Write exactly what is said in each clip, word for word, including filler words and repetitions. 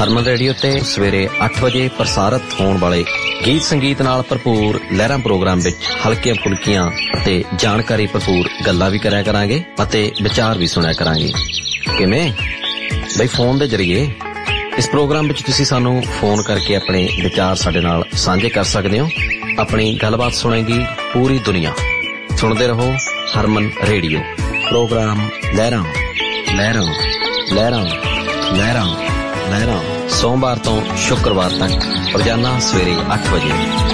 ਹਰਮਨ radio ਤੇ ਸਵੇਰੇ ਅੱਠ ਵਜੇ ਪ੍ਰਸਾਰਿਤ ਹੋਣ ਵਾਲੇ ਗੀਤ ਸੰਗੀਤ ਨਾਲ ਭਰਪੂਰ ਲਹਿਰਾਂ ਪ੍ਰੋਗਰਾਮ ਵਿੱਚ ਹਲਕੀਆਂ ਫੁਲਕੀਆਂ ਅਤੇ ਜਾਣਕਾਰੀ ਭਰਪੂਰ ਗੱਲਾਂ ਵੀ ਕਰਿਆ ਕਰਾਂਗੇ ਅਤੇ ਵਿਚਾਰ ਵੀ ਸੁਣਿਆ ਕਰਾਂਗੇ। ਕਿਵੇਂ ਬਈ? ਫੋਨ ਦੇ ਜ਼ਰੀਏ। ਇਸ ਪ੍ਰੋਗਰਾਮ ਵਿੱਚ ਤੁਸੀਂ ਸਾਨੂੰ ਫੋਨ ਕਰਕੇ ਆਪਣੇ ਵਿਚਾਰ ਸਾਡੇ ਨਾਲ ਸਾਂਝੇ ਕਰ ਸਕਦੇ ਹੋ। ਆਪਣੀ ਗੱਲਬਾਤ ਸੁਣੇਗੀ ਪੂਰੀ ਦੁਨੀਆ। ਸੁਣਦੇ ਰਹੋ ਹਰਮਨ ਰੇਡੀਓ। ਪ੍ਰੋਗਰਾਮ ਲਹਿਰਾਂ ਲਹਿਰਾਂ ਲਹਿਰਾਂ ਲਹਿਰਾਂ ਲਹਿਰਾਂ ਸੋਮਵਾਰ ਤੋਂ ਸ਼ੁੱਕਰਵਾਰ ਤੱਕ ਰੋਜ਼ਾਨਾ ਸਵੇਰੇ ਅੱਠ ਵਜੇ।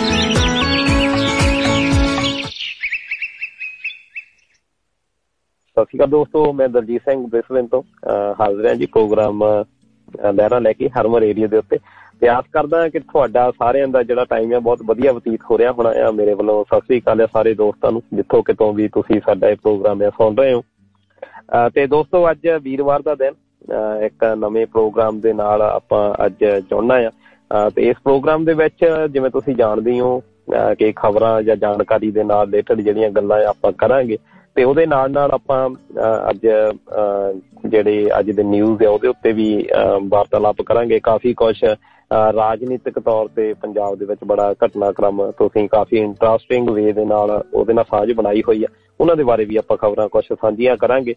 ਸਤਿ ਸ਼੍ਰੀ ਅਕਾਲ ਦੋਸਤੋ, ਮੈਂ ਦਲਜੀਤ ਸਿੰਘ ਬ੍ਰਿਸਬੇਨ ਤੋਂ ਹਾਜ਼ਰ ਹਾਂ ਜੀ ਪ੍ਰੋਗਰਾਮ ਲਹਿਰਾਂ ਲੈ ਕੇ ਹਰਮਨ ਰੇਡੀਓ ਦੇ ਉੱਤੇ। ਤੇ ਆਸ ਕਰਦਾ ਕਿ ਤੁਹਾਡਾ ਸਾਰਿਆਂ ਦਾ ਜਿਹੜਾ ਟਾਈਮ ਹੈ ਬਹੁਤ ਵਧੀਆ ਬਤੀਤ ਹੋ ਰਿਹਾ ਹੋਣਾ ਆ। ਮੇਰੇ ਵੱਲੋਂ ਸਤਿ ਸ਼੍ਰੀ ਅਕਾਲ ਆ ਸਾਰੇ ਦੋਸਤਾਂ ਨੂੰ, ਜਿੱਥੋਂ ਕਿਤੋਂ ਵੀ ਤੁਸੀਂ ਸਾਡਾ ਇਹ ਪ੍ਰੋਗਰਾਮ ਹੈ ਸੁਣ ਰਹੇ ਹੋ। ਤੇ ਦੋਸਤੋ, ਅੱਜ ਵੀਰਵਾਰ ਦਾ ਦਿਨ, ਇੱਕ ਨਵੇਂ ਪ੍ਰੋਗਰਾਮ ਦੇ ਨਾਲ ਆਪਾਂ ਅੱਜ ਜੁੜਨਾ ਆ। ਤੇ ਇਸ ਪ੍ਰੋਗਰਾਮ ਦੇ ਵਿੱਚ ਜਿਵੇਂ ਤੁਸੀਂ ਜਾਣਦੇ ਹੋ ਕਿ ਖਬਰਾਂ ਜਾਂ ਜਾਣਕਾਰੀ ਦੇ ਨਾਲ ਰਿਲੇਟਡ ਜਿਹੜੀਆਂ ਗੱਲਾਂ ਆਪਾਂ ਕਰਾਂਗੇ, ਤੇ ਉਹਦੇ ਨਾਲ ਨਾਲ ਆਪਾਂ ਅੱਜ ਜਿਹੜੇ ਅੱਜ ਦੇ ਨਿਊਜ਼ ਆ ਉਹਦੇ ਉੱਤੇ ਵੀ ਵਾਰਤਾਲਾਪ ਕਰਾਂਗੇ। ਕਾਫੀ ਕੁਛ ਰਾਜਨੀਤਿਕ ਤੌਰ ਤੇ ਪੰਜਾਬ ਦੇ ਵਿੱਚ ਬੜਾ ਘਟਨਾਕ੍ਰਮ ਤੁਸੀਂ ਕਾਫੀ ਇੰਟਰਸਟਿੰਗ ਵੇ ਦੇ ਨਾਲ ਉਹਦੇ ਨਾਲ ਸਾਂਝ ਬਣਾਈ ਹੋਈ ਆ, ਉਹਨਾਂ ਦੇ ਬਾਰੇ ਵੀ ਆਪਾਂ ਖਬਰਾਂ ਕੁਛ ਸਾਂਝੀਆਂ ਕਰਾਂਗੇ।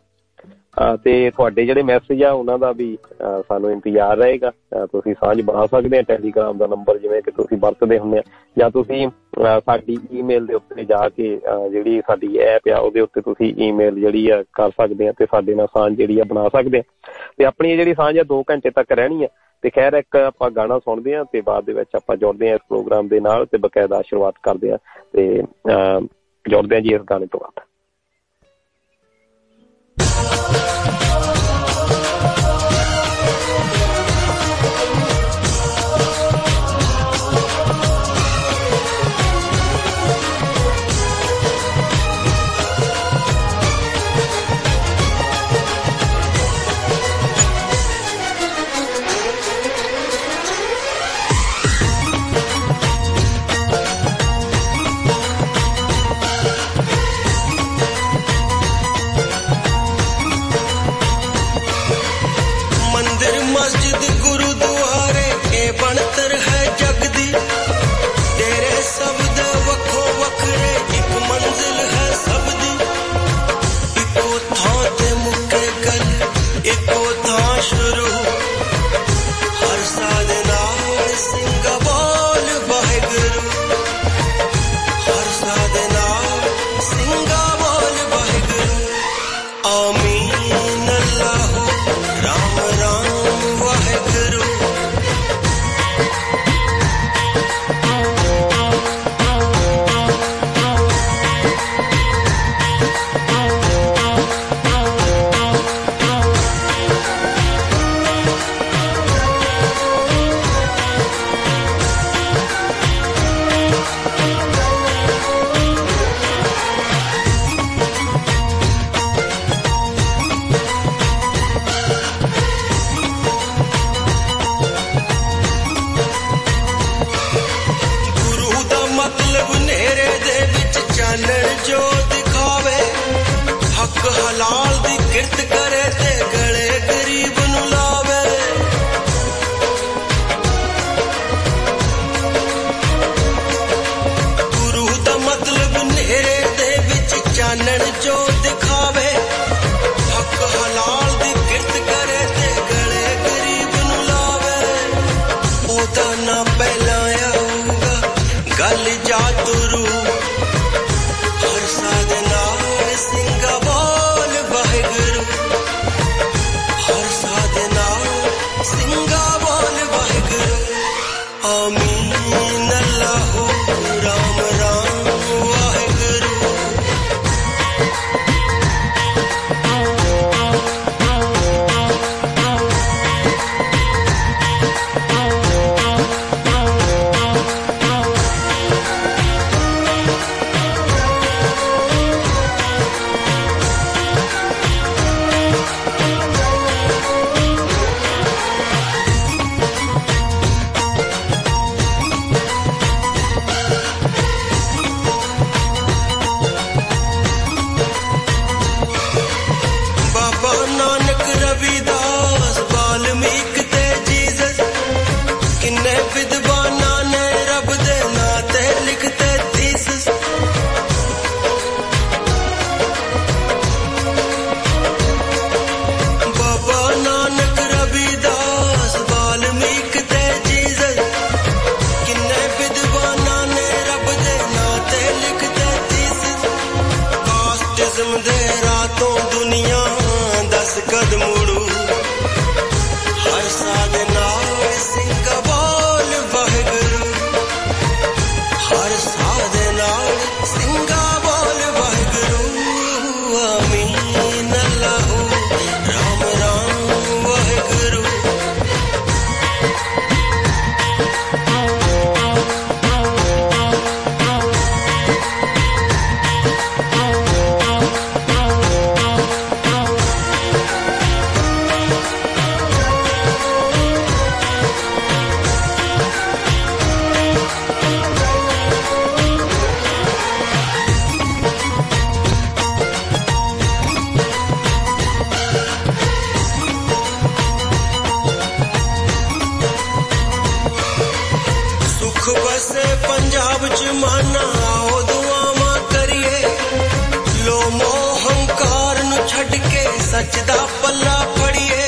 ਤੇ ਤੁਹਾਡੇ ਜਿਹੜੇ ਮੈਸੇਜ ਆ ਉਹਨਾਂ ਦਾ ਵੀ ਸਾਨੂੰ ਇੰਤਜ਼ਾਰ ਰਹੇਗਾ। ਤੁਸੀਂ ਸਾਂਝ ਬਣਾ ਸਕਦੇ ਆ। ਟੈਲੀਗ੍ਰਾਮ ਦਾ ਨੰਬਰ ਜਿਵੇਂ ਕਿ ਤੁਸੀਂ ਵਰਤਦੇ ਹੁੰਦੇ ਆ, ਜਾਂ ਤੁਸੀਂ ਸਾਡੀ ਈਮੇਲ ਦੇ ਉੱਤੇ ਜਾ ਕੇ ਜਿਹੜੀ ਸਾਡੀ ਐਪ ਆ ਉਹਦੇ ਉੱਤੇ ਤੁਸੀਂ ਈਮੇਲ ਜਿਹੜੀ ਆ ਕਰ ਸਕਦੇ ਆ ਤੇ ਸਾਡੇ ਨਾਲ ਸਾਂਝ ਜਿਹੜੀ ਆ ਬਣਾ ਸਕਦੇ ਆ। ਤੇ ਆਪਣੀ ਜਿਹੜੀ ਸਾਂਝ ਆ ਦੋ ਘੰਟੇ ਤੱਕ ਰਹਿਣੀ ਆ। ਤੇ ਖੈਰ, ਇੱਕ ਆਪਾਂ ਗਾਣਾ ਸੁਣਦੇ ਹਾਂ ਤੇ ਬਾਅਦ ਦੇ ਵਿੱਚ ਆਪਾਂ ਜੁੜਦੇ ਹਾਂ ਇਸ ਪ੍ਰੋਗਰਾਮ ਦੇ ਨਾਲ ਤੇ ਬਕਾਇਦਾ ਸ਼ੁਰੂਆਤ ਕਰਦੇ ਹਾਂ ਤੇ ਜੁੜਦੇ ਹਾਂ ਜੀ ਇਸ ਗਾਣੇ ਤੋਂ ਬਾਅਦ। हर साधना ਜਮਾਨਾ ਆਓ ਦੁਆਵਾਂ ਕਰੀਏ ਲੋ ਮੋਹ ਹੰਕਾਰ ਨੂੰ ਛੱਡ ਕੇ ਸੱਚ ਦਾ ਪੱਲਾ ਫੜੀਏ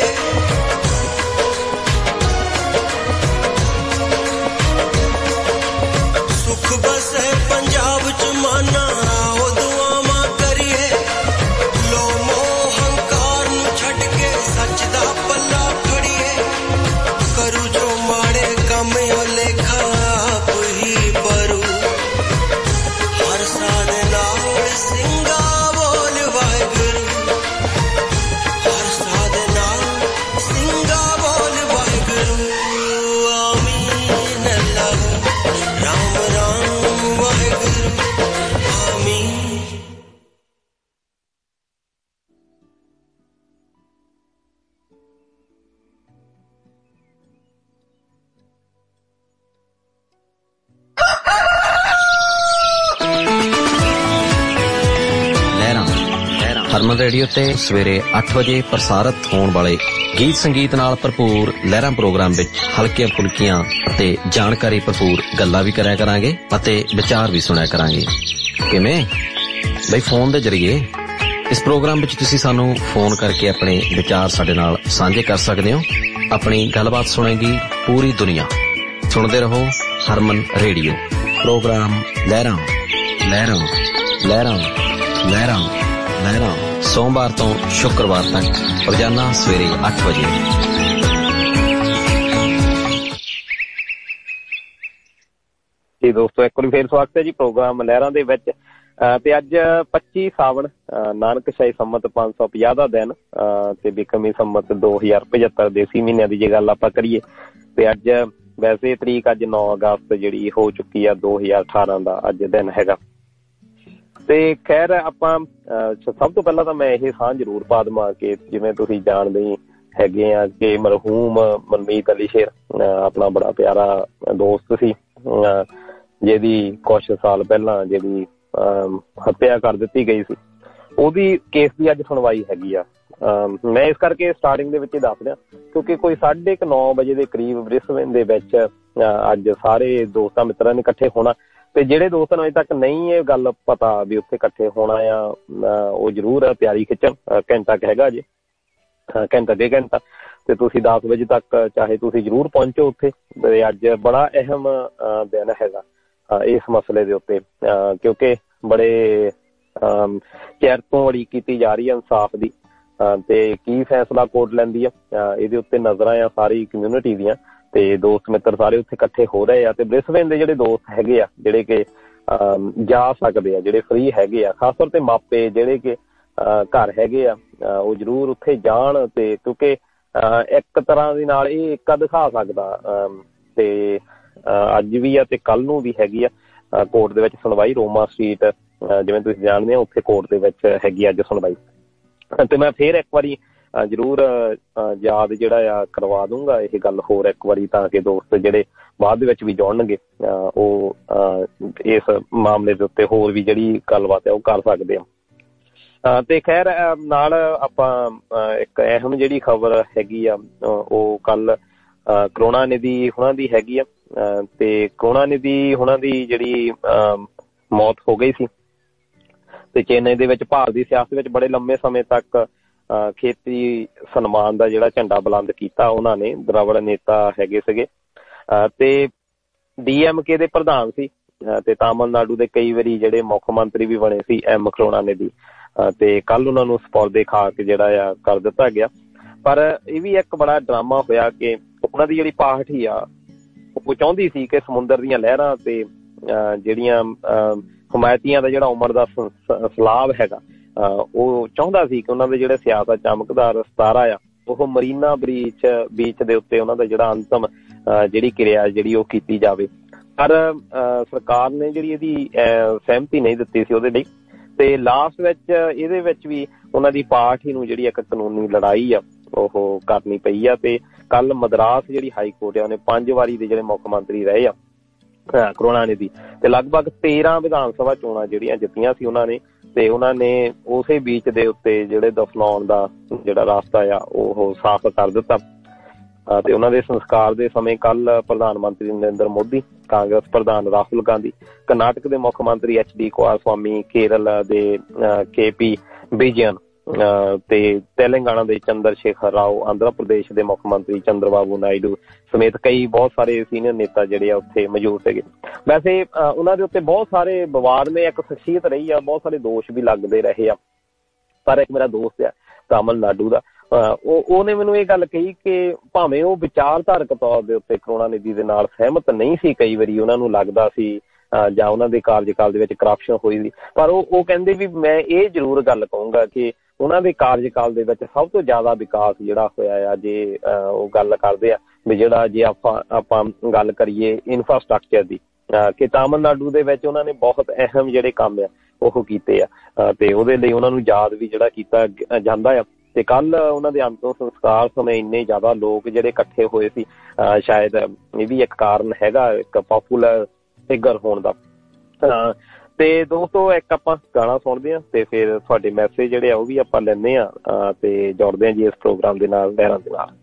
ਸੁਖ ਬਸੇ ਪੰਜਾਬ ਚ ਮਾਨਾ ਆਓ ਦੁਆਵਾਂ ਕਰੀਏ ਲੋ ਮੋਹ ਹੰਕਾਰ ਨੂੰ ਛੱਡ ਕੇ ਸੱਚ ਦਾ ਪੱਲਾ ਫੜੀਏ ਕਰੂ ਜੋ ਮਾੜੇ ਕੰਮ ਉਹ ਲੇਖਾ ਆਪ ਹੀ ਭਰੂ ਹਰ ਸਾਧ ਨਾਲ ਸਿੰਘਾ ਬੋਲ ਵਾਹਿਗੁਰੂ ਹਰ ਸਾਧ ਨਾਲ ਸਿੰਘਾ ਬੋਲ ਵਾਹਿਗੁਰੂ ਆਮੀਨ ਅੱਲਾਹੁ ਰਾਮ ਰਾਮ ਵਾਹਿਗੁਰੂ ਆਮੀਨ। ਹਰਮਨ ਰੇਡੀਓ ਤੇ ਸਵੇਰੇ ਅੱਠ ਵਜੇ ਪ੍ਰਸਾਰਿਤ ਹੋਣ ਵਾਲੇ ਗੀਤ ਸੰਗੀਤ ਨਾਲ ਭਰਪੂਰ ਲਹਿਰਾਂ ਪ੍ਰੋਗਰਾਮ ਵਿੱਚ ਹਲਕੀਆਂ ਫੁਲਕੀਆਂ ਅਤੇ ਜਾਣਕਾਰੀ ਭਰਪੂਰ ਗੱਲਾਂ ਵੀ ਕਰਿਆ ਕਰਾਂਗੇ ਅਤੇ ਵਿਚਾਰ ਵੀ ਸੁਣਿਆ ਕਰਾਂਗੇ। ਕਿਵੇਂ ਬਈ? ਫੋਨ ਦੇ ਜ਼ਰੀਏ। ਇਸ ਪ੍ਰੋਗਰਾਮ ਵਿੱਚ ਤੁਸੀਂ ਸਾਨੂੰ ਫੋਨ ਕਰਕੇ ਆਪਣੇ ਵਿਚਾਰ ਸਾਡੇ ਨਾਲ ਸਾਂਝੇ ਕਰ ਸਕਦੇ ਹੋ। ਆਪਣੀ ਗੱਲਬਾਤ ਸੁਣੇਗੀ ਪੂਰੀ ਦੁਨੀਆ। ਸੁਣਦੇ ਰਹੋ ਹਰਮਨ ਰੇਡੀਓ ਪ੍ਰੋਗਰਾਮ ਲਹਿਰਾਂ ਲਹਿਰਾਂ ਲਹਿਰਾਂ ਲਹਿਰਾਂ ਲਹਿਰਾਂ ਸੋਮਵਾਰ ਤੋਂ ਸ਼ੁੱਕਰਵਾਰ ਤੱਕ ਰੋਜ਼ਾਨਾ ਸਵੇਰੇ ਅੱਠ ਵਜੇ। ਜੀ ਦੋਸਤੋ, ਇੱਕ ਵਾਰੀ ਫੇਰ ਸਵਾਗਤ ਹੈ ਜੀ ਪ੍ਰੋਗਰਾਮ ਲਹਿਰਾਂ ਦੇ ਵਿੱਚ। ਤੇ ਅੱਜ ਪੱਚੀ ਸਾਵਣ ਨਾਨਕਸ਼ਾਹੀ ਸੰਮਤ ਪੰਜ ਸੌ ਪੰਜਾਹ ਦਾ ਦਿਨ ਤੇ ਬਿਕਰਮੀ ਸੰਮਤ ਦੋ ਹਜ਼ਾਰ ਪਝੱਤਰ ਦੇਸੀ ਮਹੀਨਿਆਂ ਦੀ ਜੇ ਗੱਲ ਆਪਾਂ ਕਰੀਏ ਤੇ ਅੱਜ ਵੈਸੇ ਤਰੀਕ ਅੱਜ ਨੌ ਅਗਸਤ ਜਿਹੜੀ ਹੋ ਚੁੱਕੀ ਆ ਦੋ ਹਜ਼ਾਰ ਅਠਾਰਾਂ ਦਾ ਅੱਜ ਦਿਨ ਹੈਗਾ। ਤੇ ਖੈਰ ਆਪਾਂ ਸਭ ਤੋਂ ਪਹਿਲਾਂ ਤਾਂ ਮੈਂ ਇਹ ਸਾਂ ਜ਼ਰੂਰ ਪਾ ਦੇਵਾਂ ਕਿ ਜਿਵੇਂ ਤੁਸੀਂ ਜਾਣਦੇ ਹੈਗੇ ਆ ਕਿ ਮਰਹੂਮ ਮਨਮੀਤ ਅਲੀ ਸ਼ੇਰ ਆਪਣਾ ਬੜਾ ਪਿਆਰਾ ਦੋਸਤ ਸੀ ਜਿਹਦੀ ਕੁਛ ਸਾਲ ਪਹਿਲਾਂ ਜਿਹੜੀ ਹੱਤਿਆ ਕਰ ਦਿੱਤੀ ਗਈ ਸੀ, ਉਹਦੀ ਕੇਸ ਦੀ ਅੱਜ ਸੁਣਵਾਈ ਹੈਗੀ ਆ। ਮੈਂ ਇਸ ਕਰਕੇ ਸਟਾਰਟਿੰਗ ਦੇ ਵਿੱਚ ਹੀ ਦੱਸ ਰਿਹਾ ਕਿਉਂਕਿ ਕੋਈ ਸਾਢੇ ਕੁ ਨੌ ਵਜੇ ਦੇ ਕਰੀਬ ਬ੍ਰਿਸਬੇਨ ਦੇ ਵਿੱਚ ਅੱਜ ਸਾਰੇ ਦੋਸਤਾਂ ਮਿੱਤਰਾਂ ਨੇ ਇਕੱਠੇ ਹੋਣਾ ਤੇ ਜਿਹੜੇ ਦੋਸਤਾਂ ਨੂੰ ਅਜੇ ਤੱਕ ਨਹੀਂ ਇਹ ਗੱਲ ਪਤਾ ਵੀ ਉੱਥੇ ਇਕੱਠੇ ਹੋਣਾ ਆ ਉਹ ਜ਼ਰੂਰ ਤਿਆਰੀ ਖਿੱਚਣ। ਘੰਟਾ ਕੁ ਹੈਗਾ ਜੇ, ਘੰਟਾ ਡੇਢ ਘੰਟਾ ਤੇ ਤੁਸੀਂ ਦਸ ਵਜੇ ਤੱਕ ਚਾਹੇ ਤੁਸੀਂ ਜ਼ਰੂਰ ਪਹੁੰਚੋ ਉੱਥੇ। ਤੇ ਅੱਜ ਬੜਾ ਅਹਿਮ ਦਿਨ ਹੈਗਾ ਇਸ ਮਸਲੇ ਦੇ ਉੱਤੇ ਕਿਉਂਕਿ ਬੜੇ ਚਿਰ ਤੋਂ ਉਡੀਕ ਕੀਤੀ ਜਾ ਰਹੀ ਹੈ ਇਨਸਾਫ ਦੀ ਤੇ ਕੀ ਫੈਸਲਾ ਕੋਰਟ ਲੈਂਦੀ ਆ ਇਹਦੇ ਉੱਤੇ ਨਜ਼ਰਾਂ ਆ ਸਾਰੀ ਕਮਿਊਨਿਟੀ ਦੀਆਂ ਤੇ ਦੋਸਤ ਮਿੱਤਰ ਸਾਰੇ ਉੱਥੇ ਇਕੱਠੇ ਹੋ ਰਹੇ ਆ। ਤੇ ਬ੍ਰਿਸਬੇਨ ਦੇ ਜਿਹੜੇ ਦੋਸਤ ਹੈਗੇ ਆ ਜਿਹੜੇ ਕਿ ਜਾ ਸਕਦੇ ਆ, ਜਿਹੜੇ ਫ੍ਰੀ ਹੈਗੇ ਆ, ਖਾਸ ਤੌਰ ਤੇ ਮਾਪੇ ਜਿਹੜੇ ਕਿ ਘਰ ਹੈਗੇ ਆ ਉਹ ਜ਼ਰੂਰ ਉੱਥੇ ਜਾਣ ਤੇ ਕਿਉਂਕਿ ਇੱਕ ਤਰ੍ਹਾਂ ਦੇ ਨਾਲ ਇਹ ਏਕਾ ਦਿਖਾ ਸਕਦਾ। ਤੇ ਅੱਜ ਵੀ ਆ ਤੇ ਕੱਲ ਨੂੰ ਵੀ ਹੈਗੀ ਆ ਕੋਰਟ ਦੇ ਵਿੱਚ ਸੁਣਵਾਈ। ਰੋਮਾ ਸਟਰੀਟ ਜਿਵੇਂ ਤੁਸੀਂ ਜਾਣਦੇ ਹੋ ਉੱਥੇ ਕੋਰਟ ਦੇ ਵਿੱਚ ਹੈਗੀ ਅੱਜ ਸੁਣਵਾਈ। ਤੇ ਮੈਂ ਫੇਰ ਇੱਕ ਵਾਰੀ ਜ਼ਰੂਰ ਯਾਦ ਜਿਹੜਾ ਆ ਕਰਵਾ ਦੂੰਗਾ ਇਹ ਗੱਲ ਹੋਰ ਇੱਕ ਵਾਰੀ ਤਾਂ ਕਿ ਦੋਸਤ ਜਿਹੜੇ ਬਾਅਦ ਦੇ ਵਿੱਚ ਵੀ ਜੁੜਨਗੇ ਉਹ ਇਸ ਮਾਮਲੇ ਦੇ ਉੱਤੇ ਹੋਰ ਵੀ ਜਿਹੜੀ ਗੱਲਬਾਤ ਹੈ ਉਹ ਕਰ ਸਕਦੇ ਆ। ਤੇ ਖੈਰ ਨਾਲ ਆਪਾਂ ਇੱਕ ਅਹਿਮ ਜਿਹੜੀ ਖਬਰ ਹੈਗੀ ਆ ਉਹ ਕੱਲ ਕਰੁਣਾਨਿਧੀ ਹੁਣਾਂ ਦੀ ਹੈਗੀ ਆ ਤੇ ਕਰੁਣਾਨਿਧੀ ਹੁਣਾਂ ਦੀ ਜਿਹੜੀ ਮੌਤ ਹੋ ਗਈ ਸੀ ਤੇ ਚੇਨਈ ਦੇ ਵਿੱਚ ਭਾਰਤ ਦੀ ਸਿਆਸਤ ਵਿੱਚ ਬੜੇ ਲੰਮੇ ਸਮੇਂ ਤੱਕ ਖੇਤਰੀ ਸਨਮਾਨ ਦਾ ਜਿਹੜਾ ਝੰਡਾ ਬੁਲੰਦ ਕੀਤਾ ਉਹਨਾਂ ਨੇ। ਦਰਾਵੜ ਨੇਤਾ ਹੈਗੇ ਸੀਗੇ ਤੇ ਡੀ ਐਮ ਕੇ ਦੇ ਪ੍ਰਧਾਨ ਸੀ ਤੇ ਤਾਮਿਲਨਾਡੂ ਦੇ ਕਈ ਵਾਰੀ ਜਿਹੜੇ ਮੁੱਖ ਮੰਤਰੀ ਵੀ ਬਣੇ ਸੀ ਐਮ ਕਰੁਣਾਨਿਧੀ ਤੇ ਕੱਲ ਉਹਨਾਂ ਨੂੰ ਸਪੁਰਦੇ ਖਾਕ ਜਿਹੜਾ ਆ ਕਰ ਦਿੱਤਾ ਗਿਆ। ਪਰ ਇਹ ਵੀ ਇੱਕ ਬੜਾ ਡਰਾਮਾ ਹੋਇਆ ਕਿ ਉਹਨਾਂ ਦੀ ਜਿਹੜੀ ਪਾਰਟੀ ਆ ਉਹ ਚਾਹੁੰਦੀ ਸੀ ਕਿ ਸਮੁੰਦਰ ਦੀਆਂ ਲਹਿਰਾਂ ਤੇ ਜਿਹੜੀਆਂ ਹਮਾਇਤੀਆਂ ਦਾ ਜਿਹੜਾ ਉਮਰ ਦਾ ਸਲਾਬ ਹੈਗਾ ਉਹ ਚਾਹੁੰਦਾ ਸੀ ਕਿ ਉਹਨਾਂ ਦੇ ਜਿਹੜੇ ਸਿਆਸਤ ਚਮਕਦਾਰ ਸਤਾਰਾ ਆ ਉਹ ਮਰੀਨਾ ਬਰੀਚ ਬੀਚ ਦੇ ਉੱਤੇ ਉਹਨਾਂ ਦਾ ਜਿਹੜਾ ਅੰਤਮ ਜਿਹੜੀ ਕਿਰਿਆ ਜਿਹੜੀ ਉਹ ਕੀਤੀ ਜਾਵੇ। ਪਰ ਸਰਕਾਰ ਨੇ ਜਿਹੜੀ ਇਹਦੀ ਸਹਿਮਤੀ ਨਹੀਂ ਦਿੱਤੀ ਸੀ ਉਹਦੇ ਲਈ ਤੇ ਲਾਸਟ ਵਿੱਚ ਇਹਦੇ ਵਿੱਚ ਵੀ ਉਹਨਾਂ ਦੀ ਪਾਰਟੀ ਨੂੰ ਜਿਹੜੀ ਇੱਕ ਕਾਨੂੰਨੀ ਲੜਾਈ ਆ ਉਹ ਕਰਨੀ ਪਈ ਆ। ਤੇ ਕੱਲ ਮਦਰਾਸ ਜਿਹੜੀ ਹਾਈ ਕੋਰਟ ਆ ਉਹਨੇ ਪੰਜ ਵਾਰੀ ਦੇ ਜਿਹੜੇ ਮੁੱਖ ਮੰਤਰੀ ਰਹੇ ਆ ਕਰੁਣਾਨਿਧੀ ਤੇ ਲਗਭਗ ਤੇਰਾਂ ਵਿਧਾਨ ਸਭਾ ਚੋਣਾਂ ਜਿਹੜੀਆਂ ਜਿੱਤੀਆਂ ਸੀ ਉਹਨਾਂ ਨੇ ਤੇ ਉਹਨਾਂ ਨੇ ਉਸੇ ਬੀਚ ਦੇ ਉੱਤੇ ਜਿਹੜੇ ਦਫਨਾਉਣ ਦਾ ਜਿਹੜਾ ਰਸਤਾ ਆ ਉਹ ਸਾਫ਼ ਕਰ ਦਿੱਤਾ। ਤੇ ਉਹਨਾਂ ਦੇ ਸੰਸਕਾਰ ਦੇ ਸਮੇਂ ਕੱਲ ਪ੍ਰਧਾਨ ਮੰਤਰੀ ਨਰਿੰਦਰ ਮੋਦੀ, ਕਾਂਗਰਸ ਪ੍ਰਧਾਨ ਰਾਹੁਲ ਗਾਂਧੀ, ਕਰਨਾਟਕ ਦੇ ਮੁੱਖ ਮੰਤਰੀ ਐਚ ਡੀ ਕੁਮਾਰਸਵਾਮੀ, ਕੇਰਲ ਦੇ ਕੇ ਪੀ ਵਿਜਯਨ ਤੇ ਤੇਲੰਗਾਨਾ ਦੇ ਚੰਦਰ ਸ਼ੇਖਰ ਰਾਓ, ਆਂਧਰਾ ਪ੍ਰਦੇਸ਼ ਦੇ ਮੁੱਖ ਮੰਤਰੀ ਚੰਦਰਬਾਬੂ ਨਾਇਡੂ ਸਮੇਤ ਕਈ ਬਹੁਤ ਸਾਰੇ ਸੀਨੀਅਰ ਨੇਤਾ ਜਿਹੜੇ ਆ ਉੱਥੇ ਮੌਜੂਦ ਸੀਗੇ। ਵੈਸੇ ਉਹਨਾਂ ਦੇ ਉੱਤੇ ਬਹੁਤ ਸਾਰੇ ਵਿਵਾਦਮਈ ਇੱਕ ਸ਼ਖਸੀਅਤ ਰਹੀ ਆ, ਬਹੁਤ ਸਾਰੇ ਦੋਸ਼ ਵੀ ਲੱਗਦੇ ਰਹੇ ਆ। ਪਰ ਇੱਕ ਮੇਰਾ ਦੋਸਤ ਆ ਤਾਮਿਲਨਾਡੂ ਦਾ, ਉਹ ਉਹਨੇ ਮੈਨੂੰ ਇਹ ਗੱਲ ਕਹੀ ਕਿ ਭਾਵੇਂ ਉਹ ਵਿਚਾਰਧਾਰਕ ਤੌਰ ਦੇ ਉੱਤੇ ਕਰੁਣਾ ਨਿਧੀ ਦੇ ਨਾਲ ਸਹਿਮਤ ਨਹੀਂ ਸੀ, ਕਈ ਵਾਰੀ ਉਹਨਾਂ ਨੂੰ ਲੱਗਦਾ ਸੀ ਜਾਂ ਉਹਨਾਂ ਦੇ ਕਾਰਜਕਾਲ ਦੇ ਵਿੱਚ ਕਰਪਸ਼ਨ ਹੋਈ ਸੀ, ਪਰ ਉਹ ਉਹ ਕਹਿੰਦੇ ਵੀ ਮੈਂ ਇਹ ਜ਼ਰੂਰ ਗੱਲ ਕਹੂੰਗਾ ਕਿ ਉਹਨਾਂ ਦੇ ਕਾਰਜਕਾਲ ਦੇ ਵਿੱਚ ਸਭ ਤੋਂ ਜ਼ਿਆਦਾ ਵਿਕਾਸ ਜਿਹੜਾ ਹੋਇਆ ਆ, ਜੇ ਉਹ ਗੱਲ ਕਰਦੇ ਆ ਵੀ ਜਿਹੜਾ ਜੇ ਆਪਾਂ ਆਪਾਂ ਗੱਲ ਕਰੀਏ ਇਨਫਰਾਸਟਰਕਚਰ ਦੀ, ਕਿ ਤਾਮਿਲਨਾਡੂ ਦੇ ਵਿੱਚ ਉਹਨਾਂ ਨੇ ਬਹੁਤ ਅਹਿਮ ਜਿਹੜੇ ਕੰਮ ਆ ਉਹ ਕੀਤੇ ਆ ਤੇ ਉਹਦੇ ਲਈ ਉਹਨਾਂ ਨੂੰ ਯਾਦ ਵੀ ਜਿਹੜਾ ਕੀਤਾ ਜਾਂਦਾ ਆ। ਤੇ ਕੱਲ ਉਹਨਾਂ ਦੇ ਅੰਤਿਮ ਸੰਸਕਾਰ ਸਮੇਂ ਇੰਨੇ ਜ਼ਿਆਦਾ ਲੋਕ ਜਿਹੜੇ ਇਕੱਠੇ ਹੋਏ ਸੀ, ਸ਼ਾਇਦ ਇਹ ਵੀ ਇੱਕ ਕਾਰਨ ਹੈਗਾ ਇੱਕ ਪੋਪੂਲਰ ਫਿਗਰ ਹੋਣ ਦਾ। ਤੇ ਦੋਸਤੋ ਇੱਕ ਆਪਾਂ ਗਾਣਾ ਸੁਣਦੇ ਹਾਂ ਤੇ ਫਿਰ ਤੁਹਾਡੇ ਮੈਸੇਜ ਜਿਹੜੇ ਆ ਉਹ ਵੀ ਆਪਾਂ ਲੈਂਦੇ ਹਾਂ ਤੇ ਜੁੜਦੇ ਹਾਂ ਜੀ ਇਸ ਪ੍ਰੋਗਰਾਮ ਦੇ ਨਾਲ, ਲਹਿਰਾਂ ਦੇ ਨਾਲ।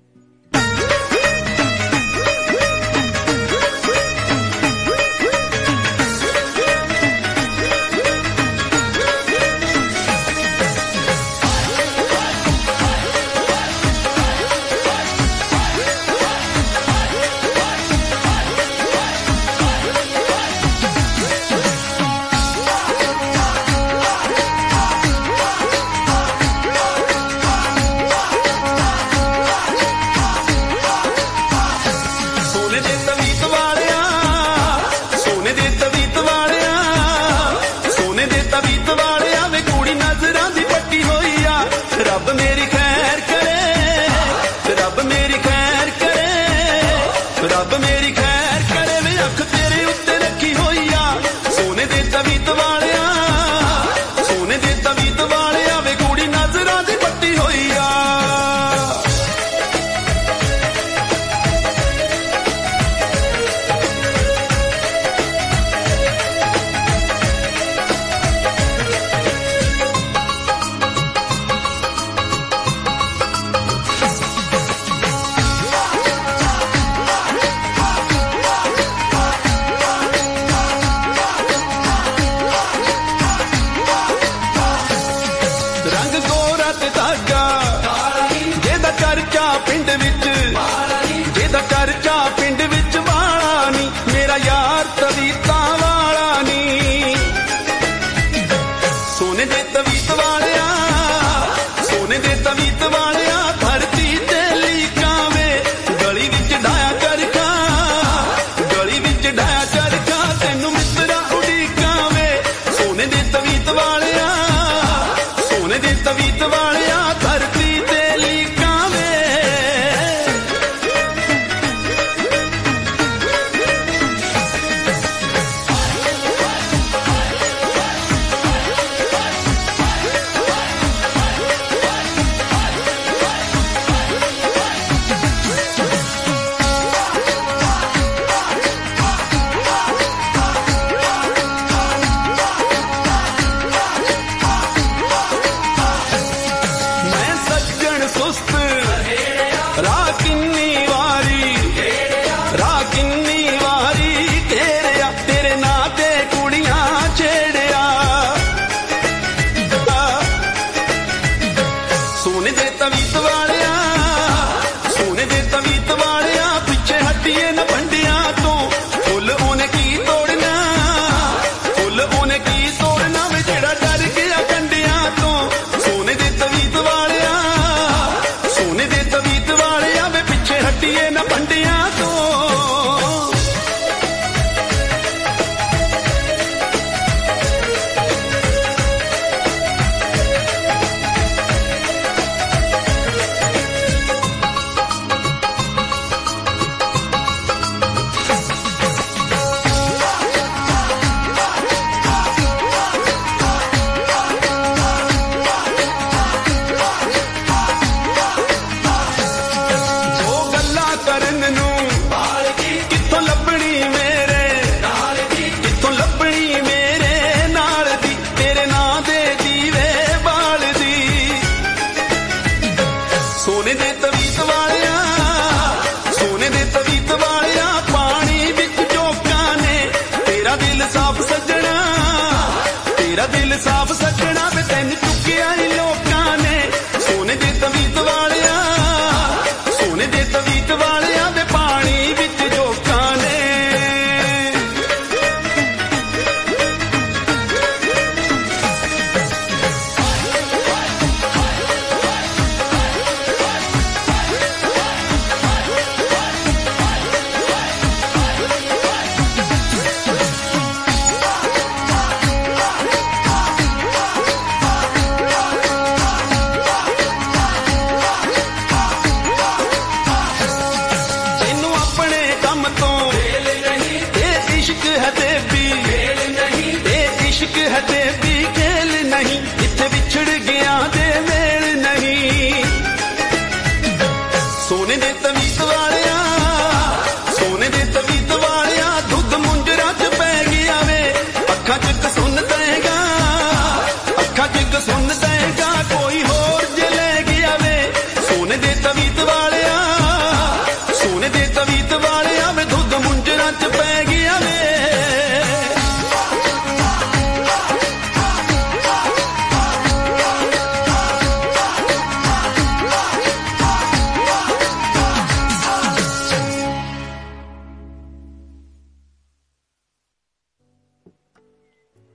ਸੋਨੇ ਦੇ ਤਵੀਤ ਵਾਲਿਆ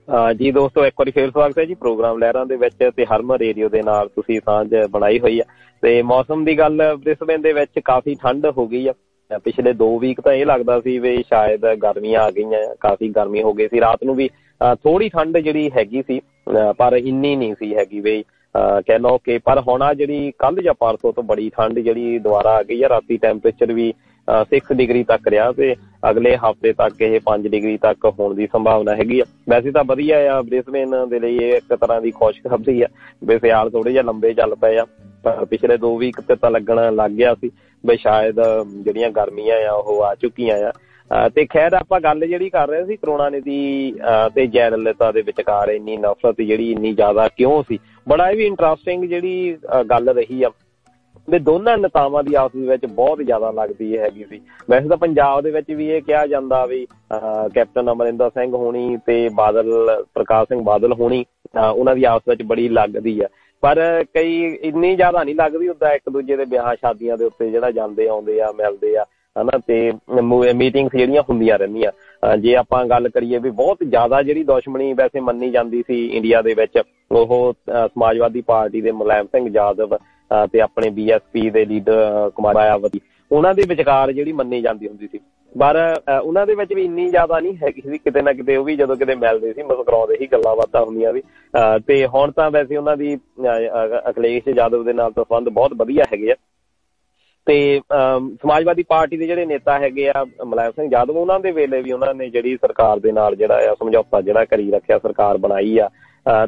ਜੀ ਦੋਸਤੋ, ਇੱਕ ਵਾਰੀ ਫੇਰ ਸਵਾਗਤ ਹੈ ਜੀ ਪ੍ਰੋਗਰਾਮ ਲਹਿਰਾਂ ਦੇ ਵਿੱਚ ਤੇ ਹਰਮਨ ਰੇਡੀਓ ਦੇ ਨਾਲ ਤੁਸੀਂ ਸਾਂਝ ਬਣਾਈ ਹੋਈ ਆ। ਤੇ ਮੌਸਮ ਦੀ ਗੱਲ, ਬ੍ਰਿਸਬੇਨ ਦੇ ਵਿੱਚ ਕਾਫੀ ਠੰਡ ਹੋ ਗਈ ਆ। ਪਿਛਲੇ ਦੋ ਵੀਕ ਤਾਂ ਇਹ ਲੱਗਦਾ ਸੀ ਵੀ ਸ਼ਾਇਦ ਗਰਮੀਆਂ ਆ ਗਈਆਂ, ਕਾਫੀ ਗਰਮੀ ਹੋ ਗਈ ਸੀ। ਰਾਤ ਨੂੰ ਵੀ ਥੋੜੀ ਠੰਡ ਜਿਹੜੀ ਹੈਗੀ ਸੀ, ਪਰ ਇੰਨੀ ਨਹੀਂ ਸੀ ਹੈਗੀ ਵੀ ਕਹਿ ਲਓ ਕਿ। ਪਰ ਹੁਣ ਆ ਜਿਹੜੀ ਕੱਲ੍ਹ ਜਾਂ ਪਰਸੋਂ ਤੋਂ ਬੜੀ ਠੰਡ ਜਿਹੜੀ ਦੁਬਾਰਾ ਆ ਗਈ ਆ। ਰਾਤੀ ਟੈਂਪਰੇਚਰ ਵੀ ਸਿਕਸ ਡਿਗਰੀ ਤੱਕ ਰਿਹਾ ਤੇ ਅਗਲੇ ਹਫ਼ਤੇ ਤੱਕ ਇਹ ਪੰਜ ਡਿਗਰੀ ਤੱਕ ਹੋਣ ਦੀ ਸੰਭਾਵਨਾ ਹੈਗੀ ਆ। ਵੈਸੇ ਤਾਂ ਵਧੀਆ ਆ ਬ੍ਰਿਸਬੇਨ ਦੇ ਲਈ, ਇਹ ਇੱਕ ਤਰ੍ਹਾਂ ਦੀ ਖੁਸ਼ਖਬਰੀ ਆ ਵੀ ਸਿਆਲ ਥੋੜ੍ਹੇ ਜਿਹੇ ਲੰਬੇ ਚੱਲ ਪਏ ਆ। ਪਰ ਪਿਛਲੇ ਦੋ ਵੀਕ ਤੇ ਤਾਂ ਲੱਗਣ ਲੱਗ ਗਿਆ ਸੀ ਵੀ ਸ਼ਾਇਦ ਜਿਹੜੀਆਂ ਗਰਮੀਆਂ ਆ ਉਹ ਆ ਚੁੱਕੀਆਂ ਆ। ਤੇ ਖੈਰ, ਆਪਾਂ ਗੱਲ ਜਿਹੜੀ ਕਰ ਰਹੇ ਸੀ ਕਰੁਣਾਨਿਧੀ ਤੇ ਜੈਲਲਿਤਾ ਦੇ ਵਿਚਕਾਰ ਇੰਨੀ ਨਫ਼ਰਤ ਜਿਹੜੀ ਇੰਨੀ ਜ਼ਿਆਦਾ ਕਿਉਂ ਸੀ, ਬੜਾ ਇਹ ਵੀ ਇੰਟਰਸਟਿੰਗ ਜਿਹੜੀ ਗੱਲ ਰਹੀ ਆ ਵੀ ਦੋਨਾਂ ਨੇਤਾਵਾਂ ਦੀ ਆਪਸ ਵਿੱਚ ਬਹੁਤ ਜ਼ਿਆਦਾ ਲੱਗਦੀ ਹੈਗੀ ਸੀ। ਵੈਸੇ ਤਾਂ ਪੰਜਾਬ ਦੇ ਵਿੱਚ ਵੀ ਇਹ ਕਿਹਾ ਜਾਂਦਾ ਵੀ ਕੈਪਟਨ ਅਮਰਿੰਦਰ ਸਿੰਘ ਹੋਣੀ ਤੇ ਬਾਦਲ ਪ੍ਰਕਾਸ਼ ਸਿੰਘ ਬਾਦਲ ਹੋਣੀ, ਉਹਨਾਂ ਦੀ ਆਪਸ ਵਿੱਚ ਬੜੀ ਲੱਗਦੀ ਆ। ਪਰ ਕਈ ਇੰਨੀ ਜ਼ਿਆਦਾ ਨਹੀਂ ਲੱਗਦੀ, ਉੱਦਾਂ ਇੱਕ ਦੂਜੇ ਦੇ ਵਿਆਹ ਸ਼ਾਦੀਆਂ ਦੇ ਉੱਤੇ ਜਿਹੜਾ ਜਾਂਦੇ ਆਉਂਦੇ ਆ, ਮਿਲਦੇ ਆ, ਹਨਾ, ਤੇ ਮੀਟਿੰਗਸ ਜਿਹੜੀਆਂ ਹੁੰਦੀਆਂ ਰਹਿੰਦੀਆਂ। ਜੇ ਆਪਾਂ ਗੱਲ ਕਰੀਏ ਵੀ ਬਹੁਤ ਜ਼ਿਆਦਾ ਜਿਹੜੀ ਦੁਸ਼ਮਣੀ ਵੈਸੇ ਮੰਨੀ ਜਾਂਦੀ ਸੀ ਇੰਡੀਆ ਦੇ ਵਿੱਚ, ਉਹ ਸਮਾਜਵਾਦੀ ਪਾਰਟੀ ਦੇ ਮੁਲਾਇਮ ਸਿੰਘ ਯਾਦਵ ਤੇ ਆਪਣੇ ਬੀ ਐਸ ਪੀ ਦੇ ਲੀਡਰ ਕੁਮਾਰ ਮਾਇਆਵਤੀ, ਉਹਨਾਂ ਦੇ ਵਿਚਕਾਰ ਜਿਹੜੀ ਮੰਨੀ ਜਾਂਦੀ ਹੁੰਦੀ ਸੀ। ਪਰ ਉਹਨਾਂ ਦੇ ਵਿੱਚ ਵੀ ਇੰਨੀ ਜ਼ਿਆਦਾ ਨਹੀਂ ਹੈਗੀ ਸੀ। ਕਿਤੇ ਨਾ ਕਿਤੇ ਉਹ ਵੀ ਜਦੋਂ ਕਿਤੇ ਮਿਲਦੇ ਸੀ ਮੁਸਕਰਾਉਂਦੇ ਹੀ, ਗੱਲਾਂ ਬਾਤਾਂ ਹੁੰਦੀਆਂ ਸੀ। ਤੇ ਹੁਣ ਤਾਂ ਵੈਸੇ ਉਹਨਾਂ ਦੀ ਅਖਿਲੇਸ਼ ਯਾਦਵ ਦੇ ਨਾਲ ਤਾਂ ਸੰਬੰਧ ਬਹੁਤ ਵਧੀਆ ਹੈਗੇ ਆ। ਤੇ ਸਮਾਜਵਾਦੀ ਪਾਰਟੀ ਦੇ ਜਿਹੜੇ ਨੇਤਾ ਹੈਗੇ ਆ ਮੁਲਾਇਮ ਸਿੰਘ ਯਾਦਵ, ਉਹਨਾਂ ਦੇ ਵੇਲੇ ਵੀ ਉਹਨਾਂ ਨੇ ਜਿਹੜੀ ਸਰਕਾਰ ਦੇ ਨਾਲ ਜਿਹੜਾ ਆ ਸਮਝੌਤਾ ਜਿਹੜਾ ਕਰੀ ਰੱਖਿਆ, ਸਰਕਾਰ ਬਣਾਈ ਆ।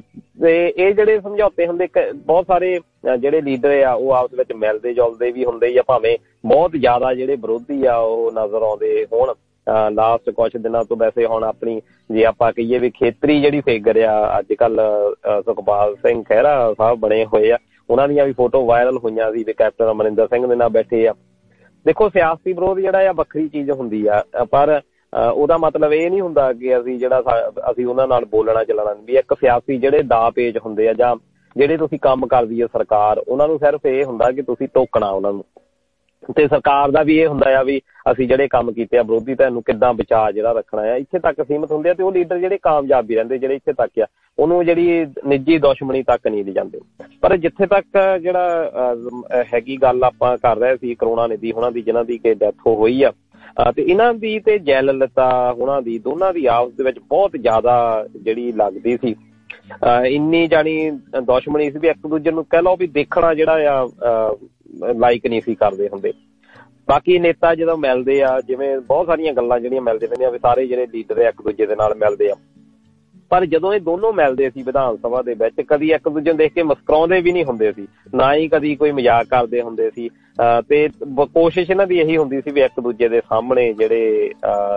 ਤੇ ਇਹ ਜਿਹੜੇ ਸਮਝੌਤੇ ਹੁੰਦੇ, ਬਹੁਤ ਸਾਰੇ ਜਿਹੜੇ ਲੀਡਰ ਆ ਉਹ ਆਪਸ ਵਿੱਚ ਮਿਲਦੇ ਜੁਲਦੇ ਵੀ ਹੁੰਦੇ ਆ, ਭਾਵੇਂ ਬਹੁਤ ਜ਼ਿਆਦਾ ਜਿਹੜੇ ਵਿਰੋਧੀ ਆ ਉਹ ਨਜ਼ਰ ਆਉਂਦੇ ਹੋਣ। ਲਾਸਟ ਕੁਛ ਦਿਨਾਂ ਤੋਂ ਵੈਸੇ ਹੁਣ ਆਪਣੀ ਜੇ ਆਪਾਂ ਕਹੀਏ ਵੀ ਖੇਤਰੀ ਜਿਹੜੀ ਫਿਗਰ ਆ ਅੱਜ ਕੱਲ੍ਹ ਸੁਖਪਾਲ ਸਿੰਘ ਖਹਿਰਾ ਸਾਹਿਬ ਬਣੇ ਹੋਏ ਆ, ਉਹਨਾਂ ਦੀਆਂ ਵੀ ਫੋਟੋ ਵਾਇਰਲ ਹੋਈਆਂ ਸੀ ਵੀ ਕੈਪਟਨ ਅਮਰਿੰਦਰ ਸਿੰਘ ਦੇ ਨਾਲ ਬੈਠੇ ਆ। ਦੇਖੋ, ਸਿਆਸੀ ਵਿਰੋਧ ਜਿਹੜਾ ਆ ਵੱਖਰੀ ਚੀਜ਼ ਹੁੰਦੀ ਆ, ਪਰ ਉਹਦਾ ਮਤਲਬ ਇਹ ਨਹੀਂ ਹੁੰਦਾ ਕਿ ਅਸੀਂ ਜਿਹੜਾ ਅਸੀਂ ਉਹਨਾਂ ਨਾਲ ਬੋਲਣਾ ਚੱਲਣਾ ਵੀ। ਇੱਕ ਸਿਆਸੀ ਜਿਹੜੇ ਦਾ ਪੇਚ ਹੁੰਦੇ ਆ ਜਾਂ ਜਿਹੜੇ ਤੁਸੀਂ ਕੰਮ ਕਰਦੀ ਹੈ ਸਰਕਾਰ, ਉਹਨਾਂ ਨੂੰ ਸਿਰਫ ਇਹ ਹੁੰਦਾ ਕਿ ਤੁਸੀਂ ਟੋਕਣਾ ਉਹਨਾਂ ਨੂੰ। ਤੇ ਸਰਕਾਰ ਦਾ ਵੀ ਇਹ ਹੁੰਦਾ ਆ ਵੀ ਅਸੀਂ ਜਿਹੜੇ ਕੰਮ ਕੀਤੇ ਆ ਵਿਰੋਧੀ ਧਿਰ ਨੂੰ ਕਿੱਦਾਂ ਬਚਾਅ ਜਿਹੜਾ ਰੱਖਣਾ ਆ, ਇੱਥੇ ਤੱਕ ਸੀਮਿਤ ਹੁੰਦੇ ਆ। ਤੇ ਉਹ ਲੀਡਰ ਜਿਹੜੇ ਕਾਮਯਾਬ ਵੀ ਰਹਿੰਦੇ, ਜਿਹੜੇ ਇੱਥੇ ਤੱਕ ਆ, ਉਹਨੂੰ ਜਿਹੜੀ ਨਿੱਜੀ ਦੁਸ਼ਮਣੀ ਤੱਕ ਨਹੀਂ ਲਿਜਾਂਦੇ। ਪਰ ਜਿੱਥੇ ਤੱਕ ਜਿਹੜਾ ਹੈਗੀ ਗੱਲ ਆਪਾਂ ਕਰ ਰਹੇ ਸੀ ਕਰੁਣਾਨਿਧੀ ਹੋਣਾ ਦੀ, ਜਿਹਨਾਂ ਦੀ ਕਿ ਡੈਥ ਹੋਈ ਆ, ਤੇ ਇਹਨਾਂ ਦੀ ਤੇ ਜੈਲਲਿਤਾ ਹੋਣਾ ਦੀ, ਦੋਨਾਂ ਦੀ ਆਪਸ ਦੇ ਵਿੱਚ ਬਹੁਤ ਜ਼ਿਆਦਾ ਜਿਹੜੀ ਲੱਗਦੀ ਸੀ। ਇੰਨੀ ਜਾਣੀ ਦੁਸ਼ਮਣੀ ਸੀ ਵੀ ਇੱਕ ਦੂਜੇ ਨੂੰ ਕਹਿ ਲਓ ਵੀ ਦੇਖਣਾ ਜਿਹੜਾ ਆ ਲਾਈਕ ਨਹੀਂ ਸੀ ਕਰਦੇ ਹੁੰਦੇ। ਬਾਕੀ ਨੇਤਾ ਜਦੋਂ ਮਿਲਦੇ ਆ, ਜਿਵੇਂ ਬਹੁਤ ਸਾਰੀਆਂ ਗੱਲਾਂ ਜਿਹੜੀਆਂ ਮਿਲਦੇ ਰਹਿੰਦੀਆਂ ਵੀ ਸਾਰੇ ਜਿਹੜੇ ਲੀਡਰ ਆ ਇੱਕ ਦੂਜੇ ਦੇ ਨਾਲ ਮਿਲਦੇ ਆ, ਪਰ ਜਦੋਂ ਇਹ ਦੋਨੋਂ ਮਿਲਦੇ ਸੀ ਵਿਧਾਨ ਸਭਾ ਦੇ ਵਿੱਚ, ਕਦੀ ਇੱਕ ਦੂਜੇ ਨੂੰ ਦੇਖ ਕੇ ਮੁਸਕਰਾਉਂਦੇ ਵੀ ਨਹੀਂ ਹੁੰਦੇ ਸੀ, ਨਾ ਹੀ ਕਦੀ ਕੋਈ ਮਜ਼ਾਕ ਕਰਦੇ ਹੁੰਦੇ ਸੀ। ਤੇ ਕੋਸ਼ਿਸ਼ ਇਹਨਾਂ ਦੀ ਇਹੀ ਹੁੰਦੀ ਸੀ ਵੀ ਇੱਕ ਦੂਜੇ ਦੇ ਸਾਹਮਣੇ ਜਿਹੜੇ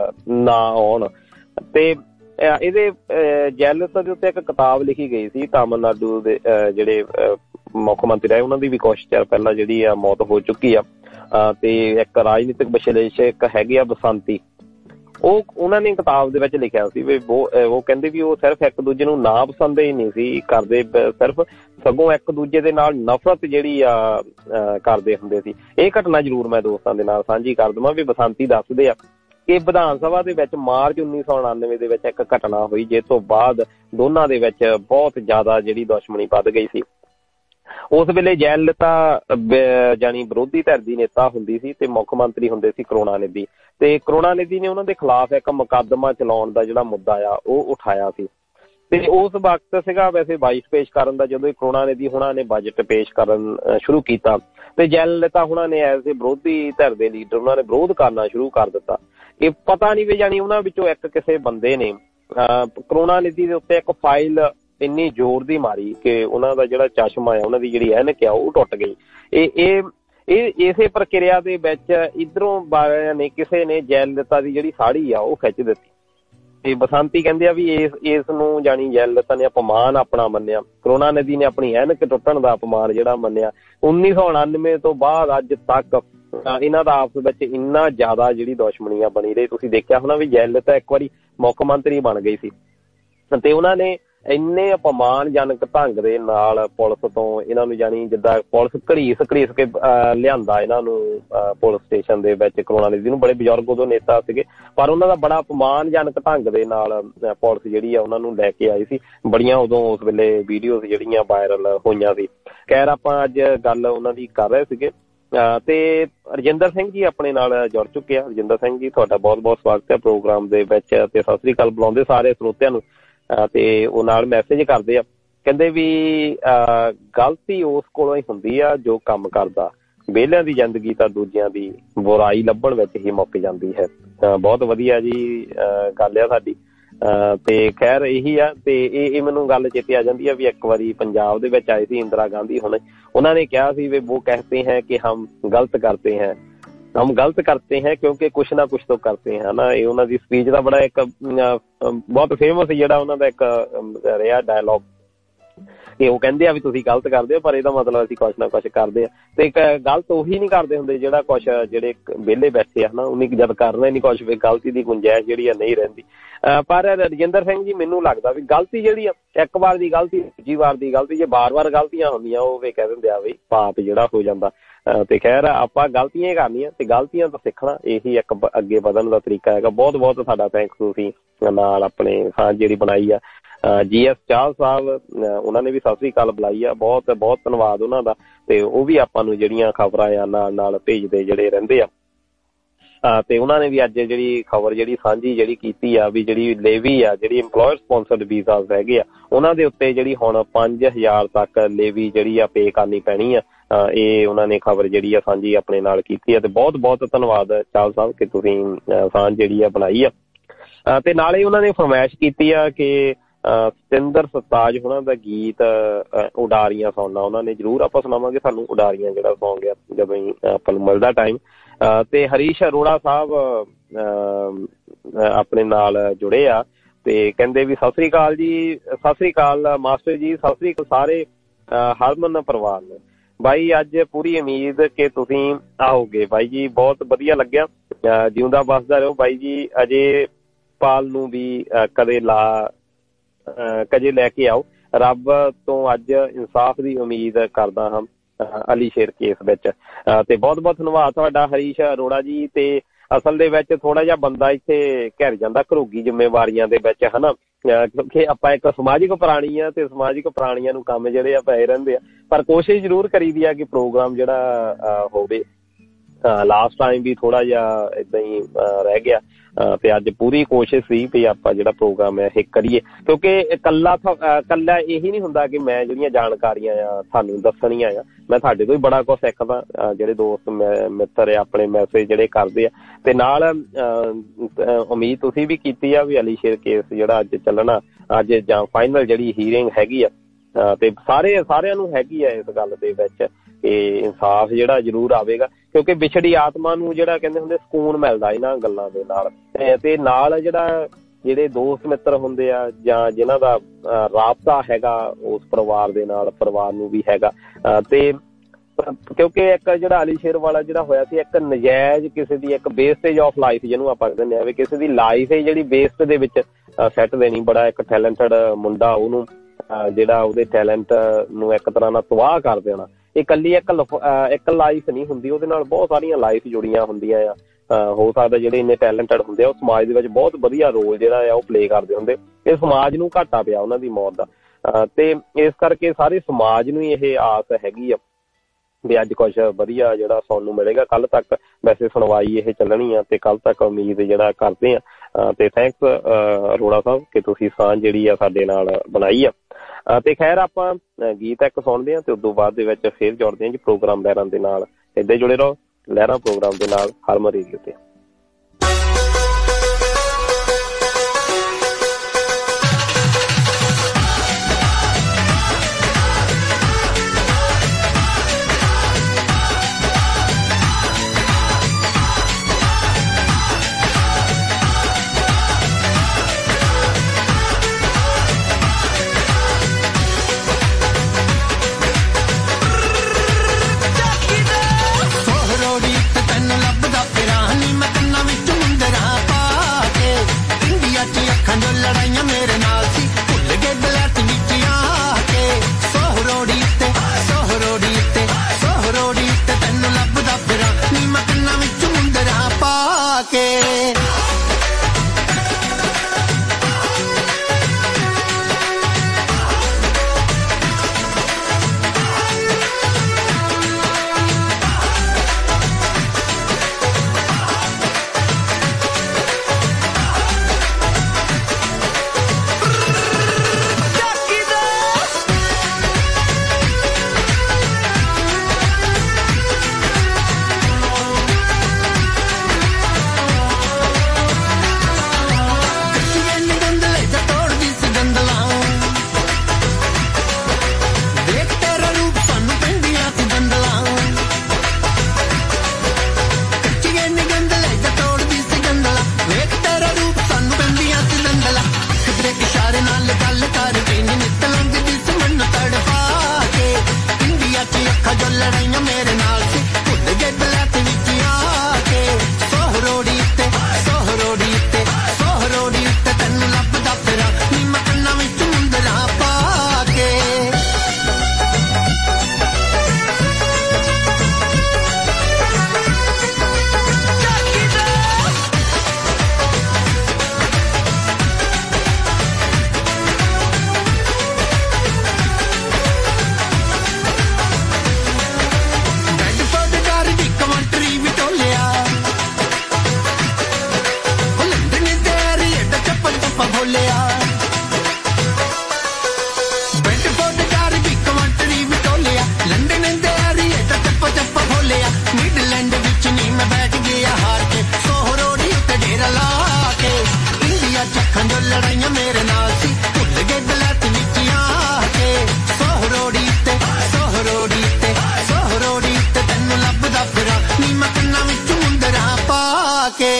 ਨਾ ਆਉਣ। ਤੇ ਇਹਦੇ ਜੈਲਲਿਤਾ ਦੇ ਉੱਤੇ ਇੱਕ ਕਿਤਾਬ ਲਿਖੀ ਗਈ ਸੀ, ਤਾਮਿਲਨਾਡੂ ਦੇ ਜਿਹੜੇ ਮੁੱਖ ਮੰਤਰੀ ਰਹੇ, ਉਹਨਾਂ ਦੀ ਵੀ ਕੁਛ ਚਿਰ ਪਹਿਲਾਂ ਜਿਹੜੀ ਆ ਮੌਤ ਹੋ ਚੁੱਕੀ ਆ। ਤੇ ਇੱਕ ਰਾਜਨੀਤਿਕ ਵਿਸ਼ਲੇਸ਼ਕ ਹੈਗੇ ਆ ਬਸੰਤੀ, ਉਹ ਉਹਨਾਂ ਨੇ ਕਿਤਾਬ ਦੇ ਵਿੱਚ ਲਿਖਿਆ ਸੀ ਵੀ ਉਹ ਕਹਿੰਦੇ ਵੀ ਉਹ ਸਿਰਫ ਇੱਕ ਦੂਜੇ ਨੂੰ ਨਾ ਪਸੰਦ ਹੀ ਨਹੀਂ ਸੀ ਕਰਦੇ, ਸਿਰਫ ਸਗੋਂ ਇੱਕ ਦੂਜੇ ਦੇ ਨਾਲ ਨਫ਼ਰਤ ਜਿਹੜੀ ਆ ਕਰਦੇ ਹੁੰਦੇ ਸੀ। ਇਹ ਘਟਨਾ ਜ਼ਰੂਰ ਮੈਂ ਦੋਸਤਾਂ ਦੇ ਨਾਲ ਸਾਂਝੀ ਕਰ ਦੇਵਾਂ ਵੀ ਬਸੰਤੀ ਦੱਸਦੇ ਆ ਕਿ ਵਿਧਾਨ ਸਭਾ ਦੇ ਵਿੱਚ ਮਾਰਚ ਉੱਨੀ ਸੌ ਉਣਾਨਵੇਂ ਦੇ ਵਿੱਚ ਇੱਕ ਘਟਨਾ ਹੋਈ, ਜਿਸ ਤੋਂ ਬਾਅਦ ਦੋਨਾਂ ਦੇ ਵਿੱਚ ਬਹੁਤ ਜ਼ਿਆਦਾ ਜਿਹੜੀ ਦੁਸ਼ਮਣੀ ਵੱਧ ਗਈ ਸੀ। ਉਸ ਵੇਲੇ ਜੈਲਲਿਤਾ ਜਾਣੀ ਵਿਰੋਧੀ ਧਿਰ ਦੀ ਨੇਤਾ ਹੁੰਦੀ ਸੀ ਤੇ ਮੁੱਖ ਮੰਤਰੀ ਹੁੰਦੇ ਸੀ ਕਰੁਣਾਨਿਧੀ। ਤੇ ਕਰੁਣਾਨਿਧੀ ਨੇ ਉਹਨਾਂ ਦੇ ਖਿਲਾਫ ਇੱਕ ਮੁਕੱਦਮਾ ਚਲਾਉਣ ਦਾ ਜਿਹੜਾ ਮੁੱਦਾ ਆ ਉਹ ਉਠਾਇਆ ਸੀ। ਤੇ ਉਸ ਵਕਤ ਸੀਗਾ ਵੈਸੇ ਬਜਟ ਪੇਸ਼ ਕਰਨ ਦਾ, ਜਦੋਂ ਕਰੁਣਾਨਿਧੀ ਹੁਣਾਂ ਨੇ ਬਜਟ ਪੇਸ਼ ਕਰਨ ਸ਼ੁਰੂ ਕੀਤਾ ਤੇ ਜੈਲਲਿਤਾ ਹੁਣਾਂ ਨੇ ਐਜ਼ ਏ ਵਿਰੋਧੀ ਧਿਰ ਦੇ ਲੀਡਰ ਉਹਨਾਂ ਨੇ ਵਿਰੋਧ ਕਰਨਾ ਸ਼ੁਰੂ ਕਰ ਦਿੱਤਾ। ਇਹ ਪਤਾ ਨਹੀਂ ਵੀ ਜਾਣੀ ਉਹਨਾਂ ਵਿੱਚੋਂ ਇੱਕ ਕਿਸੇ ਬੰਦੇ ਨੇ ਕਰੁਣਾਨਿਧੀ ਦੇ ਉੱਤੇ ਇੱਕ ਫਾਈਲ ਇੰਨੀ ਜ਼ੋਰ ਦੀ ਮਾਰੀ ਕਿ ਉਹਨਾਂ ਦਾ ਜਿਹੜਾ ਚਸ਼ਮਾ ਹੈ, ਉਹਨਾਂ ਦੀ ਜਿਹੜੀ ਐਨਕ ਆ ਉਹ ਟੁੱਟ ਗਈ। ਇਹ ਇਹ ਇਹ ਇਸੇ ਪ੍ਰਕਿਰਿਆ ਦੇ ਵਿੱਚ ਇੱਧਰੋਂ ਨੇ ਕਿਸੇ ਨੇ ਜੈਲਲਿਤਾ ਦੀ ਜਿਹੜੀ ਸਾੜੀ ਆ ਉਹ ਖਿੱਚ ਦਿੱਤੀ। ਤੇ ਬਸੰਤੀ ਕਹਿੰਦੇ ਆ ਵੀ ਇਸ ਇਸ ਨੂੰ ਜਾਣੀ ਜੈਲਲਿਤਾ ਨੇ ਅਪਮਾਨ ਆਪਣਾ ਮੰਨਿਆ, ਕਰੁਣਾਨਿਧੀ ਨੇ ਆਪਣੀ ਐਨਕ ਟੁੱਟਣ ਦਾ ਅਪਮਾਨ ਜਿਹੜਾ ਮੰਨਿਆ। ਉੱਨੀ ਸੌ ਉਣਾਨਵੇਂ ਤੋਂ ਬਾਅਦ ਅੱਜ ਤੱਕ ਇਹਨਾਂ ਦਾ ਆਪਸ ਵਿੱਚ ਇੰਨਾ ਜ਼ਿਆਦਾ ਜਿਹੜੀ ਦੁਸ਼ਮਣੀਆਂ ਬਣੀ ਰਹੀ। ਤੁਸੀਂ ਦੇਖਿਆ ਹੋਣਾ ਵੀ ਜੈਲਲਿਤਾ ਇੱਕ ਵਾਰੀ ਮੁੱਖ ਮੰਤਰੀ ਬਣ ਗਈ ਸੀ ਤੇ ਉਹਨਾਂ ਨੇ ਇੰਨੇ ਅਪਮਾਨਜਨਕ ਢੰਗ ਦੇ ਨਾਲ ਪੁਲਿਸ ਤੋਂ ਇਹਨਾਂ ਨੂੰ ਜਾਣੀ ਜਿੱਦਾਂ ਪੁਲਿਸ ਘੜੀਸ ਘੜੀਸ ਕੇ ਲਿਆਂਦਾ ਇਹਨਾਂ ਨੂੰ ਪੁਲਿਸ ਸਟੇਸ਼ਨ ਦੇ ਵਿੱਚ ਕਰੁਣਾਨਿਧੀ ਨੂੰ। ਬੜੇ ਬਜ਼ੁਰਗ ਉਦੋਂ ਨੇਤਾ ਸੀਗੇ, ਪਰ ਉਹਨਾਂ ਦਾ ਬੜਾ ਅਪਮਾਨਜਨਕ ਢੰਗ ਦੇ ਨਾਲ ਪੁਲਿਸ ਜਿਹੜੀ ਆ ਉਹਨਾਂ ਨੂੰ ਲੈ ਕੇ ਆਈ ਸੀ। ਬੜੀਆਂ ਉਦੋਂ ਉਸ ਵੇਲੇ ਵੀਡੀਓਜ਼ ਜਿਹੜੀਆਂ ਵਾਇਰਲ ਹੋਈਆਂ ਸੀ। ਖੈਰ ਆਪਾਂ ਅੱਜ ਗੱਲ ਉਹਨਾਂ ਦੀ ਕਰ ਰਹੇ ਸੀਗੇ ਤੇ ਰਜਿੰਦਰ ਸਿੰਘ ਜੀ ਆਪਣੇ ਨਾਲ ਜੁੜ ਚੁੱਕੇ ਆ। ਰਜਿੰਦਰ ਸਿੰਘ ਜੀ ਤੁਹਾਡਾ ਬਹੁਤ ਬਹੁਤ ਸਵਾਗਤ ਹੈ ਪ੍ਰੋਗਰਾਮ ਦੇ ਵਿੱਚ ਤੇ ਸਤਿ ਸ੍ਰੀ ਅਕਾਲ ਬੁਲਾਉਂਦੇ ਸਾਰੇ ਸਰੋਤਿਆਂ ਨੂੰ। ਤੇ ਉਹ ਨਾਲ ਮੈਸੇਜ ਕਰਦੇ ਆ, ਕਹਿੰਦੇ ਵੀ ਗਲਤੀ ਉਸ ਕੋਲੋਂ ਹੀ ਹੁੰਦੀ ਆ ਜੋ ਕੰਮ ਕਰਦਾ, ਵਿਹਲਿਆਂ ਦੀ ਜ਼ਿੰਦਗੀ ਤਾਂ ਦੂਜਿਆਂ ਦੀ ਬੁਰਾਈ ਲੱਭਣ ਵਿੱਚ ਹੀ ਮੁੱਕ ਜਾਂਦੀ ਹੈ। ਬਹੁਤ ਵਧੀਆ ਜੀ ਗੱਲ ਆ ਸਾਡੀ। ਤੇ ਖੈਰ ਇਹੀ ਆ ਤੇ ਇਹ ਇਹ ਮੈਨੂੰ ਗੱਲ ਚੇਤੇ ਆ ਜਾਂਦੀ ਆ ਵੀ ਇੱਕ ਵਾਰੀ ਪੰਜਾਬ ਦੇ ਵਿੱਚ ਆਏ ਸੀ ਇੰਦਰਾ ਗਾਂਧੀ, ਹੁਣ ਉਹਨਾਂ ਨੇ ਕਿਹਾ ਸੀ ਵੀ ਉਹ कहते हैं कि हम गलत करते हैं, हम गलत करते हैं क्योंकि कुछ ना कुछ तो करते हैं ਨਾ। ਇਹ ਉਹਨਾਂ ਦੀ ਸਪੀਚ ਦਾ ਬੜਾ ਇੱਕ ਬਹੁਤ ਫੇਮਸ ਜਿਹੜਾ ਉਹਨਾਂ ਦਾ ਇੱਕ ਰਿਹਾ ਡਾਇਲੋਗ ਕਿ ਉਹ ਕਹਿੰਦੇ ਆ ਵੀ ਤੁਸੀਂ ਗਲਤ ਕਰਦੇ ਹੋ ਪਰ ਇਹਦਾ ਮਤਲਬ ਅਸੀਂ ਕੁਛ ਨਾ ਕੁਛ ਕਰਦੇ ਆ। ਤੇ ਇੱਕ ਗਲਤ ਉਹੀ ਨਹੀਂ ਕਰਦੇ ਹੁੰਦੇ ਜਿਹੜਾ ਕੁਛ ਜਿਹੜੇ ਵਿਹਲੇ ਬੈਠੇ ਆ ਨਾ, ਉਹਨੀ ਜਦ ਕਰਨਾ ਹੀ ਨਹੀਂ ਕੁਛ ਵੀ ਗਲਤੀ ਦੀ ਗੁੰਜਾਇਸ਼ ਜਿਹੜੀ ਆ ਨਹੀਂ ਰਹਿੰਦੀ। ਪਰ ਰਜਿੰਦਰ ਸਿੰਘ ਜੀ ਮੈਨੂੰ ਲੱਗਦਾ ਵੀ ਗਲਤੀ ਜਿਹੜੀ ਆ ਇੱਕ ਵਾਰ ਦੀ ਗਲਤੀ ਦੂਜੀ ਵਾਰ ਦੀ ਗਲਤੀ, ਜੇ ਬਾਰ ਬਾਰ ਗਲਤੀਆਂ ਹੁੰਦੀਆਂ ਉਹ ਵੀ ਕਹਿ ਦਿੰਦੇ ਆ ਵੀ ਪਾਪ ਜਿਹੜਾ ਹੋ ਜਾਂਦਾ। ਤੇ ਖੈਰ ਆਪਾਂ ਗਲਤੀਆਂ ਹੀ ਕਰਨੀਆਂ ਤੇ ਗਲਤੀਆਂ ਤੋਂ ਸਿੱਖਣਾ, ਇਹੀ ਇੱਕ ਅੱਗੇ ਵਧਣ ਦਾ ਤਰੀਕਾ ਹੈਗਾ। ਬਹੁਤ ਬਹੁਤ ਸਾਡਾ ਥੈਂਕਸ ਤੁਸੀਂ ਨਾਲ ਆਪਣੇ ਸਾਂਝ ਜਿਹੜੀ ਬਣਾਈ ਆ। ਜੀ ਐਸ ਚਾਹਲ ਸਾਹਿਬ ਉਹਨਾਂ ਨੇ ਵੀ ਸਤਿ ਸ੍ਰੀ ਅਕਾਲ ਬੁਲਾਈ ਆ, ਬਹੁਤ ਬਹੁਤ ਧੰਨਵਾਦ ਉਹਨਾਂ ਦਾ। ਤੇ ਉਹ ਵੀ ਆਪਾਂ ਨੂੰ ਜਿਹੜੀਆਂ ਖਬਰਾਂ ਆ ਨਾਲ ਨਾਲ ਭੇਜਦੇ ਜਿਹੜੇ ਰਹਿੰਦੇ ਆ। ਤੇ ਉਹਨਾਂ ਨੇ ਵੀ ਅੱਜ ਜਿਹੜੀ ਖਬਰ ਜਿਹੜੀ ਸਾਂਝੀ ਜਿਹੜੀ ਕੀਤੀ ਆ ਵੀ ਜਿਹੜੀ ਲੇਵੀ ਆ ਜਿਹੜੀ ਇੰਪਲੋਇਰ ਸਪੋਂਸਰਡ ਵੀਜ਼ਾਸ ਹੈਗੇ ਆ ਉਹਨਾਂ ਦੇ ਉੱਤੇ ਜਿਹੜੀ ਹੁਣ ਪੰਜ ਹਜ਼ਾਰ ਤੱਕ ਲੇਵੀ ਜਿਹੜੀ ਆ ਪੇ ਕਰਨੀ ਪੈਣੀ ਆ। ਇਹ ਉਹਨਾਂ ਨੇ ਖਬਰ ਜਿਹੜੀ ਆ ਸਾਂਝੀ ਆਪਣੇ ਨਾਲ ਕੀਤੀ ਆ ਤੇ ਬਹੁਤ ਬਹੁਤ ਧੰਨਵਾਦ ਚਾਹਲ ਸਾਹਿਬ ਕਿ ਤੁਸੀਂ ਸਾਂਝ ਜਿਹੜੀ ਆ ਬਣਾਈ ਆ। ਤੇ ਨਾਲੇ ਉਹਨਾਂ ਨੇ ਫਰਮਾਇਸ਼ ਕੀਤੀ ਆ ਕਿ ਸਤਿੰਦਰ ਸਰਤਾਜ ਉਹਨਾਂ ਦਾ ਗੀਤ ਉਡਾਰੀਆਂ ਸੁਣਨਾ ਉਹਨਾਂ ਨੇ ਜ਼ਰੂਰ ਆਪਾਂ ਸੁਣਾਵਾਂਗੇ ਸਾਨੂੰ ਉਡਾਰੀਆਂ ਜਿਹੜਾ ਸੌਂਗ ਆ ਜਦੋਂ ਹੀ ਆਪਾਂ ਨੂੰ ਮਿਲਦਾ ਟਾਈਮ। ਤੇ ਹਰੀਸ਼ ਅਰੋੜਾ ਸਾਹਿਬ ਆਪਣੇ ਨਾਲ ਜੁੜੇ ਆ ਤੇ ਕਹਿੰਦੇ ਵੀ ਸਤਿ ਸ੍ਰੀ ਅਕਾਲ ਜੀ, ਸਤਿ ਸ੍ਰੀ ਅਕਾਲ ਮਾਸਟਰ ਜੀ, ਸਤਿ ਸ੍ਰੀ ਅਕਾਲ ਸਾਰੇ ਹਰਮਨ ਪਰਿਵਾਰ ਨੂੰ। ਬਾਈ ਅੱਜ ਪੂਰੀ ਉਮੀਦ ਕਿ ਤੁਸੀਂ ਆਓਗੇ ਬਾਈ ਜੀ, ਬਹੁਤ ਵਧੀਆ ਲੱਗਿਆ। ਜਿਉਂਦਾ ਵੱਸਦਾ ਰਹੋ ਬਾਈ ਜੀ। ਅਜੇ ਪਾਲ ਨੂੰ ਵੀ ਕਦੇ ਲਾ ਕਦੇ ਲੈ ਕੇ ਆਓ। ਰੱਬ ਤੋਂ ਅੱਜ ਇਨਸਾਫ ਦੀ ਉਮੀਦ ਕਰਦਾ ਹਾਂ ਅਲੀ ਸ਼ੇਰ ਕੇਸ ਵਿੱਚ। ਤੇ ਬਹੁਤ ਬਹੁਤ ਧੰਨਵਾਦ ਤੁਹਾਡਾ ਹਰੀਸ਼ ਅਰੋੜਾ ਜੀ। ਤੇ ਅਸਲ ਦੇ ਵਿੱਚ ਥੋੜਾ ਜਿਹਾ ਬੰਦਾ ਇੱਥੇ ਘਿਰ ਜਾਂਦਾ ਘਰੋਗੀ ਜ਼ਿੰਮੇਵਾਰੀਆਂ ਦੇ ਵਿੱਚ ਹਨਾ, ਕਿਉਂਕਿ ਆਪਾਂ ਇੱਕ ਸਮਾਜਿਕ ਪ੍ਰਾਣੀ ਆ ਤੇ ਸਮਾਜਿਕ ਪ੍ਰਾਣੀਆਂ ਨੂੰ ਕੰਮ ਜਿਹੜੇ ਆ ਪਏ ਰਹਿੰਦੇ ਆ। ਪਰ ਕੋਸ਼ਿਸ਼ ਜ਼ਰੂਰ ਕਰੀਦੀ ਆ ਕਿ ਪ੍ਰੋਗਰਾਮ ਜਿਹੜਾ ਹੋਵੇ। ਲਾਸਟ ਟਾਈਮ ਵੀ ਥੋੜਾ ਜਿਹਾ ਏਦਾਂ ਹੀ ਰਹਿ ਗਿਆ ਤੇ ਅੱਜ ਪੂਰੀ ਕੋਸ਼ਿਸ਼ ਸੀ ਵੀ ਆਪਾਂ ਜਿਹੜਾ ਪ੍ਰੋਗਰਾਮ ਹੈ ਇਹ ਕਰੀਏ, ਕਿਉਂਕਿ ਇਕੱਲਾ ਇਕੱਲਾ ਇਹੀ ਨਹੀਂ ਹੁੰਦਾ ਕਿ ਮੈਂ ਜਿਹੜੀਆਂ ਜਾਣਕਾਰੀਆਂ ਆ ਤੁਹਾਨੂੰ ਦੱਸਣੀਆਂ ਆ। ਮੈਂ ਤੁਹਾਡੇ ਤੋਂ ਵੀ ਬੜਾ ਕੁਛ ਸਿੱਖਦਾ, ਜਿਹੜੇ ਦੋਸਤ ਮਿੱਤਰ ਆ ਆਪਣੇ ਮੈਸੇਜ ਜਿਹੜੇ ਕਰਦੇ ਆ। ਤੇ ਨਾਲ ਉਮੀਦ ਤੁਸੀਂ ਵੀ ਕੀਤੀ ਆ ਵੀ ਅਲੀ ਸ਼ੇਰ ਕੇਸ ਜਿਹੜਾ ਅੱਜ ਚੱਲਣਾ ਅੱਜ ਜਾਂ ਫਾਈਨਲ ਜਿਹੜੀ ਹੀਅਰਿੰਗ ਹੈਗੀ ਆ ਤੇ ਸਾਰੇ ਸਾਰਿਆਂ ਨੂੰ ਹੈਗੀ ਆ ਇਸ ਗੱਲ ਦੇ ਵਿੱਚ ਕਿ ਇਨਸਾਫ ਜਿਹੜਾ ਜ਼ਰੂਰ ਆਵੇਗਾ, ਕਿਉਂਕਿ ਵਿਛੜੀ ਆਤਮਾ ਨੂੰ ਜਿਹੜਾ ਕਹਿੰਦੇ ਹੁੰਦੇ ਸਕੂਨ ਮਿਲਦਾ ਇਹਨਾਂ ਗੱਲਾਂ ਦੇ ਨਾਲ। ਤੇ ਨਾਲ ਜਿਹੜਾ ਜਿਹੜੇ ਦੋਸਤ ਮਿੱਤਰ ਹੁੰਦੇ ਆ ਜਾਂ ਜਿਨ੍ਹਾਂ ਦਾ ਰਾਬਤਾ ਹੈਗਾ ਉਸ ਪਰਿਵਾਰ ਦੇ ਨਾਲ, ਪਰਿਵਾਰ ਨੂੰ ਵੀ ਹੈਗਾ। ਤੇ ਕਿਉਂਕਿ ਇੱਕ ਜਿਹੜਾ ਅਲੀ ਸ਼ੇਰ ਵਾਲਾ ਜਿਹੜਾ ਹੋਇਆ ਸੀ ਇੱਕ ਨਜਾਇਜ਼ ਕਿਸੇ ਦੀ ਇੱਕ ਵੇਸਟੇਜ ਆਫ ਲਾਈਫ ਜਿਹਨੂੰ ਆਪਾਂ ਕਹਿੰਦੇ ਹਾਂ ਵੀ ਕਿਸੇ ਦੀ ਲਾਈਫ ਹੈ ਜਿਹੜੀ ਵੇਸਟ ਦੇ ਵਿੱਚ ਸੈੱਟ ਦੇਣੀ। ਬੜਾ ਇੱਕ ਟੈਲੈਂਟਡ ਮੁੰਡਾ, ਉਹਨੂੰ ਜਿਹੜਾ ਉਹਦੇ ਟੈਲੈਂਟ ਨੂੰ ਇੱਕ ਤਰ੍ਹਾਂ ਨਾਲ ਤਬਾਹ ਕਰ ਦੇਣਾ। ਇਹ ਇਕੱਲੀ ਇੱਕ ਇੱਕ ਲਾਈਫ ਨਹੀਂ ਹੁੰਦੀ, ਉਹਦੇ ਨਾਲ ਬਹੁਤ ਸਾਰੀਆਂ ਲਾਈਫ ਜੁੜੀਆਂ ਹੁੰਦੀਆਂ ਆ। ਹੋ ਸਕਦਾ ਜਿਹੜੇ ਇੰਨੇ ਟੈਲੈਂਟਡ ਹੁੰਦੇ ਆ ਉਹ ਸਮਾਜ ਦੇ ਵਿੱਚ ਬਹੁਤ ਵਧੀਆ ਰੋਲ ਜਿਹੜਾ ਆ ਉਹ ਪਲੇ ਕਰਦੇ ਹੁੰਦੇ। ਇਹ ਸਮਾਜ ਨੂੰ ਘਾਟਾ ਪਿਆ ਉਹਨਾਂ ਦੀ ਮੌਤ ਦਾ ਤੇ ਇਸ ਕਰਕੇ ਸਾਰੇ ਸਮਾਜ ਨੂੰ ਇਹ ਆਸ ਹੈਗੀ ਆ ਵੀ ਅੱਜ ਕੁਛ ਵਧੀਆ ਜਿਹੜਾ ਸੁਣਨ ਨੂੰ ਮਿਲੇਗਾ। ਕੱਲ੍ਹ ਤੱਕ ਵੈਸੇ ਸੁਣਵਾਈ ਇਹ ਚੱਲਣੀ ਆ ਤੇ ਕੱਲ੍ਹ ਤੱਕ ਉਮੀਦ ਜਿਹੜਾ ਕਰਦੇ ਆ। ਤੇ ਥੈਂਕਸ ਅਰੋੜਾ ਸਾਹਿਬ ਕਿ ਤੁਸੀਂ ਸਾਂਝ ਜਿਹੜੀ ਆ ਸਾਡੇ ਨਾਲ ਬਣਾਈ ਆ। ਤੇ ਖੈਰ ਆਪਾਂ ਗੀਤ ਇੱਕ ਸੁਣਦੇ ਹਾਂ ਤੇ ਉਦੋਂ ਬਾਅਦ ਦੇ ਵਿੱਚ ਫਿਰ ਜੁੜਦੇ ਹਾਂ ਜੀ ਪ੍ਰੋਗਰਾਮ ਲਹਿਰਾਂ ਦੇ ਨਾਲ। ਏਦਾਂ ਜੁੜੇ ਰਹੋ ਲਹਿਰਾਂ ਪ੍ਰੋਗਰਾਮ ਦੇ ਨਾਲ ਹਰਮਨ ਰੇਡੀਓ ਤੇ। ਤੈਨੂੰ ਲੱਭਦਾ ਫਿਰਾਂ ਨੀ ਮੈਂ के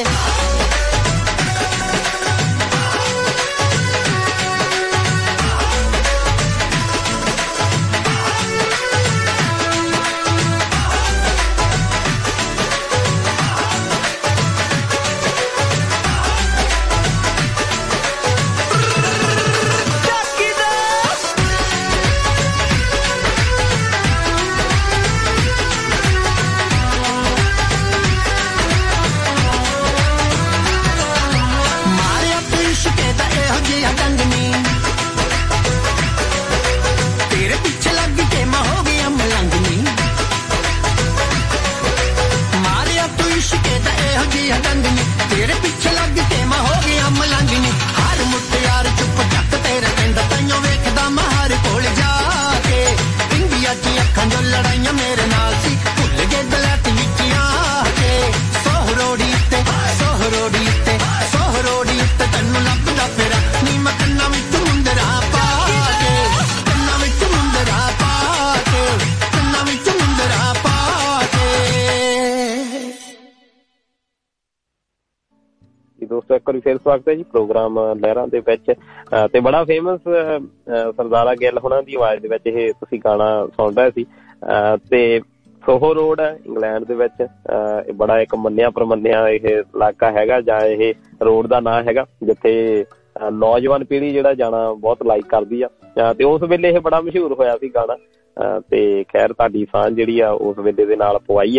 ਦੋਸਤੋ ਇੱਕ ਵਾਰੀ ਫਿਰ ਸਵਾਗਤ ਹੈ ਜੀ ਪ੍ਰੋਗਰਾਮ ਲਹਿਰਾਂ ਦੇ ਵਿੱਚ। ਤੇ ਬੜਾ ਫੇਮਸ ਸਰਦਾਰਾ ਗਿੱਲ ਹੋਣਾ ਦੀ ਆਵਾਜ਼ ਦੇ ਵਿੱਚ ਇਹ ਤੁਸੀਂ ਗਾਣਾ ਸੁਣ ਰਹੇ ਸੀ। ਤੇ ਸੋਹੋ ਰੋਡ ਹੈ ਇੰਗਲੈਂਡ ਦੇ ਵਿੱਚ, ਬੜਾ ਇੱਕ ਮੰਨਿਆ ਪ੍ਰਮੰਨਿਆ ਇਹ ਇਲਾਕਾ ਹੈਗਾ ਜਾਂ ਇਹ ਰੋਡ ਦਾ ਨਾਂ ਹੈਗਾ ਜਿੱਥੇ ਨੌਜਵਾਨ ਪੀੜ੍ਹੀ ਜਿਹੜਾ ਜਾਣਾ ਬਹੁਤ ਲਾਈਕ ਕਰਦੀ ਆ। ਤੇ ਉਸ ਵੇਲੇ ਇਹ ਬੜਾ ਮਸ਼ਹੂਰ ਹੋਇਆ ਸੀ ਗਾਣਾ। ਤੇ ਖੈਰ ਤੁਹਾਡੀ ਸਾਂਝ ਜਿਹੜੀ ਆ ਉਸ ਵੇਲੇ ਦੇ ਨਾਲ ਪਵਾਈ ਆ।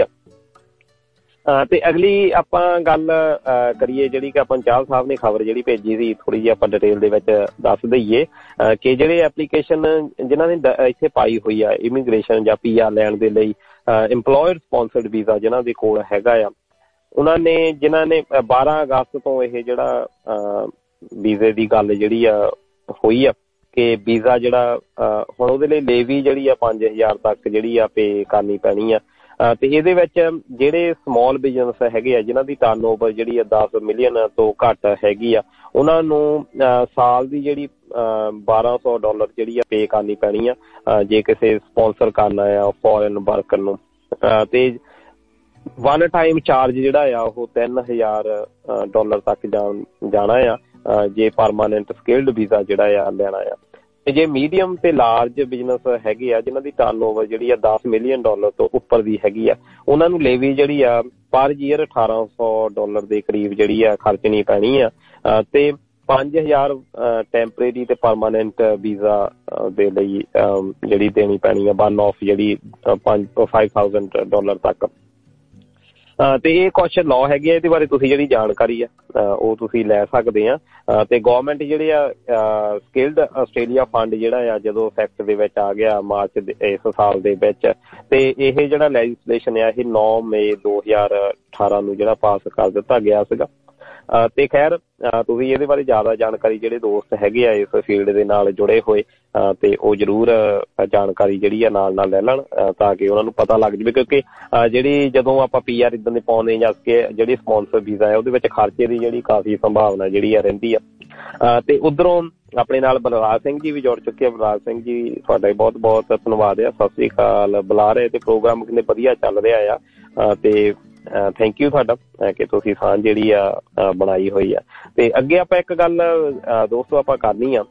ਤੇ ਅਗਲੀ ਆਪਾਂ ਗੱਲ ਕਰੀਏ ਜਿਹੜੀ ਕਿ ਆਪਾਂ ਚਾਹਲ ਸਾਹਿਬ ਨੇ ਖਬਰ ਜਿਹੜੀ ਭੇਜੀ ਸੀ, ਥੋੜ੍ਹੀ ਜਿਹੀ ਆਪਾਂ ਡਿਟੇਲ ਦੇ ਵਿੱਚ ਦੱਸ ਦਈਏ ਕਿ ਜਿਹੜੇ ਐਪਲੀਕੇਸ਼ਨ ਜਿਨ੍ਹਾਂ ਨੇ ਇੱਥੇ ਪਾਈ ਹੋਈ ਆ ਇਮੀਗ੍ਰੇਸ਼ਨ ਜਾਂ ਪੀ ਆਰ ਲੈਣ ਦੇ ਲਈ, ਇੰਪਲੋਇਰ ਸਪੋਂਸਰਡ ਵੀਜ਼ਾ ਜਿਨ੍ਹਾਂ ਦੇ ਕੋਲ ਹੈਗਾ ਆ, ਉਹਨਾਂ ਨੇ ਜਿਨ੍ਹਾਂ ਨੇ ਬਾਰਾਂ ਅਗਸਤ ਤੋਂ ਇਹ ਜਿਹੜਾ ਵੀਜ਼ੇ ਦੀ ਗੱਲ ਜਿਹੜੀ ਆ ਹੋਈ ਆ ਕਿ ਵੀਜ਼ਾ ਜਿਹੜਾ ਹੁਣ ਉਹਦੇ ਲਈ ਲੇਵੀ ਜਿਹੜੀ ਆ ਪੰਜ ਹਜ਼ਾਰ ਤੱਕ ਜਿਹੜੀ ਆ ਪੇ ਕਰਨੀ ਪੈਣੀ ਆ। ਤੇ ਇਹਦੇ ਵਿੱਚ ਜਿਹੜੇ ਸਮੋਲ ਬਿਜ਼ਨਸ ਹੈਗੇ ਆ ਜਿਨ੍ਹਾਂ ਦੀ ਟਰਨ ਓਵਰ ਜਿਹੜੀ ਆ ਦਸ ਮਿਲੀਅਨ ਤੋਂ ਘੱਟ ਹੈਗੀ ਆ, ਉਹਨਾਂ ਨੂੰ ਸਾਲ ਦੀ ਜਿਹੜੀ ਬਾਰਾਂ ਸੌ ਡਾਲਰ ਜਿਹੜੀ ਆ ਪੇ ਕਰਨੀ ਪੈਣੀ ਆ ਜੇ ਕਿਸੇ ਸਪੋਂਸਰ ਕਰਨਾ ਆ ਫੋਰਨ ਵਰਕਰ ਨੂੰ। ਤੇ ਵਨ ਟਾਈਮ ਚਾਰਜ ਜਿਹੜਾ ਆ ਉਹ ਤਿੰਨ ਹਜ਼ਾਰ ਡਾਲਰ ਤੱਕ ਜਾਣ ਜਾਣਾ ਆ ਜੇ ਪਰਮਾਨੈਂਟ ਸਕਿਲਡ ਵੀਜ਼ਾ ਜਿਹੜਾ ਆ ਲੈਣਾ ਆ। ਤੇ ਜੇ ਮੀਡੀਅਮ ਤੇ ਲਾਰਜ ਬਿਜ਼ਨਸ ਹੈਗੇ ਆ ਜਿਨ੍ਹਾਂ ਦੀ ਟਰਨ ਓਵਰ ਜਿਹੜੀ ਆ ਦਸ ਮਿਲੀਅਨ ਡਾਲਰ ਤੋਂ ਉੱਪਰ ਦੀ ਹੈਗੀ ਆ, ਉਹਨਾਂ ਨੂੰ ਲੇਵੀ ਜਿਹੜੀ ਆ ਪਰ ਈਅਰ ਅਠਾਰਾਂ ਸੌ ਡਾਲਰ ਦੇ ਕਰੀਬ ਜਿਹੜੀ ਆ ਖਰਚਣੀ ਪੈਣੀ ਆ। ਤੇ ਪੰਜ ਹਜ਼ਾਰ ਟੈਂਪਰੇਰੀ ਤੇ ਪਰਮਾਨੈਂਟ ਵੀਜ਼ਾ ਦੇ ਲਈ ਜਿਹੜੀ ਦੇਣੀ ਪੈਣੀ ਆ ਵਨ ਆਫ ਜਿਹੜੀ ਪੰਜ ਫਾਈਵ ਥਾਊਜ਼ੈਂਡ ਡਾਲਰ ਤੱਕ। ਤੇ ਇਹ ਕੁਛ ਲਾਅ ਹੈਗੇ ਆ, ਇਹਦੇ ਬਾਰੇ ਤੁਸੀਂ ਜਿਹੜੀ ਜਾਣਕਾਰੀ ਆ ਉਹ ਤੁਸੀਂ ਲੈ ਸਕਦੇ ਆ। ਤੇ ਗੌਰਮੈਂਟ ਜਿਹੜੇ ਆ ਸਕਿਲਡ ਆਸਟ੍ਰੇਲੀਆ ਫੰਡ ਜਿਹੜਾ ਆ ਜਦੋਂ ਇਫੈਕਟ ਦੇ ਵਿੱਚ ਆ ਗਿਆ ਮਾਰਚ ਇਸ ਸਾਲ ਦੇ ਵਿੱਚ, ਤੇ ਇਹ ਜਿਹੜਾ ਲੈਜਿਸਲੇਸ਼ਨ ਆ ਇਹ ਨੌ ਮਈ ਦੋ ਹਜ਼ਾਰ ਅਠਾਰਾਂ ਨੂੰ ਜਿਹੜਾ ਪਾਸ ਕਰ ਦਿੱਤਾ ਗਿਆ ਸੀਗਾ। ਤੇ ਖੈਰ ਤੁਸੀਂ ਇਹਦੇ ਬਾਰੇ ਜ਼ਿਆਦਾ ਜਾਣਕਾਰੀ ਜਿਹੜੇ ਦੋਸਤ ਹੈਗੇ ਆ ਇਸ ਫੀਲਡ ਦੇ ਨਾਲ ਜੁੜੇ ਹੋਏ ਤੇ ਉਹ ਜ਼ਰੂਰ ਜਾਣਕਾਰੀ ਜਿਹੜੀ ਆ ਨਾਲ ਨਾਲ ਲੈ ਲੈਣ ਤਾਂ ਕਿ ਉਹਨਾਂ ਨੂੰ ਪਤਾ ਲੱਗ ਜਾਵੇ, ਕਿਉਂਕਿ ਜਿਹੜੀ ਜਦੋਂ ਆਪਾਂ ਪੀ ਆਰ ਇੱਦਾਂ ਦੇ ਪਾਉਂਦੇ ਜਾਂ ਕਿ ਜਿਹੜੀ ਸਪੋਂਸਰ ਵੀਜ਼ਾ ਹੈ ਉਹਦੇ ਵਿੱਚ ਖਰਚੇ ਦੀ ਜਿਹੜੀ ਕਾਫੀ ਸੰਭਾਵਨਾ ਜਿਹੜੀ ਆ ਰਹਿੰਦੀ ਆ। ਤੇ ਉੱਧਰੋਂ ਆਪਣੇ ਨਾਲ ਬਲਰਾਜ ਸਿੰਘ ਜੀ ਵੀ ਜੁੜ ਚੁੱਕੇ ਆ। ਬਲਰਾਜ ਸਿੰਘ ਜੀ ਤੁਹਾਡਾ ਬਹੁਤ ਬਹੁਤ ਧੰਨਵਾਦ ਆ, ਸਤਿ ਸ੍ਰੀ ਅਕਾਲ ਬੁਲਾ ਰਹੇ ਤੇ ਪ੍ਰੋਗਰਾਮ ਕਿੰਨੇ ਵਧੀਆ ਚੱਲ ਰਿਹਾ ਆ ਤੇ ਥੈਂਕ ਯੂ ਤੁਹਾਡਾ ਕਿ ਤੁਸੀਂ ਸਾਂਝ ਜਿਹੜੀ ਆ ਬਣਾਈ ਹੋਈ ਆ। ਤੇ ਅੱਗੇ ਆਪਾਂ ਇੱਕ ਗੱਲ ਦੋਸਤੋ ਆਪਾਂ ਕਰਨੀ ਆ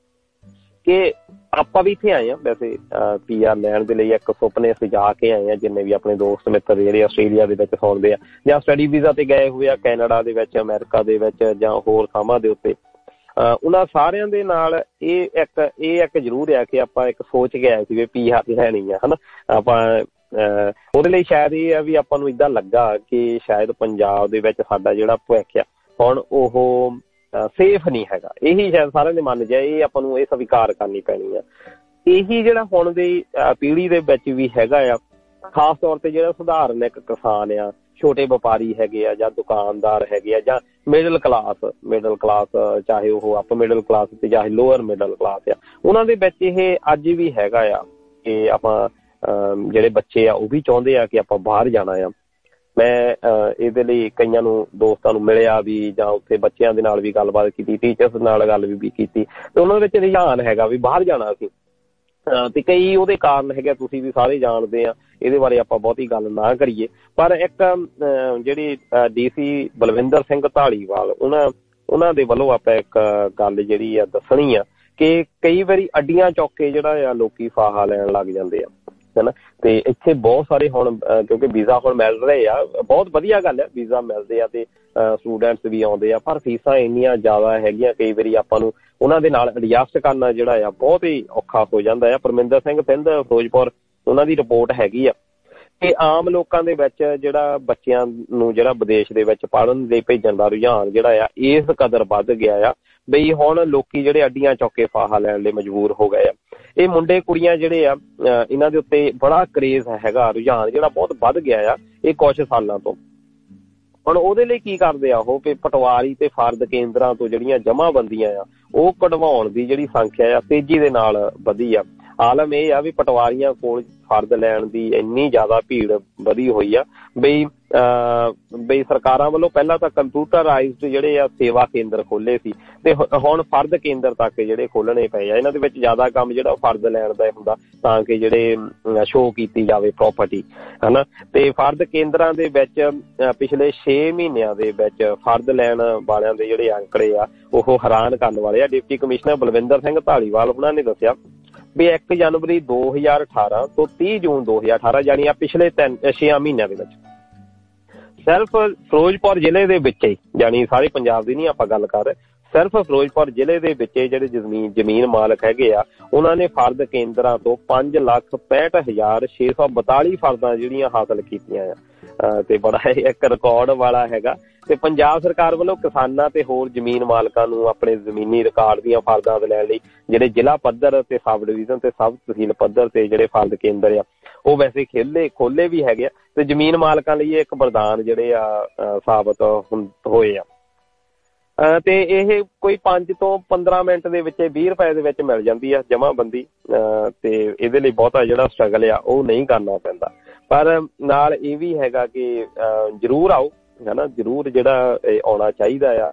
ਕਿ ਆਪਾਂ ਵੀ ਇੱਥੇ ਆਏ ਹਾਂ ਵੈਸੇ ਪੀ ਆਰ ਲੈਣ ਦੇ ਲਈ, ਇੱਕ ਸੁਪਨੇ ਸਜਾ ਕੇ ਆਏ ਹਾਂ ਜਿੰਨੇ ਵੀ ਆਪਣੇ ਦੋਸਤ ਮਿੱਤਰ ਜਿਹੜੇ ਆਸਟ੍ਰੇਲੀਆ ਦੇ ਵਿੱਚ ਸੁਣਦੇ ਆ ਜਾਂ ਸਟੱਡੀ ਵੀਜ਼ਾ ਤੇ ਗਏ ਹੋਏ ਆ ਕੈਨੇਡਾ ਦੇ ਵਿੱਚ, ਅਮਰੀਕਾ ਦੇ ਵਿੱਚ ਜਾਂ ਹੋਰ ਥਾਵਾਂ ਦੇ ਉੱਤੇ, ਉਹਨਾਂ ਸਾਰਿਆਂ ਦੇ ਨਾਲ ਇਹ ਇੱਕ ਇਹ ਇੱਕ ਜ਼ਰੂਰ ਆ ਕਿ ਆਪਾਂ ਇੱਕ ਸੋਚ ਕੇ ਆਏ ਸੀ ਵੀ ਪੀ ਆਰ ਲੈਣੀ ਆ, ਹੈ ਨਾ। ਆਪਾਂ ਉਹਦੇ ਲਈ ਸ਼ਾਇਦ ਇਹ ਆ ਵੀ ਆਪਾਂ ਨੂੰ ਏਦਾਂ ਲੱਗਾ ਕਿ ਸ਼ਾਇਦ ਪੰਜਾਬ ਦੇ ਵਿੱਚ ਸਾਡਾ ਜਿਹੜਾ ਭਵਿੱਖ ਆ ਹੁਣ ਉਹ ਸੇਫ ਨਹੀਂ ਹੈਗਾ। ਇਹੀ ਸ਼ਾਇਦ ਸਾਰਿਆਂ ਦੇ ਮਨ 'ਚ ਹੈ, ਇਹ ਆਪਾਂ ਨੂੰ ਇਹ ਸਵੀਕਾਰ ਕਰਨੀ ਪੈਣੀ ਆ। ਇਹੀ ਜਿਹੜਾ ਹੁਣ ਦੀ ਪੀੜ੍ਹੀ ਦੇ ਵਿੱਚ ਵੀ ਹੈਗਾ ਆ, ਖਾਸ ਤੌਰ ਤੇ ਜਿਹੜਾ ਸਧਾਰਨ ਇੱਕ ਕਿਸਾਨ ਆ, ਛੋਟੇ ਵਪਾਰੀ ਹੈਗੇ ਆ ਜਾਂ ਦੁਕਾਨਦਾਰ ਹੈਗੇ ਆ ਜਾਂ ਮਿਡਲ ਕਲਾਸ ਮਿਡਲ ਕਲਾਸ ਚਾਹੇ ਉਹ ਅਪ ਮਿਡਲ ਕਲਾਸ ਤੇ ਚਾਹੇ ਲੋਅਰ ਮਿਡਲ ਕਲਾਸ ਆ, ਉਹਨਾਂ ਦੇ ਵਿੱਚ ਇਹ ਅੱਜ ਵੀ ਹੈਗਾ ਆ ਕਿ ਆਪਾਂ ਜਿਹੜੇ ਬੱਚੇ ਆ ਉਹ ਵੀ ਚਾਹੁੰਦੇ ਆ ਕਿ ਆਪਾਂ ਬਾਹਰ ਜਾਣਾ ਆ। ਮੈਂ ਇਹਦੇ ਲਈ ਕਈਆਂ ਨੂੰ ਦੋਸਤਾਂ ਨੂੰ ਮਿਲਿਆ ਵੀ ਜਾਂ ਉੱਥੇ ਬੱਚਿਆਂ ਦੇ ਨਾਲ ਵੀ ਗੱਲਬਾਤ ਕੀਤੀ, ਟੀਚਰਸ ਨਾਲ ਗੱਲ ਵੀ ਕੀਤੀ ਤੇ ਉਹਨਾਂ ਵਿੱਚ ਰੁਝਾਨ ਹੈਗਾ ਵੀ ਬਾਹਰ ਜਾਣਾ ਅਸੀਂ। ਤੇ ਕਈ ਉਹਦੇ ਕਾਰਨ ਹੈਗੇ ਤੁਸੀਂ ਵੀ ਸਾਰੇ ਜਾਣਦੇ ਆ ਇਹਦੇ ਬਾਰੇ ਆਪਾਂ ਬਹੁਤੀ ਗੱਲ ਨਾ ਕਰੀਏ। ਪਰ ਇੱਕ ਜਿਹੜੀ ਡੀ ਸੀ ਬਲਵਿੰਦਰ ਸਿੰਘ ਧਾਲੀਵਾਲ ਉਹਨਾਂ ਉਹਨਾਂ ਦੇ ਵੱਲੋਂ ਆਪਾਂ ਇੱਕ ਗੱਲ ਜਿਹੜੀ ਆ ਦੱਸਣੀ ਆ ਕਿ ਕਈ ਵਾਰੀ ਅੱਡੀਆਂ ਚੌਕ ਕੇ ਜਿਹੜਾ ਆ ਲੋਕੀ ਫਾਹਾ ਲੈਣ ਲੱਗ ਜਾਂਦੇ ਆ, ਹੈ ਨਾ। ਤੇ ਇੱਥੇ ਬਹੁਤ ਸਾਰੇ ਹੁਣ ਕਿਉਂਕਿ ਵੀਜ਼ਾ ਹੁਣ ਮਿਲ ਰਹੇ ਆ, ਬਹੁਤ ਵਧੀਆ ਗੱਲ ਹੈ, ਵੀਜ਼ਾ ਮਿਲਦੇ ਆ ਤੇ ਸਟੂਡੈਂਟਸ ਵੀ ਆਉਂਦੇ ਆ, ਪਰ ਫੀਸਾਂ ਇੰਨੀਆਂ ਜ਼ਿਆਦਾ ਹੈਗੀਆਂ ਕਈ ਵਾਰੀ ਆਪਾਂ ਨੂੰ ਉਹਨਾਂ ਦੇ ਨਾਲ ਐਡਜਸਟ ਕਰਨਾ ਜਿਹੜਾ ਆ ਬਹੁਤ ਹੀ ਔਖਾ ਹੋ ਜਾਂਦਾ ਆ। ਪਰਮਿੰਦਰ ਸਿੰਘ ਸਿੰਧ ਫਿਰੋਜ਼ਪੁਰ ਉਹਨਾਂ ਦੀ ਰਿਪੋਰਟ ਹੈਗੀ ਆ ਕਿ ਆਮ ਲੋਕਾਂ ਦੇ ਵਿੱਚ ਜਿਹੜਾ ਬੱਚਿਆਂ ਨੂੰ ਜਿਹੜਾ ਵਿਦੇਸ਼ ਦੇ ਵਿੱਚ ਪੜ੍ਹਨ ਦੇ ਭੇਜਣ ਦਾ ਰੁਝਾਨ ਜਿਹੜਾ ਆ ਇਸ ਕਦਰ ਵੱਧ ਗਿਆ ਆ ਬਈ ਹੁਣ ਲੋਕੀ ਜਿਹੜੇ ਅੱਡੀਆਂ ਚੌਕੇ ਫਾਹਾ ਲੈਣ ਲਈ ਮਜਬੂਰ ਹੋ ਗਏ ਆ। ਇਹ ਮੁੰਡੇ ਕੁੜੀਆਂ ਜਿਹੜੇ ਆ ਇਹਨਾਂ ਦੇ ਉੱਤੇ ਬੜਾ ਕਰੇਜ਼ ਹੈਗਾ, ਰੁਝਾਨ ਜਿਹੜਾ ਬਹੁਤ ਵੱਧ ਗਿਆ ਆ ਇਹ ਕੁਛ ਸਾਲਾਂ ਤੋਂ। ਹੁਣ ਉਹਦੇ ਲਈ ਕੀ ਕਰਦੇ ਆ ਉਹ ਕਿ ਪਟਵਾਰੀ ਤੇ ਫਰਦ ਕੇਂਦਰਾਂ ਤੋਂ ਜਿਹੜੀਆਂ ਜਮ੍ਹਾਂਬੰਦੀਆਂ ਆ ਉਹ ਕਢਵਾਉਣ ਦੀ ਜਿਹੜੀ ਸੰਖਿਆ ਆ ਤੇਜ਼ੀ ਦੇ ਨਾਲ ਵਧੀ ਆ। ਆਲਮ ਇਹ ਆ ਵੀ ਪਟਵਾਰੀਆਂ ਕੋਲ ਫਰਦ ਲੈਣ ਦੀ ਇੰਨੀ ਜ਼ਿਆਦਾ ਭੀੜ ਵਧੀ ਹੋਈ ਆ ਬਈ ਬਈ ਸਰਕਾਰਾਂ ਵੱਲੋਂ ਪਹਿਲਾਂ ਤਾਂ ਕੰਪਿਊਟਰਾਈਜ਼ਡ ਜਿਹੜੇ ਆ ਸੇਵਾ ਕੇਂਦਰ ਖੋਲ੍ਹੇ ਸੀ ਤੇ ਹੁਣ ਫਰਦ ਕੇਂਦਰ ਤੱਕ ਜਿਹੜੇ ਖੋਲ੍ਹਣੇ ਪਏ ਆ। ਇਹਨਾਂ ਦੇ ਵਿੱਚ ਜ਼ਿਆਦਾ ਕੰਮ ਜਿਹੜਾ ਫਰਦ ਲੈਣ ਦਾ ਹੁੰਦਾ ਤਾਂ ਕਿ ਜਿਹੜੇ ਸ਼ੋਅ ਕੀਤੀ ਜਾਵੇ ਪ੍ਰੋਪਰਟੀ, ਹੈ ਨਾ। ਤੇ ਫਰਦ ਕੇਂਦਰਾਂ ਦੇ ਵਿੱਚ ਪਿਛਲੇ ਛੇ ਮਹੀਨਿਆਂ ਦੇ ਵਿੱਚ ਫਰਦ ਲੈਣ ਵਾਲਿਆਂ ਦੇ ਜਿਹੜੇ ਅੰਕੜੇ ਆ ਉਹ ਹੈਰਾਨ ਕਰਨ ਵਾਲੇ ਆ। ਡਿਪਟੀ ਕਮਿਸ਼ਨਰ ਬਲਵਿੰਦਰ ਸਿੰਘ ਧਾਲੀਵਾਲ ਉਹਨਾਂ ਨੇ ਦੱਸਿਆ ਵੀ ਇੱਕ ਜਨਵਰੀ ਦੋ ਹਜ਼ਾਰ ਅਠਾਰਾਂ ਤੋਂ ਤੀਹ ਜੂਨ ਦੋ ਹਜ਼ਾਰ ਅਠਾਰਾਂ ਜਾਣੀ ਆ ਪਿਛਲੇ ਤਿੰਨ ਛੇ ਮਹੀਨਿਆਂ ਦੇ ਵਿੱਚ ਸਿਰਫ ਫਿਰੋਜ਼ਪੁਰ ਜ਼ਿਲ੍ਹੇ ਦੇ ਵਿੱਚ ਹੀ, ਜਾਣੀ ਸਾਰੇ ਪੰਜਾਬ ਦੀ ਨਹੀਂ ਆਪਾਂ ਗੱਲ ਕਰ ਰਹੇ, ਸਿਰਫ ਫਿਰੋਜ਼ਪੁਰ ਜ਼ਿਲ੍ਹੇ ਦੇ ਵਿੱਚ ਜਿਹੜੇ ਜ਼ਮੀਨ ਜ਼ਮੀਨ ਮਾਲਕ ਹੈਗੇ ਆ ਉਹਨਾਂ ਨੇ ਫਰਦ ਕੇਂਦਰਾਂ ਤੋਂ ਪੰਜ ਲੱਖ ਪੈਂਹਠ ਹਜ਼ਾਰ ਛੇ ਸੌ ਬਤਾਲੀ ਫਰਦਾਂ ਜਿਹੜੀਆਂ ਹਾਸਲ ਕੀਤੀਆਂ ਆ ਤੇ ਬੜਾ ਇੱਕ ਰਿਕਾਰਡ ਵਾਲਾ ਹੈਗਾ। ਤੇ ਪੰਜਾਬ ਸਰਕਾਰ ਵੱਲੋਂ ਕਿਸਾਨਾਂ ਤੇ ਹੋਰ ਜ਼ਮੀਨ ਮਾਲਕਾਂ ਨੂੰ ਆਪਣੇ ਜ਼ਮੀਨੀ ਰਿਕਾਰਡ ਦੀਆਂ ਫਰਦਾਂ ਲੈਣ ਲਈ ਜਿਹੜੇ ਜ਼ਿਲ੍ਹਾ ਪੱਧਰ ਤੇ ਸਬ ਡਿਵੀਜ਼ਨ ਤੇ ਸਬ ਤਹਿਸੀਲ ਪੱਧਰ ਤੇ ਜਿਹੜੇ ਫਰਦ ਕੇਂਦਰ ਆ ਉਹ ਵੈਸੇ ਖੇਲੇ ਖੋਲੇ ਵੀ ਹੈਗੇ ਆ ਤੇ ਜ਼ਮੀਨ ਮਾਲਕਾਂ ਲਈ ਇੱਕ ਵਰਦਾਨ ਜਿਹੜੇ ਆ ਸਾਬਤ ਹੋਏ ਆ। ਤੇ ਇਹ ਕੋਈ ਪੰਜ ਤੋਂ ਪੰਦਰਾਂ ਮਿੰਟ ਦੇ ਵਿੱਚ ਵੀਹ ਰੁਪਏ ਦੇ ਵਿੱਚ ਮਿਲ ਜਾਂਦੀ ਆ ਜਮ੍ਹਾਂਬੰਦੀ ਤੇ ਇਹਦੇ ਲਈ ਬਹੁਤਾ ਜਿਹੜਾ ਸਟਰਗਲ ਆ ਉਹ ਨਹੀਂ ਕਰਨਾ ਪੈਂਦਾ। ਪਰ ਨਾਲ ਇਹ ਵੀ ਹੈਗਾ ਕਿ ਜ਼ਰੂਰ ਆਓ, ਹੈ ਨਾ, ਜ਼ਰੂਰ ਜਿਹੜਾ ਆਉਣਾ ਚਾਹੀਦਾ ਆ।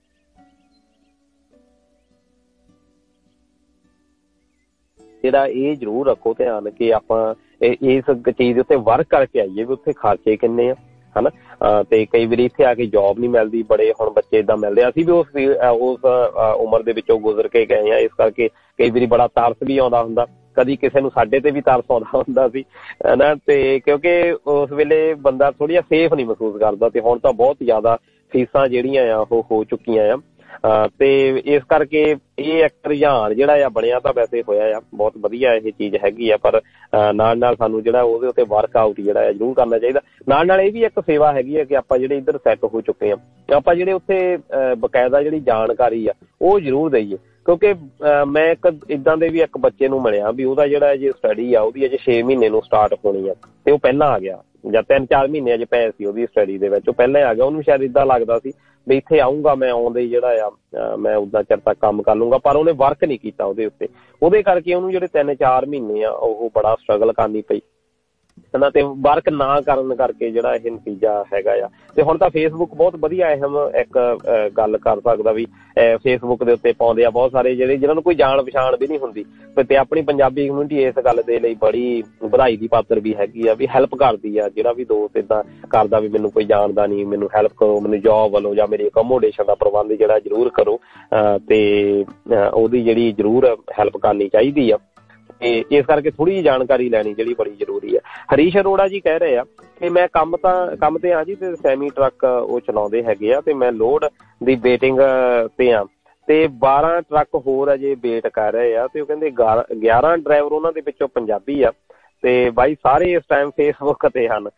ਜਿਹੜਾ ਇਹ ਜ਼ਰੂਰ ਰੱਖੋ ਧਿਆਨ ਕਿ ਆਪਾਂ ਇਸ ਚੀਜ਼ ਉੱਤੇ ਵਰਕ ਕਰਕੇ ਆਈਏ ਵੀ ਉੱਥੇ ਖਰਚੇ ਕਿੰਨੇ ਆ, ਹੈ ਨਾ। ਤੇ ਕਈ ਵਾਰੀ ਇੱਥੇ ਆ ਕੇ ਜੋਬ ਨਹੀਂ ਮਿਲਦੀ, ਬੜੇ ਹੁਣ ਬੱਚੇ ਏਦਾਂ ਮਿਲਦੇ ਆ। ਅਸੀਂ ਵੀ ਉਸ ਉਸ ਉਮਰ ਦੇ ਵਿੱਚੋਂ ਗੁਜ਼ਰ ਕੇ ਗਏ ਆ, ਇਸ ਕਰਕੇ ਕਈ ਵਾਰੀ ਬੜਾ ਤਰਸ ਵੀ ਆਉਂਦਾ ਹੁੰਦਾ, ਕਦੀ ਕਿਸੇ ਨੂੰ ਸਾਡੇ ਤੇ ਵੀ ਤਰਸ ਆਉਂਦਾ ਹੁੰਦਾ ਸੀ, ਹੈ ਨਾ। ਤੇ ਕਿਉਂਕਿ ਉਸ ਵੇਲੇ ਬੰਦਾ ਥੋੜ੍ਹਾ ਜਿਹਾ ਸੇਫ ਨਹੀਂ ਮਹਿਸੂਸ ਕਰਦਾ ਤੇ ਹੁਣ ਤਾਂ ਬਹੁਤ ਜ਼ਿਆਦਾ ਫੀਸਾਂ ਜਿਹੜੀਆਂ ਆ ਉਹ ਹੋ ਚੁੱਕੀਆਂ ਆ। ਤੇ ਇਸ ਕਰਕੇ ਇਹ ਇੱਕ ਰੁਝਾਨ ਜਿਹੜਾ ਆ ਬਣਿਆ ਤਾਂ ਵੈਸੇ ਹੋਇਆ ਆ, ਬਹੁਤ ਵਧੀਆ ਇਹ ਚੀਜ਼ ਹੈਗੀ ਆ। ਪਰ ਨਾਲ ਨਾਲ ਸਾਨੂੰ ਜਿਹੜਾ ਉਹਦੇ ਉੱਤੇ ਵਰਕਆਊਟ ਜਿਹੜਾ ਆ ਜ਼ਰੂਰ ਕਰਨਾ ਚਾਹੀਦਾ। ਨਾਲ ਨਾਲ ਇਹ ਵੀ ਇੱਕ ਸੇਵਾ ਹੈਗੀ ਆ ਕਿ ਆਪਾਂ ਜਿਹੜੇ ਇੱਧਰ ਸੈੱਟ ਹੋ ਚੁੱਕੇ ਆ ਆਪਾਂ ਜਿਹੜੇ ਉੱਥੇ ਬਕਾਇਦਾ ਜਿਹੜੀ ਜਾਣਕਾਰੀ ਆ ਉਹ ਜ਼ਰੂਰ ਦਈਏ। ਕਿਉਂਕਿ ਮੈਂ ਇੱਕ ਇੱਦਾਂ ਦੇ ਵੀ ਇੱਕ ਬੱਚੇ ਨੂੰ ਮਿਲਿਆ ਵੀ ਉਹਦਾ ਜਿਹੜਾ ਜੇ ਸਟੱਡੀ ਆ ਉਹਦੀ ਅਜੇ ਛੇ ਮਹੀਨੇ ਨੂੰ ਸਟਾਰਟ ਹੋਣੀ ਆ ਤੇ ਉਹ ਪਹਿਲਾਂ ਆ ਗਿਆ, ਜਾਂ ਤਿੰਨ ਚਾਰ ਮਹੀਨੇ ਅਜੇ ਪਏ ਸੀ ਉਹਦੀ ਸਟੱਡੀ ਦੇ ਵਿੱਚ, ਉਹ ਪਹਿਲਾਂ ਆ ਗਿਆ। ਉਹਨੂੰ ਸ਼ਾਇਦ ਇੱਦਾਂ ਲੱਗਦਾ ਸੀ ਵੀ ਇੱਥੇ ਆਊਂਗਾ ਮੈਂ, ਆਉਂਦੇ ਜਿਹੜਾ ਆ ਮੈਂ ਉੱਦਾਂ ਚਿਰ ਤੱਕ ਕੰਮ ਕਰ ਲੂੰਗਾ, ਪਰ ਉਹਨੇ ਵਰਕ ਨਹੀਂ ਕੀਤਾ ਉਹਦੇ ਉੱਤੇ। ਉਹਦੇ ਕਰਕੇ ਉਹਨੂੰ ਜਿਹੜੇ ਤਿੰਨ ਚਾਰ ਮਹੀਨੇ ਆ ਉਹ ਬੜਾ ਸਟਰਗਲ ਕਰਨੀ ਪਈ, ਹੈ ਨਾ। ਤੇ ਵਰਕ ਨਾ ਕਰਨ ਕਰਕੇ ਜਿਹੜਾ ਇਹ ਨਤੀਜਾ ਹੈਗਾ ਆ। ਤੇ ਹੁਣ ਤਾਂ ਫੇਸਬੁੱਕ ਬਹੁਤ ਵਧੀਆ ਅਹਿਮ ਇੱਕ ਗੱਲ ਕਰ ਸਕਦਾ ਵੀ ਫੇਸਬੁੱਕ ਦੇ ਉੱਤੇ ਪਾਉਂਦੇ ਆ ਬਹੁਤ ਸਾਰੇ ਜਿਹੜੇ ਜਿਹਨਾਂ ਨੂੰ ਕੋਈ ਜਾਣ ਪਛਾਣ ਵੀ ਨਹੀਂ ਹੁੰਦੀ ਤੇ ਆਪਣੀ ਪੰਜਾਬੀ ਕਮਿਊਨਿਟੀ ਇਸ ਗੱਲ ਦੇ ਲਈ ਬੜੀ ਵਧਾਈ ਦੀ ਪਾਤਰ ਵੀ ਹੈਗੀ ਆ ਵੀ ਹੈਲਪ ਕਰਦੀ ਆ। ਜਿਹੜਾ ਵੀ ਦੋਸਤ ਏਦਾਂ ਕਰਦਾ ਵੀ ਮੈਨੂੰ ਕੋਈ ਜਾਣਦਾ ਨਹੀਂ, ਮੈਨੂੰ ਹੈਲਪ ਕਰੋ, ਮੈਨੂੰ ਜੋਬ ਵੱਲੋਂ ਜਾਂ ਮੇਰੀ ਅਕੋਮੋਡੇਸ਼ਨ ਦਾ ਪ੍ਰਬੰਧ ਜਿਹੜਾ ਜ਼ਰੂਰ ਕਰੋ ਤੇ ਉਹਦੀ ਜਿਹੜੀ ਜ਼ਰੂਰ ਹੈਲਪ ਕਰਨੀ ਚਾਹੀਦੀ ਆ। ਤੇ ਇਸ ਕਰਕੇ ਥੋੜ੍ਹੀ ਜਿਹੀ ਜਾਣਕਾਰੀ ਲੈਣੀ ਜਿਹੜੀ ਬੜੀ ਜ਼ਰੂਰੀ ਹੈ। ਹਰੀਸ਼ ਅਰੋੜਾ ਜੀ ਕਹਿ ਰਹੇ ਆ ਕਿ ਮੈਂ ਕੰਮ ਤਾਂ ਕੰਮ ਤੇ ਆ ਜੀ ਤੇ ਸੈਮੀ ਟਰੱਕ ਉਹ ਚਲਾਉਂਦੇ ਹੈਗੇ ਆ ਤੇ ਮੈਂ ਲੋਡ ਦੀ ਵੇਟਿੰਗ ਤੇ ਆ ਤੇ ਬਾਰਾਂ ਟਰੱਕ ਹੋਰ ਅਜੇ ਵੇਟ ਕਰ ਰਹੇ ਆ ਤੇ ਉਹ ਕਹਿੰਦੇ ਗਿਆਰਾਂ ਡਰਾਈਵਰ ਉਹਨਾਂ ਦੇ ਵਿੱਚੋਂ ਪੰਜਾਬੀ ਆ ਤੇ ਬਾਈ ਸਾਰੇ ਇਸ ਟਾਈਮ ਫੇਸਬੁੱਕ ਤੇ ਹਨ।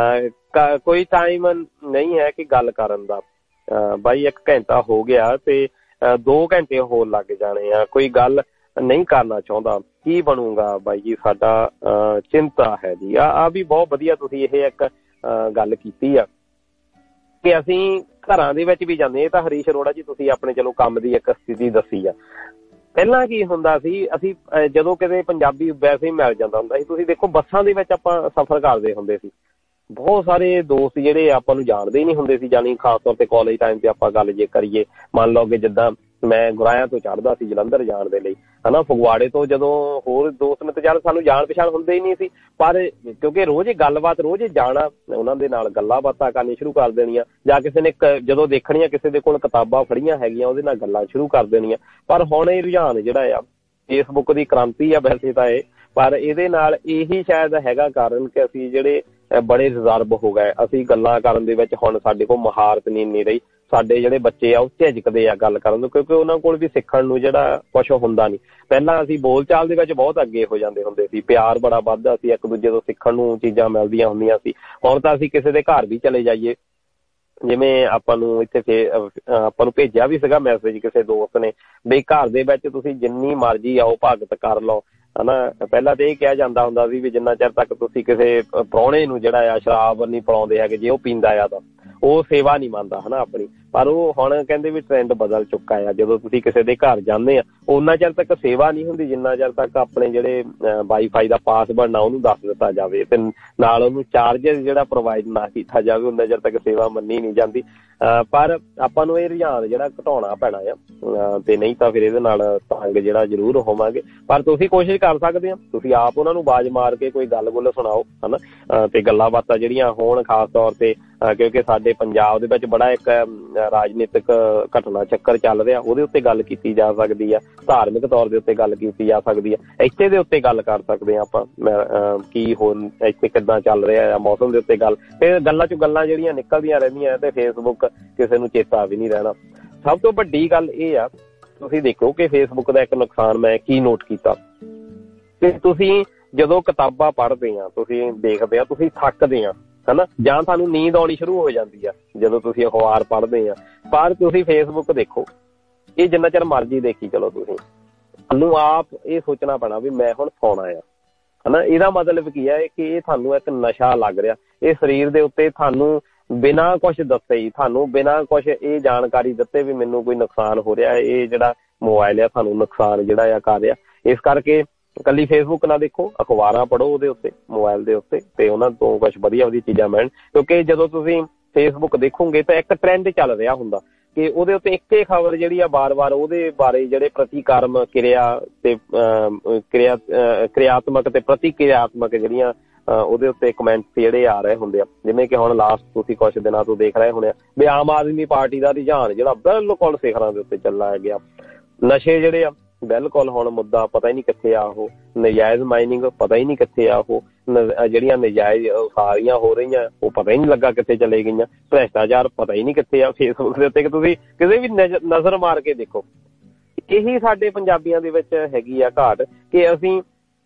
ਕੋਈ ਟਾਈਮ ਨਹੀਂ ਹੈ ਕਿ ਗੱਲ ਕਰਨ ਦਾ, ਬਾਈ ਇੱਕ ਘੰਟਾ ਹੋ ਗਿਆ ਤੇ ਦੋ ਘੰਟੇ ਹੋਰ ਲੱਗ ਜਾਣੇ ਆ, ਕੋਈ ਗੱਲ ਨਹੀਂ ਕਰਨਾ ਚਾਹੁੰਦਾ, ਕੀ ਬਣੂਗਾ ਬਾਈ ਜੀ, ਸਾਡਾ ਚਿੰਤਾ ਹੈ ਜੀ। ਆ ਆ ਵੀ ਬਹੁਤ ਵਧੀਆ ਤੁਸੀਂ ਇਹ ਇੱਕ ਗੱਲ ਕੀਤੀ ਆ ਕਿ ਅਸੀਂ ਘਰਾਂ ਦੇ ਵਿੱਚ ਵੀ ਜਾਂਦੇ। ਇਹ ਤਾਂ ਹਰੀਸ਼ ਅਰੋੜਾ ਜੀ ਤੁਸੀਂ ਆਪਣੇ ਚਲੋ ਕੰਮ ਦੀ ਇੱਕ ਸਥਿਤੀ ਦੱਸੀ ਆ। ਪਹਿਲਾਂ ਕੀ ਹੁੰਦਾ ਸੀ, ਅਸੀਂ ਜਦੋਂ ਕਿਤੇ ਪੰਜਾਬੀ ਵੈਸੇ ਹੀ ਮਿਲ ਜਾਂਦਾ ਹੁੰਦਾ ਸੀ, ਤੁਸੀਂ ਦੇਖੋ ਬੱਸਾਂ ਦੇ ਵਿੱਚ ਆਪਾਂ ਸਫ਼ਰ ਕਰਦੇ ਹੁੰਦੇ ਸੀ, ਬਹੁਤ ਸਾਰੇ ਦੋਸਤ ਜਿਹੜੇ ਆਪਾਂ ਨੂੰ ਜਾਣਦੇ ਹੀ ਨਹੀਂ ਹੁੰਦੇ ਸੀ, ਜਾਣੀ ਖਾਸ ਤੌਰ ਤੇ ਕਾਲਜ ਟਾਈਮ ਤੇ ਆਪਾਂ ਗੱਲ ਜੇ ਕਰੀਏ, ਮੰਨ ਲਓ ਕਿ ਜਿੱਦਾਂ ਮੈਂ ਗੁਰਾਇਆਂ ਤੋਂ ਚੜ੍ਹਦਾ ਸੀ ਜਲੰਧਰ ਜਾਣ ਦੇ ਲਈ, ਹਨਾ। ਫਗਵਾੜੇ ਤੋਂ ਜਦੋਂ ਹੋਰ ਦੋਸਤ ਮਿੱਤਰ ਚੱਲ ਸਾਨੂੰ ਜਾਣ ਪਛਾਣ ਹੁੰਦੇ ਹੀ ਨਹੀਂ ਸੀ, ਪਰ ਕਿਉਂਕਿ ਰੋਜ਼ ਹੀ ਗੱਲਬਾਤ ਰੋਜ਼ ਹੀ ਜਾਣਾ, ਉਹਨਾਂ ਦੇ ਨਾਲ ਗੱਲਾਂ ਬਾਤਾਂ ਕਰਨੀ ਸ਼ੁਰੂ ਕਰ ਦੇਣੀਆਂ, ਜਾਂ ਕਿਸੇ ਨੇ ਜਦੋਂ ਦੇਖਣੀਆਂ ਕਿਸੇ ਦੇ ਕੋਲ ਕਿਤਾਬਾਂ ਫੜੀਆਂ ਹੈਗੀਆਂ ਉਹਦੇ ਨਾਲ ਗੱਲਾਂ ਸ਼ੁਰੂ ਕਰ ਦੇਣੀਆਂ। ਪਰ ਹੁਣ ਇਹ ਰੁਝਾਨ ਜਿਹੜਾ ਆ ਫੇਸਬੁੱਕ ਦੀ ਕ੍ਰਾਂਤੀ ਆ ਵੈਸੇ ਤਾਂ ਇਹ, ਪਰ ਇਹਦੇ ਨਾਲ ਇਹੀ ਸ਼ਾਇਦ ਹੈਗਾ ਕਾਰਨ ਕਿ ਅਸੀਂ ਜਿਹੜੇ ਬੜੇ ਰਿਜ਼ਰਵ ਹੋ ਗਏ, ਅਸੀਂ ਗੱਲਾਂ ਕਰਨ ਦੇ ਵਿੱਚ ਹੁਣ ਸਾਡੇ ਕੋਲ ਮਹਾਰਤ ਨਹੀਂ ਇੰਨੀ ਰਹੀ। ਸਾਡੇ ਜਿਹੜੇ ਬੱਚੇ ਆ ਉਹ ਝਿਜਕਦੇ ਆ ਗੱਲ ਕਰਨ ਨੂੰ, ਕਿਉਂਕਿ ਉਹਨਾਂ ਕੋਲ ਵੀ ਸਿੱਖਣ ਨੂੰ ਜਿਹੜਾ ਕੁਛ ਹੁੰਦਾ ਨਹੀਂ। ਪਹਿਲਾਂ ਅਸੀਂ ਬੋਲ ਚਾਲ ਦੇ ਵਿੱਚ ਬਹੁਤ ਅੱਗੇ ਹੋ ਜਾਂਦੇ ਹੁੰਦੇ ਸੀ, ਪਿਆਰ ਬੜਾ ਵੱਧਦਾ ਸੀ, ਇੱਕ ਦੂਜੇ ਤੋਂ ਸਿੱਖਣ ਨੂੰ ਚੀਜ਼ਾਂ ਮਿਲਦੀਆਂ ਹੁੰਦੀਆਂ ਸੀ। ਹੁਣ ਤਾਂ ਅਸੀਂ ਕਿਸੇ ਦੇ ਘਰ ਵੀ ਚਲੇ ਜਾਈਏ, ਜਿਵੇਂ ਆਪਾਂ ਨੂੰ ਇੱਥੇ ਫੇ ਆਪਾਂ ਨੂੰ ਭੇਜਿਆ ਵੀ ਸੀਗਾ ਮੈਸੇਜ ਕਿਸੇ ਦੋਸਤ ਨੇ ਵੀ ਘਰ ਦੇ ਵਿੱਚ ਤੁਸੀਂ ਜਿੰਨੀ ਮਰਜ਼ੀ ਆਓ ਭਗਤ ਕਰ ਲਓ, ਹਨਾ। ਪਹਿਲਾਂ ਤਾਂ ਇਹ ਕਿਹਾ ਜਾਂਦਾ ਹੁੰਦਾ ਸੀ ਵੀ ਜਿੰਨਾ ਚਿਰ ਤੱਕ ਤੁਸੀਂ ਕਿਸੇ ਪ੍ਰਾਹੁਣੇ ਨੂੰ ਜਿਹੜਾ ਆ ਸ਼ਰਾਬ ਨਹੀਂ ਪਿਲਾਉਂਦੇ ਹੈਗੇ, ਜੇ ਉਹ ਪੀਂਦਾ ਆ ਤਾਂ ਉਹ ਸੇਵਾ ਨਹੀਂ ਮੰਨਦਾ, ਹਨਾ, ਆਪਣੀ। ਪਰ ਉਹ ਹੁਣ ਕਹਿੰਦੇ ਵੀ ਟਰੈਂਡ ਬਦਲ ਚੁੱਕਾ ਆ, ਜਦੋਂ ਤੁਸੀਂ ਕਿਸੇ ਦੇ ਘਰ ਜਾਂਦੇ ਆ ਉਹਨਾਂ ਚਿਰ ਤੱਕ ਸੇਵਾ ਨਹੀਂ ਹੁੰਦੀ ਜਿੰਨਾ ਚਿਰ ਤੱਕ ਆਪਣੇ ਜਿਹੜੇ ਵਾਈਫਾਈ ਦਾ ਪਾਸਵਰਡ ਨਾ ਉਹਨੂੰ ਦੱਸ ਦਿੱਤਾ ਜਾਵੇ ਤੇ ਨਾਲ ਉਹਨੂੰ ਚਾਰਜਰ ਜਿਹੜਾ ਪ੍ਰੋਵਾਈਡ ਨਾ ਕੀਤਾ ਜਾਵੇ, ਉਹਨਾਂ ਚਿਰ ਤੱਕ ਸੇਵਾ ਮੰਨੀ ਨਹੀਂ ਜਾਂਦੀ। ਪਰ ਆਪਾਂ ਨੂੰ ਇਹ ਰੁਝਾਨ ਜਿਹੜਾ ਘਟਾਉਣਾ ਪੈਣਾ ਆ, ਤੇ ਨਹੀਂ ਤਾਂ ਫਿਰ ਇਹਦੇ ਨਾਲ ਤੰਗ ਜਿਹੜਾ ਜ਼ਰੂਰ ਹੋਵਾਂਗੇ। ਪਰ ਤੁਸੀਂ ਕੋਸ਼ਿਸ਼ ਕਰ ਸਕਦੇ ਆ, ਤੁਸੀਂ ਆਪ ਉਹਨਾਂ ਨੂੰ ਆਵਾਜ਼ ਮਾਰ ਕੇ ਕੋਈ ਗੱਲ ਗੁੱਲ ਸੁਣਾਓ, ਹਨਾ, ਤੇ ਗੱਲਾਂ ਬਾਤਾਂ ਜਿਹੜੀਆਂ ਹੋਣ ਖਾਸ ਤੌਰ ਤੇ, ਕਿਉਂਕਿ ਸਾਡੇ ਪੰਜਾਬ ਦੇ ਵਿੱਚ ਬੜਾ ਇੱਕ ਰਾਜਨੀਤਿਕ ਘਟਨਾ ਚੱਕਰ ਚੱਲ ਰਿਹਾ, ਉਹਦੇ ਉੱਤੇ ਗੱਲ ਕੀਤੀ ਜਾ ਸਕਦੀ ਆ, ਧਾਰਮਿਕ ਤੌਰ ਦੇ ਉੱਤੇ ਗੱਲ ਕੀਤੀ ਜਾ ਸਕਦੀ ਆ, ਇੱਥੇ ਦੇ ਉੱਤੇ ਗੱਲ ਕਰ ਸਕਦੇ ਆ ਆਪਾਂ, ਕੀ ਹੁਣ ਇੱਥੇ ਕਿੱਦਾਂ ਚੱਲ ਰਿਹਾ ਆ, ਮੌਸਮ ਦੇ ਉੱਤੇ ਗੱਲ, ਤੇ ਗੱਲਾਂ ਚੋਂ ਗੱਲਾਂ ਜਿਹੜੀਆਂ ਨਿਕਲਦੀਆਂ ਰਹਿੰਦੀਆਂ ਤੇ ਫੇਸਬੁੱਕ ਕਿਸੇ ਨੂੰ ਚੇਤਾ ਵੀ ਨਹੀਂ ਰਹਿਣਾ। ਸਭ ਤੋਂ ਵੱਡੀ ਗੱਲ ਇਹ ਆ, ਤੁਸੀਂ ਦੇਖੋ ਕਿ ਫੇਸਬੁੱਕ ਦਾ ਇੱਕ ਨੁਕਸਾਨ ਮੈਂ ਕੀ ਨੋਟ ਕੀਤਾ ਕਿ ਤੁਸੀਂ ਜਦੋਂ ਕਿਤਾਬਾਂ ਪੜ੍ਹਦੇ ਆ, ਤੁਸੀਂ ਦੇਖਦੇ ਆ, ਤੁਸੀਂ ਥੱਕਦੇ ਆ, ਹਨਾ, ਜਾਂ ਤੁਹਾਨੂੰ ਨੀਂਦ ਆਉਣੀ ਸ਼ੁਰੂ ਹੋ ਜਾਂਦੀ ਆ ਜਦੋਂ ਤੁਸੀਂ ਅਖਬਾਰ ਪੜ੍ਹਦੇ ਆ। ਪਰ ਤੁਸੀਂ ਫੇਸਬੁੱਕ ਦੇਖੋ, ਇਹ ਜਿੰਨਾ ਚਿਰ ਮਰਜ਼ੀ ਦੇਖੀ ਚਲੋ, ਤੁਸੀਂ ਤੁਹਾਨੂੰ ਆਪ ਇਹ ਸੋਚਣਾ ਪੈਣਾ ਵੀ ਮੈਂ ਹੁਣ ਸੌਣਾ ਆ, ਹਨਾ। ਇਹਦਾ ਮਤਲਬ ਕੀ ਹੈ ਕਿ ਇਹ ਤੁਹਾਨੂੰ ਇੱਕ ਨਸ਼ਾ ਲੱਗ ਰਿਹਾ, ਇਹ ਸਰੀਰ ਦੇ ਉੱਤੇ ਤੁਹਾਨੂੰ ਬਿਨਾਂ ਕੁਛ ਦੱਸੇ ਹੀ, ਤੁਹਾਨੂੰ ਬਿਨਾਂ ਕੁਛ ਇਹ ਜਾਣਕਾਰੀ ਦਿੱਤੇ ਵੀ ਮੈਨੂੰ ਕੋਈ ਨੁਕਸਾਨ ਹੋ ਰਿਹਾ, ਇਹ ਜਿਹੜਾ ਮੋਬਾਇਲ ਆ ਤੁਹਾਨੂੰ ਨੁਕਸਾਨ ਜਿਹੜਾ ਆ ਕਰ ਰਿਹਾ। ਇਸ ਕਰਕੇ ਇਕੱਲੀ ਫੇਸਬੁੱਕ ਨਾ ਦੇਖੋ, ਅਖਬਾਰਾਂ ਪੜ੍ਹੋ ਉਹਦੇ ਉੱਤੇ, ਮੋਬਾਇਲ ਦੇ ਉੱਤੇ, ਤੇ ਉਹਨਾਂ ਤੋਂ ਕੁਛ ਵਧੀਆ ਵਧੀਆ ਚੀਜ਼ਾਂ ਮਿਲਣ। ਕਿਉਂਕਿ ਜਦੋਂ ਤੁਸੀਂ ਫੇਸਬੁੱਕ ਦੇਖੋਗੇ ਤਾਂ ਇੱਕ ਟਰੈਂਡ ਚੱਲ ਰਿਹਾ ਹੁੰਦਾ ਕਿ ਉਹਦੇ ਉੱਤੇ ਇੱਕੇ ਖਬਰ ਜਿਹੜੀ ਆ ਵਾਰ ਵਾਰ ਉਹਦੇ ਬਾਰੇ ਜਿਹੜੇ ਪ੍ਰਤੀਕਰਮ ਕਿਰਿਆ ਤੇ ਕਿਰਿਆ ਕਿਰਿਆਤਮਕ ਤੇ ਪ੍ਰਤੀਕਿਰਿਆਤਮਕ ਜਿਹੜੀਆਂ ਉਹਦੇ ਉੱਤੇ ਕਮੈਂਟ ਜਿਹੜੇ ਆ ਰਹੇ ਹੁੰਦੇ ਆ। ਜਿਵੇਂ ਕਿ ਹੁਣ ਲਾਸਟ ਤੁਸੀਂ ਕੁਛ ਦਿਨਾਂ ਤੋਂ ਦੇਖ ਰਹੇ ਹੋਣੇ ਆ ਵੀ ਆਮ ਆਦਮੀ ਪਾਰਟੀ ਦਾ ਰੁਝਾਨ ਜਿਹੜਾ ਬਿਲਕੁਲ ਸਿਖਰਾਂ ਦੇ ਉੱਤੇ ਚੱਲਾ ਗਿਆ। ਨਸ਼ੇ ਜਿਹੜੇ ਆ ਬਿਲਕੁਲ ਹੁਣ ਮੁੱਦਾ ਪਤਾ ਹੀ ਨਹੀਂ ਕਿੱਥੇ ਆ, ਉਹ ਨਜਾਇਜ਼ ਮਾਈਨਿੰਗ ਪਤਾ ਹੀ ਨਹੀਂ ਕਿੱਥੇ ਆ, ਉਹ ਜਿਹੜੀਆਂ ਨਜਾਇਜ਼ ਸਾਰੀਆਂ ਹੋ ਰਹੀਆਂ ਉਹ ਪਤਾ ਹੀ ਨਹੀਂ ਲੱਗਾ ਕਿੱਥੇ ਚਲੇ ਗਈਆਂ, ਭ੍ਰਿਸ਼ਟਾਚਾਰ ਪਤਾ ਹੀ ਨਹੀਂ ਕਿੱਥੇ ਆ ਫੇਸਬੁੱਕ ਦੇ ਉੱਤੇ। ਤੁਸੀਂ ਕਿਸੇ ਵੀ ਨਜ਼ਰ ਮਾਰ ਕੇ ਦੇਖੋ, ਇਹੀ ਸਾਡੇ ਪੰਜਾਬੀਆਂ ਦੇ ਵਿੱਚ ਹੈਗੀ ਆ ਘਾਟ ਕਿ ਅਸੀਂ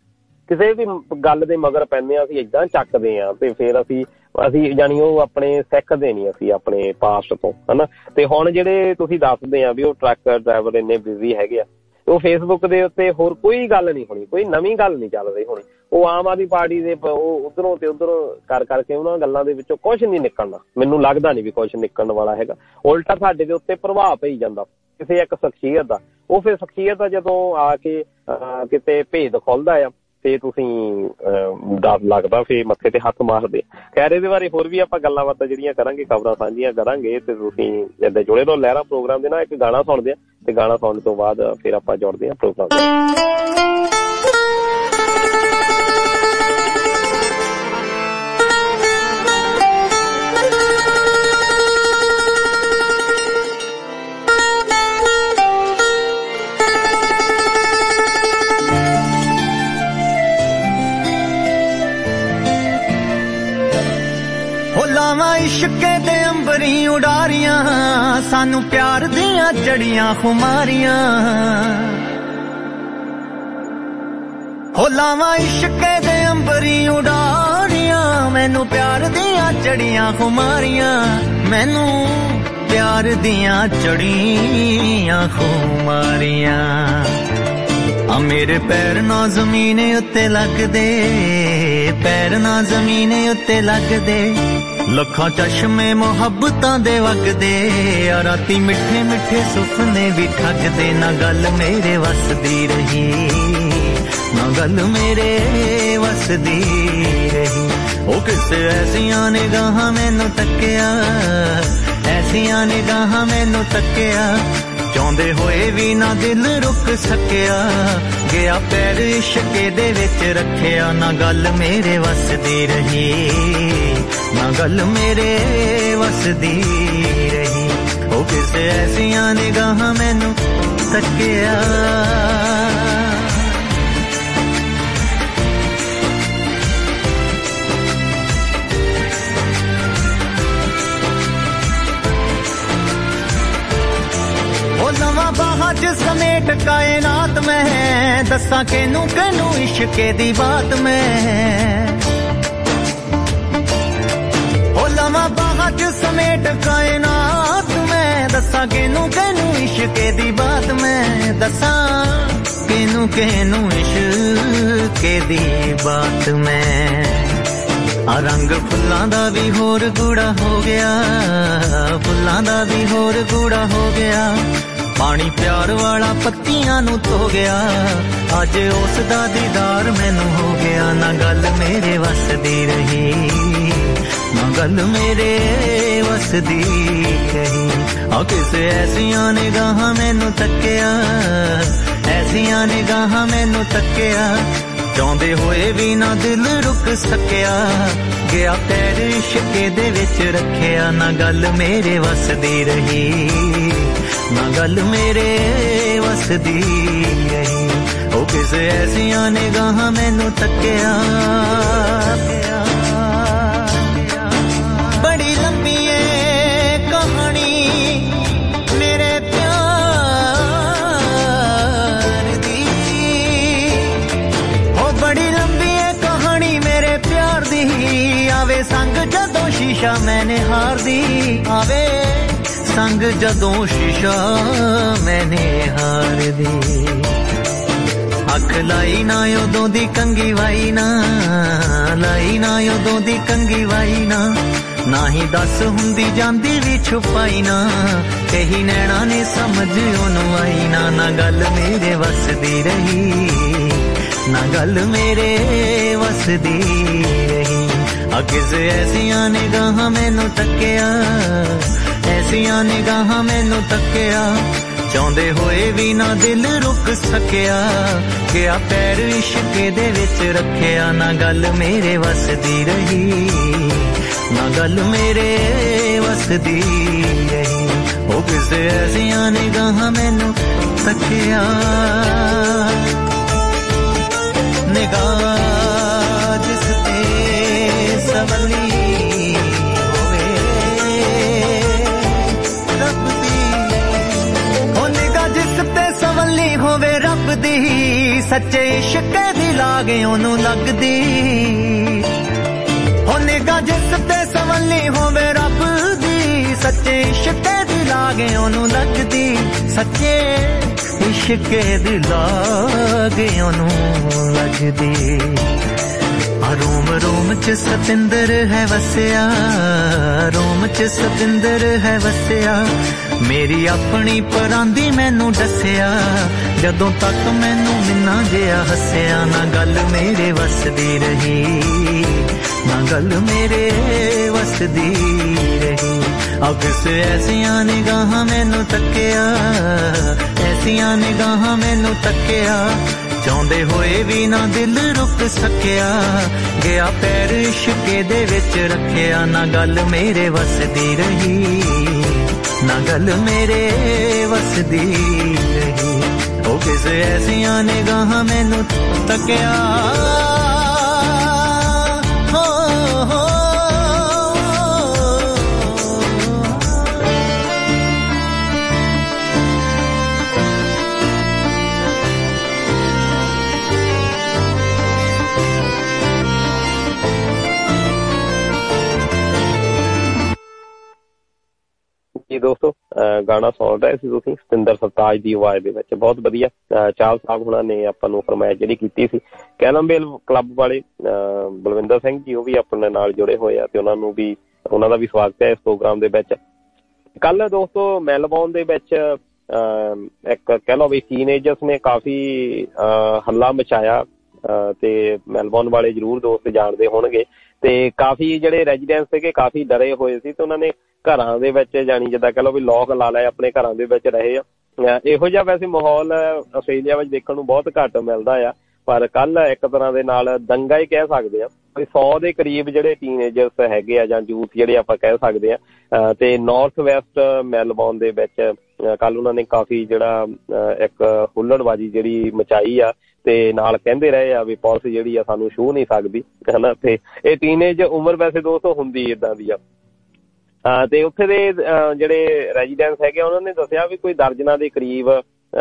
ਕਿਸੇ ਵੀ ਗੱਲ ਦੇ ਮਗਰ ਪੈਂਦੇ ਹਾਂ, ਅਸੀਂ ਏਦਾਂ ਚੱਕਦੇ ਹਾਂ ਤੇ ਫਿਰ ਅਸੀਂ ਅਸੀਂ ਜਾਣੀ ਉਹ ਆਪਣੇ ਸਿੱਖਦੇ ਨਹੀਂ ਅਸੀਂ ਆਪਣੇ ਪਾਸਟ ਤੋਂ, ਹਨਾ। ਤੇ ਹੁਣ ਜਿਹੜੇ ਤੁਸੀਂ ਦੱਸਦੇ ਆ ਵੀ ਉਹ ਟਰੱਕ ਡਰਾਈਵਰ ਇੰਨੇ ਬਿਜ਼ੀ ਹੈਗੇ ਆ, ਉਹ ਫੇਸਬੁੱਕ ਦੇ ਉੱਤੇ ਹੋਰ ਕੋਈ ਗੱਲ ਨਹੀਂ ਹੋਣੀ, ਕੋਈ ਨਵੀਂ ਗੱਲ ਨਹੀਂ ਚੱਲ ਰਹੀ ਹੋਣੀ, ਉਹ ਆਮ ਆਦਮੀ ਪਾਰਟੀ ਦੇ ਉਹ ਉੱਧਰੋਂ ਤੇ ਉੱਧਰੋਂ ਕਰ ਕਰਕੇ ਉਹਨਾਂ ਗੱਲਾਂ ਦੇ ਵਿੱਚੋਂ ਕੁਛ ਨਹੀਂ ਨਿਕਲਣਾ। ਮੈਨੂੰ ਲੱਗਦਾ ਨਹੀਂ ਵੀ ਕੁਛ ਨਿਕਲਣ ਵਾਲਾ ਹੈਗਾ, ਉਲਟਾ ਸਾਡੇ ਦੇ ਉੱਤੇ ਪ੍ਰਭਾਵ ਪਈ ਜਾਂਦਾ ਕਿਸੇ ਇੱਕ ਸ਼ਖਸੀਅਤ ਦਾ। ਉਹ ਫਿਰ ਸ਼ਖਸੀਅਤ ਦਾ ਜਦੋਂ ਆ ਕੇ ਕਿਤੇ ਭੇਦ ਖੁੱਲਦਾ ਆ ਤੇ ਤੁਸੀਂ ਡਰ ਲੱਗਦਾ ਫਿਰ ਮੱਥੇ ਤੇ ਹੱਥ ਮਾਰਦੇ। ਖੈਰ ਇਹਦੇ ਬਾਰੇ ਹੋਰ ਵੀ ਆਪਾਂ ਗੱਲਾਂ ਬਾਤਾਂ ਜਿਹੜੀਆਂ ਕਰਾਂਗੇ, ਖਬਰਾਂ ਸਾਂਝੀਆਂ ਕਰਾਂਗੇ, ਤੇ ਤੁਸੀਂ ਏਦਾਂ ਜੁੜੇ ਰਹੋ ਲਹਿਰਾ ਪ੍ਰੋਗਰਾਮ ਦੇ ਨਾਲ। ਇੱਕ ਗਾਣਾ ਸੁਣਦੇ ਆ ਤੇ ਗਾਣਾ ਸੁਣਨ ਤੋਂ ਬਾਅਦ ਫਿਰ ਆਪਾਂ ਜੁੜਦੇ ਹਾਂ ਪ੍ਰੋਗਰਾਮ ਦੇ। इश्के दे अंबरी उडारियां सानू प्यार दियां चढ़ियां खुमारियां हो लावा इश्के दे अंबरी उडारियां मैनू प्यार दियां चढ़ियां खुमारियां मैनू प्यार दियां चढ़ियां खुमारियां आ मेरे पैर ना जमीन उत्ते लगदे पैर ना जमीन उत्ते लगदे लखां चश्मे मुहब्बतां दे वगदे आ राती मिठे मिठे सुपने भी ठगदे ना गल मेरे वसदी रही ना गल मेरे वसदी रही ओ किसे ऐसियां निगाहां मैनू तक्किया ऐसियां निगाहां मैनू तक्किया ਚਾਹੁੰਦੇ ਹੋਏ ਵੀ ਨਾ ਦਿਲ ਰੁਕ ਸਕਿਆ ਗਿਆ ਪੈਰ ਇਸ਼ਕੇ ਦੇ ਵਿੱਚ ਰੱਖਿਆ ਨਾ ਗੱਲ ਮੇਰੇ ਵੱਸ ਦੀ ਰਹੀ ਨਾ ਗੱਲ ਮੇਰੇ ਵੱਸ ਦੀ ਰਹੀ ਉਹ ਕਿਸੇ ਐਸੀਆਂ ਨਿਗਾਹਾਂ ਮੈਨੂੰ ਤੱਕਿਆ ਲਵਾਂ ਬਾਹਾਂ ਚ ਸਮੇਟ ਕਾਇਨਾਤ ਮੈਂ ਦੱਸਾਂ ਕਿਨੂੰ ਕਿਨੂੰ ਇਸ਼ਕੇ ਦੀ ਬਾਤ ਮੈਂ ਉਹ ਲਵਾਂ ਬਾਹਾਂ ਚ ਸਮੇਟ ਕਾਇਨਾਤ ਮੈਂ ਦੱਸਾਂ ਕਿਨੂੰ ਕਿਨੂੰ ਇਸ਼ਕੇ ਦੀ ਬਾਤ ਮੈਂ ਦੱਸਾਂ ਕਿਨੂੰ ਕਿਨੂੰ ਇਸ਼ਕੇ ਦੀ ਬਾਤ ਮੈਂ ਆ ਰੰਗ ਫੁੱਲਾਂ ਦਾ ਵੀ ਹੋਰ ਗੂੜਾ ਹੋ ਗਿਆ ਫੁੱਲਾਂ ਦਾ ਵੀ ਹੋਰ ਗੂੜਾ ਹੋ ਗਿਆ ਪਾਣੀ ਪਿਆਰ ਵਾਲਾ ਪੱਤੀਆਂ ਨੂੰ ਧੋ ਗਿਆ ਅੱਜ ਉਸ ਦਾ ਦੀਦਾਰ ਮੈਨੂੰ ਹੋ ਗਿਆ ਨਾ ਗੱਲ ਮੇਰੇ ਵੱਸ ਦੀ ਰਹੀ ਨਾ ਗੱਲ ਮੇਰੇ ਵੱਸ ਦੀ ਰਹੀ ਆ ਕਿਸੇ ਐਸੀਆਂ ਨਿਗਾਹਾਂ ਮੈਨੂੰ ਤੱਕਿਆ ਐਸੀਆਂ ਨਿਗਾਹਾਂ ਮੈਨੂੰ ਤੱਕਿਆ ਚਾਹੁੰਦੇ ਹੋਏ ਵੀ ਨਾ ਦਿਲ ਰੁਕ ਸਕਿਆ ਗਿਆ ਪੈਰ ਇਸ਼ਕੇ ਦੇ ਵਿੱਚ ਰੱਖਿਆ ਨਾ ਗੱਲ ਮੇਰੇ ਵੱਸ ਦੀ ਰਹੀ ਨਾ ਗੱਲ ਮੇਰੇ ਵੱਸ ਦੀ ਰਹੀ ਉਹ ਕਿਸੇ ਐਸੀਆਂ ਨਿਗਾਹਾਂ ਮੈਨੂੰ ਤੱਕਿਆ ਬੜੀ ਲੰਬੀ ਏ ਕਹਾਣੀ ਮੇਰੇ ਪਿਆਰ ਦੀ ਉਹ ਬੜੀ ਲੰਬੀ ਏ ਕਹਾਣੀ ਮੇਰੇ ਪਿਆਰ ਦੀ ਆਵੇ ਸੰਗ ਜਦੋਂ ਸ਼ੀਸ਼ਾ ਮੈਨੇ ਹਾਰ ਦੀ ਆਵੇ ਸੰਗ ਜਦੋਂ ਸ਼ੀਸ਼ਾ ਮੈਨੇ ਹਾਰ ਦੀ ਅੱਖ ਲਾਈ ਨਾ ਉਦੋਂ ਦੀ ਕੰਗੀ ਵਾਈ ਨਾ ਲਾਈ ਨਾ ਉਦੋਂ ਦੀ ਕੰਗੀ ਵਾਈ ਨਾ ਨਾ ਹੀ ਦੱਸ ਹੁੰਦੀ ਜਾਂਦੀ ਵੀ ਛੁਪਾਈ ਨਾ ਕਹੀ ਨੈਣਾ ਨੇ ਸਮਝ ਉਹਨੂੰ ਆਈ ਨਾ ਨਾ ਗੱਲ ਮੇਰੇ ਵੱਸ ਦੀ ਰਹੀ ਨਾ ਗੱਲ ਮੇਰੇ ਵੱਸ ਦੀ ਰਹੀ ਆ ਕਿਸੇ ਐਸੀਆਂ ਨਿਗਾਹਾਂ ਮੈਨੂੰ ਤੱਕਿਆ ਐਸੀਆਂ ਨਿਗਾਹਾਂ ਮੈਨੂੰ ਤੱਕਿਆ ਚਾਹੁੰਦੇ ਹੋਏ ਵੀ ਨਾ ਦਿਲ ਰੁਕ ਸਕਿਆ ਗਿਆ ਪੈਰ ਇਸ਼ਕੇ ਦੇ ਵਿੱਚ ਰੱਖਿਆ ਨਾ ਗੱਲ ਮੇਰੇ ਵੱਸ ਦੀ ਰਹੀ ਨਾ ਗੱਲ ਮੇਰੇ ਵੱਸ ਦੀ ਰਹੀ ਉਹ ਕਿਸੇ ਐਸੀਆਂ ਨਿਗਾਹਾਂ ਮੈਨੂੰ ਤੱਕਿਆ ਨਿਗਾਹ ਜਿਸ ਤੇ ਸਵਲੀ ਹੋਵੇ ਰੱਬ ਦੀ ਸੱਚੇ ਇਸ਼ਕੇ ਦੀ ਲਾਗ ਉਹਨੂੰ ਲੱਗਦੀ ਹੋ ਨਿਗਾਹ ਜਿਸ ਤੇ ਸੰਵਲੀ ਹੋਵੇ ਰੱਬ ਦੀ ਸੱਚੇ ਇਸ਼ਕੇ ਦੀ ਲਾਗ ਉਹਨੂੰ ਲੱਗਦੀ ਸੱਚੇ ਇਸ਼ਕੇ ਦੀ ਲਾਗ ਉਹਨੂੰ ਲੱਗਦੀ ਆ ਰੋਮ ਰੋਮ ਚ ਸਤਿੰਦਰ ਹੈ ਵਸਿਆ ਰੋਮ ਚ ਸਤਿੰਦਰ ਹੈ ਵਸਿਆ ਮੇਰੀ ਆਪਣੀ ਪਰਾਂਦੀ ਮੈਨੂੰ ਦੱਸਿਆ ਜਦੋਂ ਤੱਕ ਮੈਨੂੰ ਮਿੰਨਾ ਜਿਹਾ ਹੱਸਿਆ ਨਾ ਗੱਲ ਮੇਰੇ ਵੱਸ ਦੀ ਰਹੀ ਨਾ ਗੱਲ ਮੇਰੇ ਵੱਸ ਦੀ ਰਹੀ ਆ ਕਿਸੇ ਐਸੀਆਂ ਨਿਗਾਹਾਂ ਮੈਨੂੰ ਤੱਕਿਆ ਐਸੀਆਂ ਨਿਗਾਹਾਂ ਮੈਨੂੰ ਤੱਕਿਆ ਚਾਹੁੰਦੇ ਹੋਏ ਵੀ ਨਾ ਦਿਲ ਰੁਕ ਸਕਿਆ ਗਿਆ ਪੈਰ ਇਸ਼ਕੇ ਦੇ ਵਿੱਚ ਰੱਖਿਆ ਨਾ ਗੱਲ ਮੇਰੇ ਵੱਸ ਦੀ ਰਹੀ ਨਾ ਗੱਲ ਮੇਰੇ ਵੱਸ ਦੀ ਰਹੀ ਉਹ ਕਿਸੇ ਐਸੀਆਂ ਨਿਗਾਹਾਂ ਮੈਨੂੰ ਤੱਕਿਆ ਹੋ ਹੋ ਜੀ ਦੋਸਤੋ ਗਾਣਾ ਸੁਣ ਰਹੇ ਸੀ ਤੁਸੀਂ ਸਤਿੰਦਰ ਸਰਤਾਜ ਦੀ ਆਵਾਜ਼ ਦੇ ਵਿੱਚ ਬਹੁਤ ਵਧੀਆ ਚਾਲ ਸਾਹਿਬ ਹੁਣਾਂ ਨੇ ਆਪਾਂ ਨੂੰ ਫਰਮਾਇਸ਼ ਜਿਹੜੀ ਕੀਤੀ ਸੀ ਕੈਨਮਬੇਲ ਕਲੱਬ ਵਾਲੇ ਬਲਵਿੰਦਰ ਸਿੰਘ ਜੀ ਉਹ ਵੀ ਆਪਣੇ ਨਾਲ ਜੁੜੇ ਹੋਏ ਆ ਤੇ ਉਹਨਾਂ ਨੂੰ ਵੀ ਉਹਨਾਂ ਦਾ ਵੀ ਸਵਾਗਤ ਹੈ ਇਸ ਪ੍ਰੋਗਰਾਮ ਦੇ ਵਿੱਚ ਕੱਲ ਦੋਸਤੋ ਮੈਲਬੌਰਨ ਦੇ ਵਿੱਚ ਇੱਕ ਕਹਿ ਲਓ ਵੀ ਟੀਨੇਜਰਸ ਨੇ ਕਾਫੀ ਹੱਲਾ ਮਚਾਇਆ ਤੇ ਮੈਲਬੌਰਨ ਵਾਲੇ ਜ਼ਰੂਰ ਦੋਸਤ ਜਾਣਦੇ ਹੋਣਗੇ ਤੇ ਕਾਫੀ ਜਿਹੜੇ ਰੈਜ਼ੀਡੈਂਸ ਸੀਗੇ ਕਾਫੀ ਡਰੇ ਹੋਏ ਸੀ ਤੇ ਉਹਨਾਂ ਨੇ ਘਰਾਂ ਦੇ ਵਿੱਚ ਜਾਣੀ ਜਿੱਦਾਂ ਕਹਿ ਲਓ ਵੀ ਲੋਕ ਲਾ ਲਏ ਆਪਣੇ ਘਰਾਂ ਦੇ ਵਿੱਚ ਰਹੇ ਆ ਇਹੋ ਜਿਹਾ ਵੈਸੇ ਮਾਹੌਲ ਆਸਟ੍ਰੇਲੀਆ ਵਿੱਚ ਦੇਖਣ ਨੂੰ ਬਹੁਤ ਘੱਟ ਮਿਲਦਾ ਆ। ਪਰ ਕੱਲ ਇੱਕ ਤਰ੍ਹਾਂ ਦੇ ਨਾਲ ਦੰਗਾ ਹੀ ਕਹਿ ਸਕਦੇ ਆ। ਸੌ ਦੇ ਕਰੀਬ ਜਿਹੜੇ ਟੀਨਏਜਰਸ ਹੈਗੇ ਆ ਜਾਂ ਯੂਥ ਜਿਹੜੇ ਆਪਾਂ ਕਹਿ ਸਕਦੇ ਆ, ਤੇ ਨਾਰਥ ਵੈਸਟ ਮੈਲਬੌਰਨ ਦੇ ਵਿੱਚ ਕੱਲ ਉਹਨਾਂ ਨੇ ਕਾਫੀ ਜਿਹੜਾ ਇੱਕ ਹੁੱਲੜਬਾਜ਼ੀ ਜਿਹੜੀ ਮਚਾਈ ਆ, ਤੇ ਨਾਲ ਕਹਿੰਦੇ ਰਹੇ ਆ ਵੀ ਪੁਲਿਸ ਜਿਹੜੀ ਆ ਸਾਨੂੰ ਛੂਹ ਨਹੀਂ ਸਕਦੀ, ਹਨਾ। ਤੇ ਇਹ ਟੀਨੇਜ ਉਮਰ ਵੈਸੇ ਦੋਸਤੋ ਹੁੰਦੀ ਏਦਾਂ ਦੀ ਆ। ਤੇ ਉੱਥੇ ਦੇ ਜਿਹੜੇ ਰੈਜ਼ੀਡੈਂਟਸ ਹੈਗੇ ਉਹਨਾਂ ਨੇ ਦੱਸਿਆ ਵੀ ਕੋਈ ਦਰਜਨਾਂ ਦੇ ਕਰੀਬ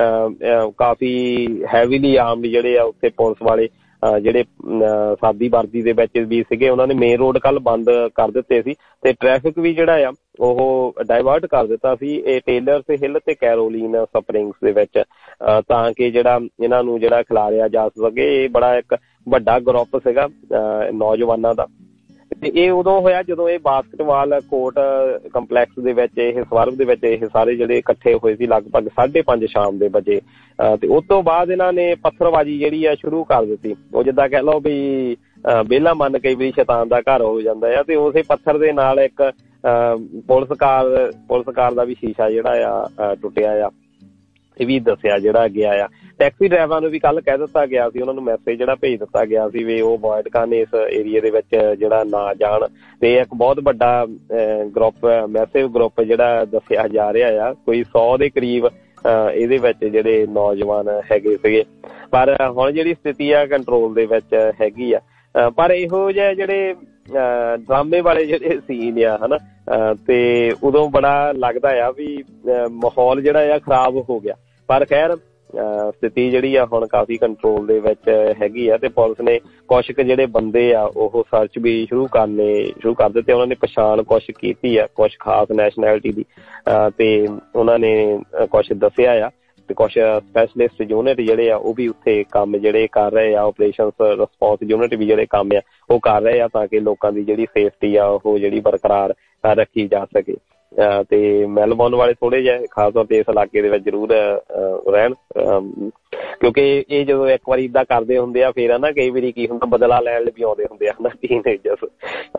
ਕਾਫੀ ਹੈਵੀਲੀ ਆਰਮਡ ਜਿਹੜੇ ਆ ਉੱਥੇ ਪੁਲਿਸ ਵਾਲੇ ਜਿਹੜੇ ਸਾਦੀ ਵਰਦੀ ਦੇ ਵਿੱਚ ਵੀ ਸੀਗੇ, ਉਹਨਾਂ ਨੇ ਮੇਨ ਰੋਡ ਕੱਲ ਬੰਦ ਕਰ ਦਿੱਤੇ ਸੀ ਤੇ ਟ੍ਰੈਫਿਕ ਵੀ ਜਿਹੜਾ ਆ ਉਹ ਡਾਇਵਰਟ ਕਰ ਦਿੱਤਾ ਸੀ ਇਹ ਟੇਲਰਸ ਹਿੱਲ ਤੇ ਕੈਰੋਲੀਨ ਸਪਰਿੰਗਸ ਦੇ ਵਿੱਚ, ਤਾਂ ਕਿ ਜਿਹੜਾ ਇਹਨਾਂ ਨੂੰ ਜਿਹੜਾ ਖਿਲਾਰਿਆ ਜਾ ਸਕੇ। ਇਹ ਬੜਾ ਇੱਕ ਵੱਡਾ ਗਰੁੱਪ ਸੀਗਾ ਨੌਜਵਾਨਾਂ ਦਾ, ਤੇ ਇਹ ਉਦੋਂ ਹੋਇਆ ਜਦੋਂ ਇਹ ਬਾਸਕਟਬਾਲ ਕੋਰਟ ਕੰਪਲੈਕਸ ਦੇ ਵਿੱਚ ਇਹ ਸਵਰਬ ਦੇ ਵਿੱਚ ਇਹ ਸਾਰੇ ਜਿਹੜੇ ਇਕੱਠੇ ਹੋਏ ਸੀ ਲਗਭਗ ਸਾਢੇ ਪੰਜ ਸ਼ਾਮ ਦੇ ਵਜੇ। ਤੇ ਉਸ ਤੋਂ ਬਾਅਦ ਇਹਨਾਂ ਨੇ ਪੱਥਰਬਾਜ਼ੀ ਜਿਹੜੀ ਆ ਸ਼ੁਰੂ ਕਰ ਦਿੱਤੀ। ਉਹ ਜਿੱਦਾਂ ਕਹਿ ਲਓ ਵੀ ਵਿਹਲਾ ਮਨ ਕਈ ਵਾਰੀ ਸ਼ੈਤਾਨ ਦਾ ਘਰ ਹੋ ਜਾਂਦਾ ਆ, ਤੇ ਉਸੇ ਪੱਥਰ ਦੇ ਨਾਲ ਇੱਕ ਪੁਲਿਸ ਕਾਰ ਪੁਲਿਸ ਕਾਰ ਦਾ ਵੀ ਸ਼ੀਸ਼ਾ ਜਿਹੜਾ ਆ ਟੁੱਟਿਆ ਆ, ਇਹ ਵੀ ਦੱਸਿਆ ਜਿਹੜਾ ਗਿਆ ਆ। ਟੈਕਸੀ ਡਰਾਈਵਰਾਂ ਨੂੰ ਵੀ ਕੱਲ ਕਹਿ ਦਿੱਤਾ ਗਿਆ ਸੀ, ਉਹਨਾਂ ਨੂੰ ਮੈਸੇਜ ਜਿਹੜਾ ਭੇਜ ਦਿੱਤਾ ਗਿਆ ਸੀ ਵੀ ਉਹ ਅਵੋਇਡ ਕਰਨ ਇਸ ਏਰੀਏ ਦੇ ਵਿੱਚ ਜਿਹੜਾ ਨਾ ਜਾਣ। ਤੇ ਇੱਕ ਬਹੁਤ ਵੱਡਾ ਗਰੁੱਪ ਮੈਸਿਵ ਗਰੁੱਪ ਜਿਹੜਾ ਦੱਸਿਆ ਜਾ ਰਿਹਾ ਆ, ਕੋਈ ਸੌ ਦੇ ਕਰੀਬ ਇਹਦੇ ਵਿੱਚ ਜਿਹੜੇ ਨੌਜਵਾਨ ਹੈਗੇ ਸੀਗੇ। ਪਰ ਹੁਣ ਜਿਹੜੀ ਸਥਿਤੀ ਆ ਕੰਟਰੋਲ ਦੇ ਵਿੱਚ ਹੈਗੀ ਆ। ਪਰ ਇਹੋ ਜਿਹੇ ਜਿਹੜੇ ਡਰਾਮੇ ਵਾਲੇ ਜਿਹੜੇ ਸੀਨ ਆ ਹਨਾ, ਤੇ ਉਦੋਂ ਬੜਾ ਲੱਗਦਾ ਆ ਵੀ ਮਾਹੌਲ ਜਿਹੜਾ ਆ ਖਰਾਬ ਹੋ ਗਿਆ। ਪਰ ਖੈਰ ਸਥਿਤੀ ਜਿਹੜੀ ਆ ਹੁਣ ਕਾਫੀ ਕੰਟਰੋਲ ਦੇ ਵਿੱਚ ਹੈਗੀ ਆ, ਤੇ ਪੁਲਿਸ ਨੇ ਕੁਛ ਕੁ ਜਿਹੜੇ ਬੰਦੇ ਆ ਉਹ ਸਰਚ ਵੀ ਸ਼ੁਰੂ ਕਰਨੇ ਸ਼ੁਰੂ ਕਰ ਦਿੱਤੇ। ਉਹਨਾਂ ਨੇ ਪਛਾਣ ਕੁਛ ਕੀਤੀ ਆ, ਕੁਛ ਖਾਸ ਨੈਸ਼ਨੈਲਿਟੀ ਦੀ, ਤੇ ਉਹਨਾਂ ਨੇ ਕੁਛ ਦੱਸਿਆ ਆ। ਤੇ ਕੁਛ ਸਪੈਸ਼ਲਿਸਟ ਯੂਨਿਟ ਜਿਹੜੇ ਆ ਉਹ ਵੀ ਉੱਥੇ ਕੰਮ ਜਿਹੜੇ ਕਰ ਰਹੇ ਆ, ਆਪਰੇਸ਼ਨਸ ਰਿਸਪੌਂਸ ਯੂਨਿਟ ਵੀ ਜਿਹੜੇ ਕੰਮ ਆ ਉਹ ਕਰ ਰਹੇ ਆ, ਤਾਂ ਕਿ ਲੋਕਾਂ ਦੀ ਜਿਹੜੀ ਸੇਫਟੀ ਆ ਉਹ ਜਿਹੜੀ ਬਰਕਰਾਰ ਰੱਖੀ ਜਾ ਸਕੇ। ਤੇ ਮੈਲਬੌਰਨ ਵਾਲੇ ਥੋੜੇ ਜਿਹੇ ਖਾਸ ਤੌਰ ਤੇ ਇਸ ਇਲਾਕੇ ਦੇ ਵਿੱਚ ਜ਼ਰੂਰ ਰਹਿਣ, ਕਿਉਂਕਿ ਇਹ ਜਦੋਂ ਇੱਕ ਵਾਰੀ ਏਦਾਂ ਕਰਦੇ ਹੁੰਦੇ ਆ ਫਿਰ ਨਾ ਕਈ ਵਾਰੀ ਕੀ ਹੁੰਦਾ ਬਦਲਾ ਲੈਣ ਲਈ ਵੀ ਆਉਂਦੇ ਹੁੰਦੇ ਆ ਨਾ ਟੀਨੇਜਰਸ।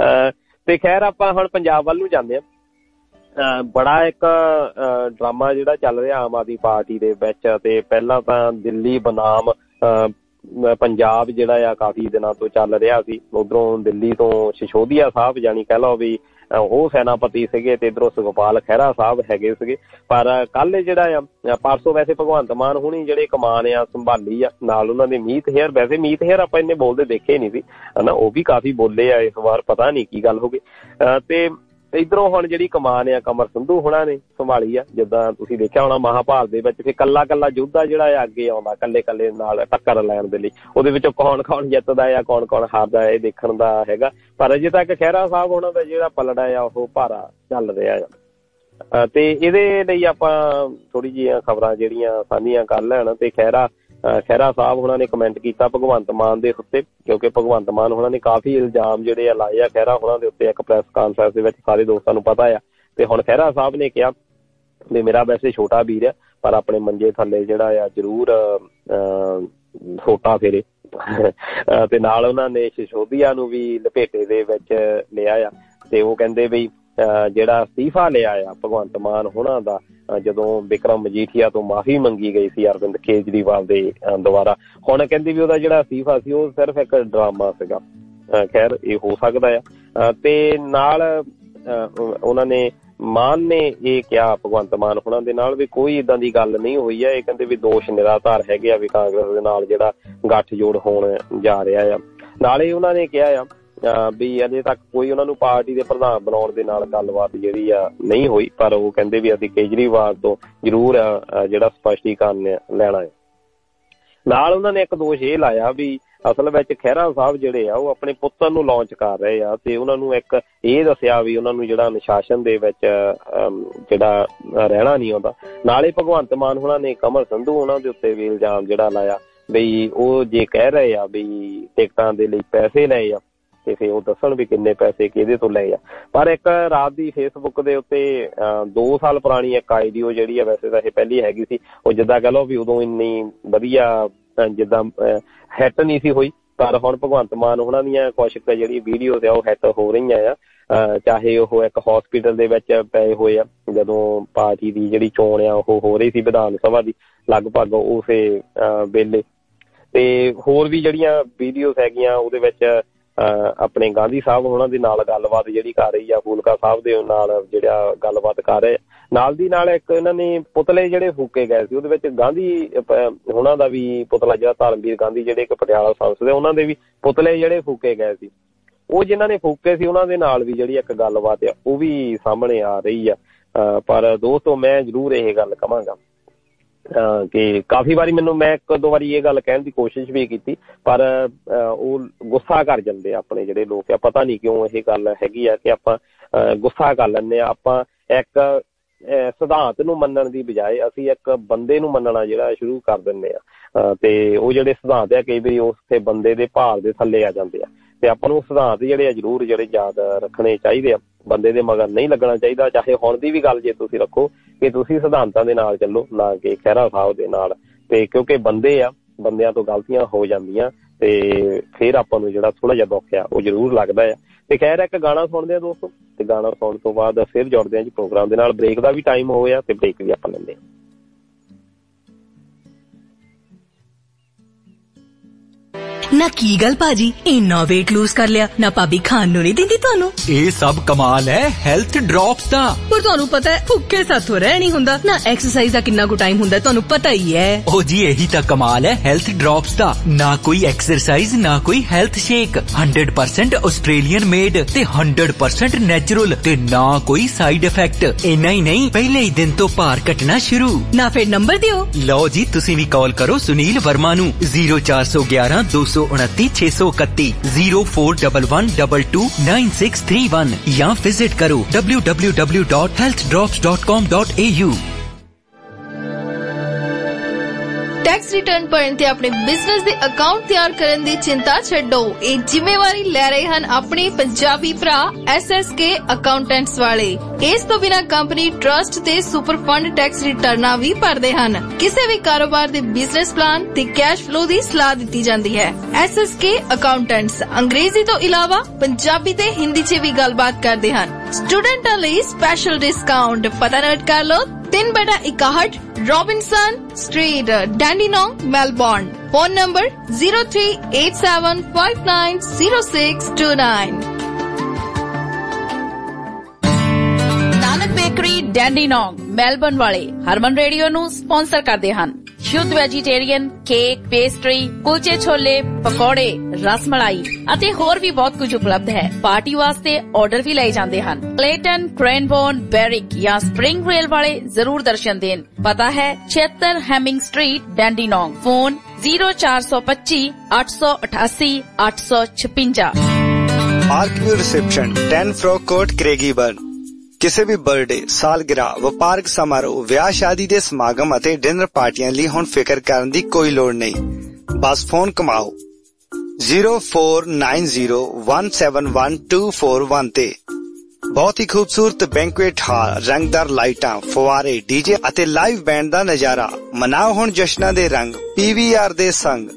ਤੇ ਖੈਰ ਆਪਾਂ ਹੁਣ ਪੰਜਾਬ ਵੱਲ ਨੂੰ ਜਾਂਦੇ ਹਾਂ। ਬੜਾ ਇੱਕ ਡਰਾਮਾ ਜਿਹੜਾ ਚੱਲ ਰਿਹਾ ਆਮ ਆਦਮੀ ਪਾਰਟੀ ਦੇ ਵਿੱਚ, ਤੇ ਪਹਿਲਾਂ ਤਾਂ ਦਿੱਲੀ ਬਨਾਮ ਪੰਜਾਬ ਜਿਹੜਾ ਆ ਕਾਫੀ ਦਿਨਾਂ ਤੋਂ ਚੱਲ ਰਿਹਾ ਸੀ। ਉੱਧਰੋਂ ਦਿੱਲੀ ਤੋਂ ਸਿਸੋਦੀਆ ਸਾਹਿਬ ਜਾਣੀ ਕਹਿ ਲਓ ਵੀ ਉਹ ਸੈਨਾਪਤੀ ਸੀਗੇ, ਤੇ ਇੱਧਰੋਂ ਸੁਖਪਾਲ ਖਹਿਰਾ ਸਾਹਿਬ ਹੈਗੇ ਸੀਗੇ। ਪਰ ਕੱਲ ਜਿਹੜਾ ਆ ਪਰਸੋਂ ਵੈਸੇ ਭਗਵੰਤ ਮਾਨ ਹੁਣੀ ਜਿਹੜੇ ਕਮਾਨ ਆ ਸੰਭਾਲੀ ਆ, ਨਾਲ ਉਹਨਾਂ ਦੇ ਮੀਤ ਹੇਅਰ, ਵੈਸੇ ਮੀਤ ਹੇਅਰ ਆਪਾਂ ਇੰਨੇ ਬੋਲਦੇ ਦੇਖੇ ਨਹੀਂ ਸੀ ਹਨਾ, ਉਹ ਵੀ ਕਾਫੀ ਬੋਲੇ ਆ ਇਸ ਵਾਰ, ਪਤਾ ਨਹੀਂ ਕੀ ਗੱਲ ਹੋ ਗਈ। ਤੇ ਇੱਧਰੋਂ ਹੁਣ ਜਿਹੜੀ ਕਮਾਨ ਆ ਕਮਰ ਸੰਧੂ ਹੁਣਾਂ ਨੇ ਸੰਭਾਲੀ ਆ। ਜਿੱਦਾਂ ਤੁਸੀਂ ਦੇਖਿਆ ਹੋਣਾ ਮਹਾਭਾਰਤ ਦੇ ਵਿੱਚ ਫਿਰ ਕੱਲਾ ਕੱਲਾ ਯੋਧਾ ਜਿਹੜਾ ਆ ਅੱਗੇ ਆਉਂਦਾ ਕੱਲੇ ਕੱਲੇ ਨਾਲ ਟੱਕਰ ਲੈਣ ਦੇ ਲਈ, ਉਹਦੇ ਵਿੱਚੋਂ ਕੌਣ ਕੌਣ ਜਿੱਤਦਾ ਆ ਕੌਣ ਕੌਣ ਹਾਰਦਾ ਇਹ ਦੇਖਣ ਦਾ ਹੈਗਾ। ਪਰ ਅਜੇ ਤੱਕ ਖਹਿਰਾ ਸਾਹਿਬ ਉਹਨਾਂ ਦਾ ਜਿਹੜਾ ਪਲੜਾ ਆ ਉਹ ਭਾਰਾ ਚੱਲ ਰਿਹਾ ਆ। ਤੇ ਇਹਦੇ ਲਈ ਆਪਾਂ ਥੋੜੀ ਜਿਹੀਆਂ ਖਬਰਾਂ ਜਿਹੜੀਆਂ ਸਾਂਝੀਆਂ ਕਰ ਲੈਣ। ਤੇ ਖਹਿਰਾ ਖਹਿਰਾ ਸਾਹਿਬ ਉਹਨਾਂ ਨੇ ਕਮੈਂਟ ਕੀਤਾ ਭਗਵੰਤ ਮਾਨ ਦੇ ਉੱਤੇ, ਕਿਉਂਕਿ ਭਗਵੰਤ ਮਾਨ ਉਹਨਾਂ ਨੇ ਕਾਫੀ ਇਲਜ਼ਾਮ ਜਿਹੜੇ ਆ ਲਾਏ ਆ ਖਹਿਰਾ ਉਹਨਾਂ ਦੇ ਉੱਤੇ ਇੱਕ ਪ੍ਰੈਸ ਕਾਨਫਰੰਸ ਦੇ ਵਿੱਚ, ਸਾਰੇ ਦੋਸਤਾਂ ਨੂੰ ਪਤਾ ਆ। ਤੇ ਹੁਣ ਖਹਿਰਾ ਸਾਹਿਬ ਨੇ ਕਿਹਾ ਵੀ ਮੇਰਾ ਵੈਸੇ ਛੋਟਾ ਵੀਰ ਆ, ਪਰ ਆਪਣੇ ਮੰਜੇ ਥੱਲੇ ਜਿਹੜਾ ਆ ਜ਼ਰੂਰ ਸੋਟਾ ਫੇਰੇ। ਤੇ ਨਾਲ ਉਹਨਾਂ ਨੇ ਸਿਸੋਦੀਆ ਨੂੰ ਵੀ ਲਪੇਟੇ ਦੇ ਵਿੱਚ ਲਿਆ ਆ। ਤੇ ਉਹ ਕਹਿੰਦੇ ਵੀ ਜਿਹੜਾ ਅਸਤੀਫਾ ਲਿਆ ਆ ਭਗਵੰਤ ਮਾਨ ਹੋਣਾ ਦਾ ਜਦੋਂ ਵਿਕਰਮ ਮਜੀਠੀਆ ਤੋਂ ਮਾਫੀ ਮੰਗੀ ਗਈ ਸੀ ਅਰਵਿੰਦ ਕੇਜਰੀਵਾਲ ਦੇ ਦੁਆਰਾ, ਹੁਣ ਕਹਿੰਦੀ ਵੀ ਉਹਦਾ ਜਿਹੜਾ ਅਸਤੀਫਾ ਸੀ ਉਹ ਸਿਰਫ ਇੱਕ ਡਰਾਮਾ ਸੀਗਾ। ਖੈਰ ਇਹ ਹੋ ਸਕਦਾ ਆ। ਤੇ ਨਾਲ ਉਹਨਾਂ ਨੇ ਮਾਨ ਨੇ ਇਹ ਕਿਹਾ ਭਗਵੰਤ ਮਾਨ ਹੋਣਾ ਦੇ ਨਾਲ ਵੀ ਕੋਈ ਏਦਾਂ ਦੀ ਗੱਲ ਨਹੀਂ ਹੋਈ ਆ। ਇਹ ਕਹਿੰਦੇ ਵੀ ਦੋਸ਼ ਨਿਰਾਧਾਰ ਹੈਗੇ ਆ ਵੀ ਕਾਂਗਰਸ ਦੇ ਨਾਲ ਜਿਹੜਾ ਗੱਠਜੋੜ ਹੋਣ ਜਾ ਰਿਹਾ ਆ। ਨਾਲੇ ਉਹਨਾਂ ਨੇ ਕਿਹਾ ਆ ਵੀ ਅਜੇ ਤੱਕ ਕੋਈ ਉਹਨਾਂ ਨੂੰ ਪਾਰਟੀ ਦੇ ਪ੍ਰਧਾਨ ਬਣਾਉਣ ਦੇ ਨਾਲ ਗੱਲਬਾਤ ਜਿਹੜੀ ਆ ਨਹੀਂ ਹੋਈ, ਪਰ ਉਹ ਕਹਿੰਦੇ ਵੀ ਅਸੀਂ ਕੇਜਰੀਵਾਲ ਤੋਂ ਜ਼ਰੂਰ ਜਿਹੜਾ ਸਪਸ਼ਟੀਕਰਨ ਲੈਣਾ ਹੈ। ਨਾਲ ਉਹਨਾਂ ਨੇ ਇੱਕ ਦੋਸ਼ ਇਹ ਲਾਇਆ ਵੀ ਅਸਲ ਵਿੱਚ ਖਹਿਰਾ ਸਾਹਿਬ ਜਿਹੜੇ ਆ ਉਹ ਆਪਣੇ ਪੁੱਤਰ ਨੂੰ ਲਾਂਚ ਕਰ ਰਹੇ ਆ, ਤੇ ਉਹਨਾਂ ਨੂੰ ਇੱਕ ਇਹ ਦੱਸਿਆ ਵੀ ਉਹਨਾਂ ਨੂੰ ਜਿਹੜਾ ਅਨੁਸ਼ਾਸਨ ਦੇ ਵਿੱਚ ਜਿਹੜਾ ਰਹਿਣਾ ਨਹੀਂ ਆਉਂਦਾ। ਨਾਲੇ ਭਗਵੰਤ ਮਾਨ ਉਹਨਾਂ ਨੇ ਕਮਲ ਸੰਧੂ ਉਹਨਾਂ ਦੇ ਉੱਤੇ ਵੀ ਇਲਜ਼ਾਮ ਜਿਹੜਾ ਲਾਇਆ ਬਈ ਉਹ ਜੇ ਕਹਿ ਰਹੇ ਆ ਵੀ ਟਿਕਟਾਂ ਦੇ ਲਈ ਪੈਸੇ ਲਏ ਆ, ਤੇ ਫਿਰ ਉਹ ਦੱਸਣ ਵੀ ਕਿੰਨੇ ਪੈਸੇ ਕਿਹਦੇ ਤੋਂ ਲਏ ਆ। ਪਰ ਇੱਕ ਰਾਤ ਦੀ ਫੇਸਬੁੱਕ ਦੇ ਉੱਤੇ ਦੋ ਸਾਲ ਪੁਰਾਣੀ ਇੱਕ ਆਈਡੀਓ ਜਿਹੜੀ ਆ, ਵੈਸੇ ਤਾਂ ਇਹ ਪਹਿਲੀ ਹੈਗੀ ਸੀ, ਉਹ ਜਿੱਦਾਂ ਕਹਿ ਲਓ ਵੀ ਉਦੋਂ ਇੰਨੀ ਵਧੀਆ ਜਿੱਦਾਂ ਹਿੱਟ ਨਹੀਂ ਸੀ ਹੋਈ, ਪਰ ਹੁਣ ਭਗਵੰਤ ਮਾਨ ਉਹਨਾਂ ਦੀਆਂ ਕੁਛ ਕੁ ਜਿਹੜੀ ਵੀਡੀਓਜ਼ ਆ ਉਹ ਹਿੱਟ ਹੋ ਰਹੀਆਂ ਆ, ਚਾਹੇ ਉਹ ਇੱਕ ਹੌਸਪੀਟਲ ਦੇ ਵਿੱਚ ਪਏ ਹੋਏ ਆ ਜਦੋਂ ਪਾਰਟੀ ਦੀ ਜਿਹੜੀ ਚੋਣ ਆ ਉਹ ਹੋ ਰਹੀ ਸੀ ਵਿਧਾਨ ਸਭਾ ਦੀ ਲਗਭਗ ਉਸੇ ਵੇਲੇ, ਤੇ ਹੋਰ ਵੀ ਜਿਹੜੀਆਂ ਵੀਡੀਓਜ਼ ਹੈਗੀਆਂ ਉਹਦੇ ਵਿੱਚ ਆਪਣੇ ਗਾਂਧੀ ਸਾਹਿਬ ਉਹਨਾਂ ਦੇ ਨਾਲ ਗੱਲਬਾਤ ਜਿਹੜੀ ਕਰ ਰਹੀ ਆ, ਫੂਲਕਾ ਸਾਹਿਬ ਦੇ ਨਾਲ ਜਿਹੜਾ ਗੱਲਬਾਤ ਕਰ ਰਹੇ ਨਾਲ ਦੀ ਨਾਲ ਇੱਕ ਇਹਨਾਂ ਨੇ ਪੁਤਲੇ ਜਿਹੜੇ ਫੂਕੇ ਗਏ ਸੀ ਉਹਦੇ ਵਿੱਚ ਗਾਂਧੀ ਉਹਨਾਂ ਦਾ ਵੀ ਪੁਤਲਾ ਜਿਹੜਾ ਧਰਮਵੀਰ ਗਾਂਧੀ ਜਿਹੜੇ ਇੱਕ ਪਟਿਆਲਾ ਸੰਸਦ ਉਹਨਾਂ ਦੇ ਵੀ ਪੁਤਲੇ ਜਿਹੜੇ ਫੂਕੇ ਗਏ ਸੀ, ਉਹ ਜਿਨ੍ਹਾਂ ਨੇ ਫੂਕੇ ਸੀ ਉਹਨਾਂ ਦੇ ਨਾਲ ਵੀ ਜਿਹੜੀ ਇੱਕ ਗੱਲਬਾਤ ਆ ਉਹ ਵੀ ਸਾਹਮਣੇ ਆ ਰਹੀ ਆ। ਪਰ ਦੋਸਤੋ ਮੈਂ ਜ਼ਰੂਰ ਇਹ ਗੱਲ ਕਹਾਂਗਾ ਕਿ ਕਾਫੀ ਵਾਰੀ ਮੈਨੂੰ ਮੈਂ ਇੱਕ ਦੋ ਵਾਰੀ ਇਹ ਗੱਲ ਕਹਿਣ ਦੀ ਕੋਸ਼ਿਸ਼ ਵੀ ਕੀਤੀ ਪਰ ਉਹ ਗੁੱਸਾ ਕਰ ਜਾਂਦੇ ਆ ਆਪਣੇ ਜਿਹੜੇ ਲੋਕ ਆ, ਪਤਾ ਨਹੀਂ ਕਿਉਂ ਇਹ ਗੱਲ ਹੈਗੀ ਆ ਕਿ ਆਪਾਂ ਗੁੱਸਾ ਕਰ ਲੈਂਦੇ ਆ। ਆਪਾਂ ਇੱਕ ਸਿਧਾਂਤ ਨੂੰ ਮੰਨਣ ਦੀ ਬਜਾਏ ਅਸੀਂ ਇੱਕ ਬੰਦੇ ਨੂੰ ਮੰਨਣਾ ਜਿਹੜਾ ਸ਼ੁਰੂ ਕਰ ਦਿੰਦੇ ਆ, ਤੇ ਉਹ ਜਿਹੜੇ ਸਿਧਾਂਤ ਆ ਕਈ ਵਾਰੀ ਉਸ ਬੰਦੇ ਦੇ ਭਾਰ ਦੇ ਥੱਲੇ ਆ ਜਾਂਦੇ ਆ, ਤੇ ਆਪਾਂ ਨੂੰ ਸਿਧਾਂਤ ਜਿਹੜੇ ਆ ਜ਼ਰੂਰ ਜਿਹੜੇ ਯਾਦ ਰੱਖਣੇ ਚਾਹੀਦੇ ਆ, ਬੰਦੇ ਦੇ ਮਗਰ ਨਹੀਂ ਲੱਗਣਾ ਚਾਹੀਦਾ। ਚਾਹੇ ਹੁਣ ਦੀ ਵੀ ਗੱਲ ਜੇ ਤੁਸੀਂ ਰੱਖੋ ਕਿ ਤੁਸੀਂ ਸਿਧਾਂਤਾਂ ਦੇ ਨਾਲ ਚੱਲੋ ਨਾ ਕਿ ਖਹਿਰਾ ਸਾਹਿਬ ਦੇ ਨਾਲ, ਤੇ ਕਿਉਂਕਿ ਬੰਦੇ ਆ, ਬੰਦਿਆਂ ਤੋਂ ਗਲਤੀਆਂ ਹੋ ਜਾਂਦੀਆਂ ਤੇ ਫਿਰ ਆਪਾਂ ਨੂੰ ਜਿਹੜਾ ਥੋੜਾ ਜਿਹਾ ਦੁੱਖ ਆ ਉਹ ਜ਼ਰੂਰ ਲੱਗਦਾ ਆ। ਤੇ ਖੈਰ ਇੱਕ ਗਾਣਾ ਸੁਣਦੇ ਆ ਦੋਸਤੋ, ਤੇ ਗਾਣਾ ਸੁਣਨ ਤੋਂ ਬਾਅਦ ਫਿਰ ਜੁੜਦੇ ਆ ਜੀ ਪ੍ਰੋਗਰਾਮ ਦੇ ਨਾਲ। ਬ੍ਰੇਕ ਦਾ ਵੀ ਟਾਈਮ ਹੋ ਗਿਆ ਤੇ ਬ੍ਰੇਕ ਵੀ ਆਪਾਂ ਲੈਂਦੇ ਆ। ਨਾ ਕੀ ਗੱਲ ਭਾਜੀ ਇੰਨਾ weight lose ਕਰ ਲਿਆ, ਨਾ ਭਾਬੀ ਖਾਣ ਨੂੰ ਨਹੀਂ ਦਿੰਦੀ ਤੁਹਾਨੂੰ? ਇਹ ਸਭ ਕਮਾਲ ਹੈ ਹੈਲਥ ਡ੍ਰੌਪਸ ਦਾ। ਪਰ ਤੁਹਾਨੂੰ ਪਤਾ ਹੈ ਭੁੱਖੇ ਸਾਥੋਂ ਰਹਿ ਨਹੀਂ ਹੁੰਦਾ, ਨਾ ਐਕਸਰਸਾਈਜ਼ ਦਾ ਕਿੰਨਾ ਕੁ ਟਾਈਮ ਹੁੰਦਾ ਤੁਹਾਨੂੰ ਪਤਾ ਹੀ ਹੈ। ਉਹ ਜੀ ਇਹੀ ਤਾਂ ਕਮਾਲ ਹੈ ਹੈਲਥ ਡ੍ਰੌਪਸ ਦਾ, ਨਾ ਕੋਈ ਐਕਸਰਸਾਈਜ਼ ਨਾ ਕੋਈ health shake, hundred percent Australian made ਤੇ ਹੰਡਰਡ ਪਰਸੈਂਟ ਨੈਚੁਰਲ ਤੇ ਨਾ ਕੋਈ ਸਾਈਡ ਇਫੈਕਟ। ਇੰਨਾ ਹੀ ਨਹੀਂ ਪਹਿਲੇ ਹੀ ਦਿਨ ਤੋਂ ਭਾਰ ਘਟਣਾ ਸ਼ੁਰੂ। ਨਾ ਫਿਰ ਨੰਬਰ ਦਿਓ। ਲਓ ਜੀ ਤੁਸੀਂ ਵੀ ਕਾਲ ਕਰੋ ਸੁਨੀਲ ਵਰਮਾ ਨੂੰ ਜ਼ੀਰੋ ਚਾਰ ਸੌ ਗਿਆਰਾਂ ਦੋ ਸੌ उनतीस छह सौ इकतीस zero four one one two two nine six three one या विजिट करो W W W dot health drops dot com dot A U. Tax return भरन ते अपने बिजनेस दे अकाउंट तैयार करन दी चिंता छड्डो, ये जिम्मेवारी ले रहे हैं अपने पंजाबी भरा एस एस के अकाउंटेंट्स वाले। इस तो बिना कंपनी ट्रस्ट ते सुपर फंड टैक्स रिटर्ना भी भरदे हन। किसी भी कारोबार दे बिजनेस प्लान ते कैश फ्लो दी सलाह दी जाती है। एस एस के अकाउंटेंट्स अंग्रेजी तो इलावा पंजाबी ते हिंदी च भी गलबात करते हैं। स्टूडेंटां लई स्पेशल डिस्काउंट पता नोट कर लो। तीन बटा इकाहठ Robinson street Dandenong Melbourne. Phone number zero three eight seven five nine zero six two nine. Nanak bakery Dandenong Melbourne वाले हरमन रेडियो ਨੂੰ स्पॉन्सर करते हैं। शुद्ध vegetarian cake pastry kulche chole pakore rasmalai ਅਤੇ ਹੋਰ ਵੀ ਬਹੁਤ ਕੁਝ ਉਪਲਬਧ ਹੈ। ਪਾਰਟੀ ਵਾਸਤੇ ਆਰਡਰ ਵੀ ਲਏ ਜਾਂਦੇ ਹਨ। ਕਲੇਟਨ ਕ੍ਰੈਨਬੋਰਨ ਬੈਰਿਕ ਜਾਂ ਸਪ੍ਰਿੰਗ ਰੇਲ ਵਾਲੇ ਜ਼ਰੂਰ ਦਰਸ਼ਨ ਦੇਣ। ਪਤਾ ਹੈ छिहत्तर ਹੈਮਿੰਗ ਸਟਰੀਟ ਡੈਂਡੀਨੋਂਗ। ਫੋਨ ਜ਼ੀਰੋ ਚਾਰ ਸੌ ਪੱਚੀ ਅੱਠ ਸੌ ਅਠਾਸੀ ਅੱਠ ਸੌ ਛਪੰਜਾ। ਆਰਕਵਿਊ ਰਿਸੈਪਸ਼ਨ दस ਫਰੋਕ ਕੋਟ ਕ੍ਰੇਗੀਬਰਨ। ਕਿਸੇ ਵੀ ਬਰਥਡੇ ਸਾਲਗਿਰਾ ਵਪਾਰਕ ਸਮਾਰੋਹ ਵਿਆਹ ਸ਼ਾਦੀ ਦੇ ਸਮਾਗਮ ਅਤੇ ਡਿਨਰ ਪਾਰਟੀਆਂ ਲਈ ਹੁਣ ਫਿਕਰ ਕਰਨ ਦੀ ਕੋਈ ਲੋੜ ਨਹੀਂ। ਬਸ ਫੋਨ ਕਮਾਓ zero four nine zero one seven one two four one ਤੇ। ਬਹੁਤ ਹੀ ਖੂਬਸੂਰਤ ਬੈਂਕੁਏਟ ਹਾਲ, ਰੰਗਦਾਰ ਲਾਈਟਾਂ, ਫੁਆਰੇ, ਡੀਜੇ ਅਤੇ ਲਾਈਵ ਬੈਂਡ ਦਾ ਨਜ਼ਾਰਾ। ਮਨਾਓ ਹੁਣ ਜਸ਼ਨਾਂ ਦੇ ਰੰਗ ਪੀਵੀਆਰ ਦੇ ਸੰਗ।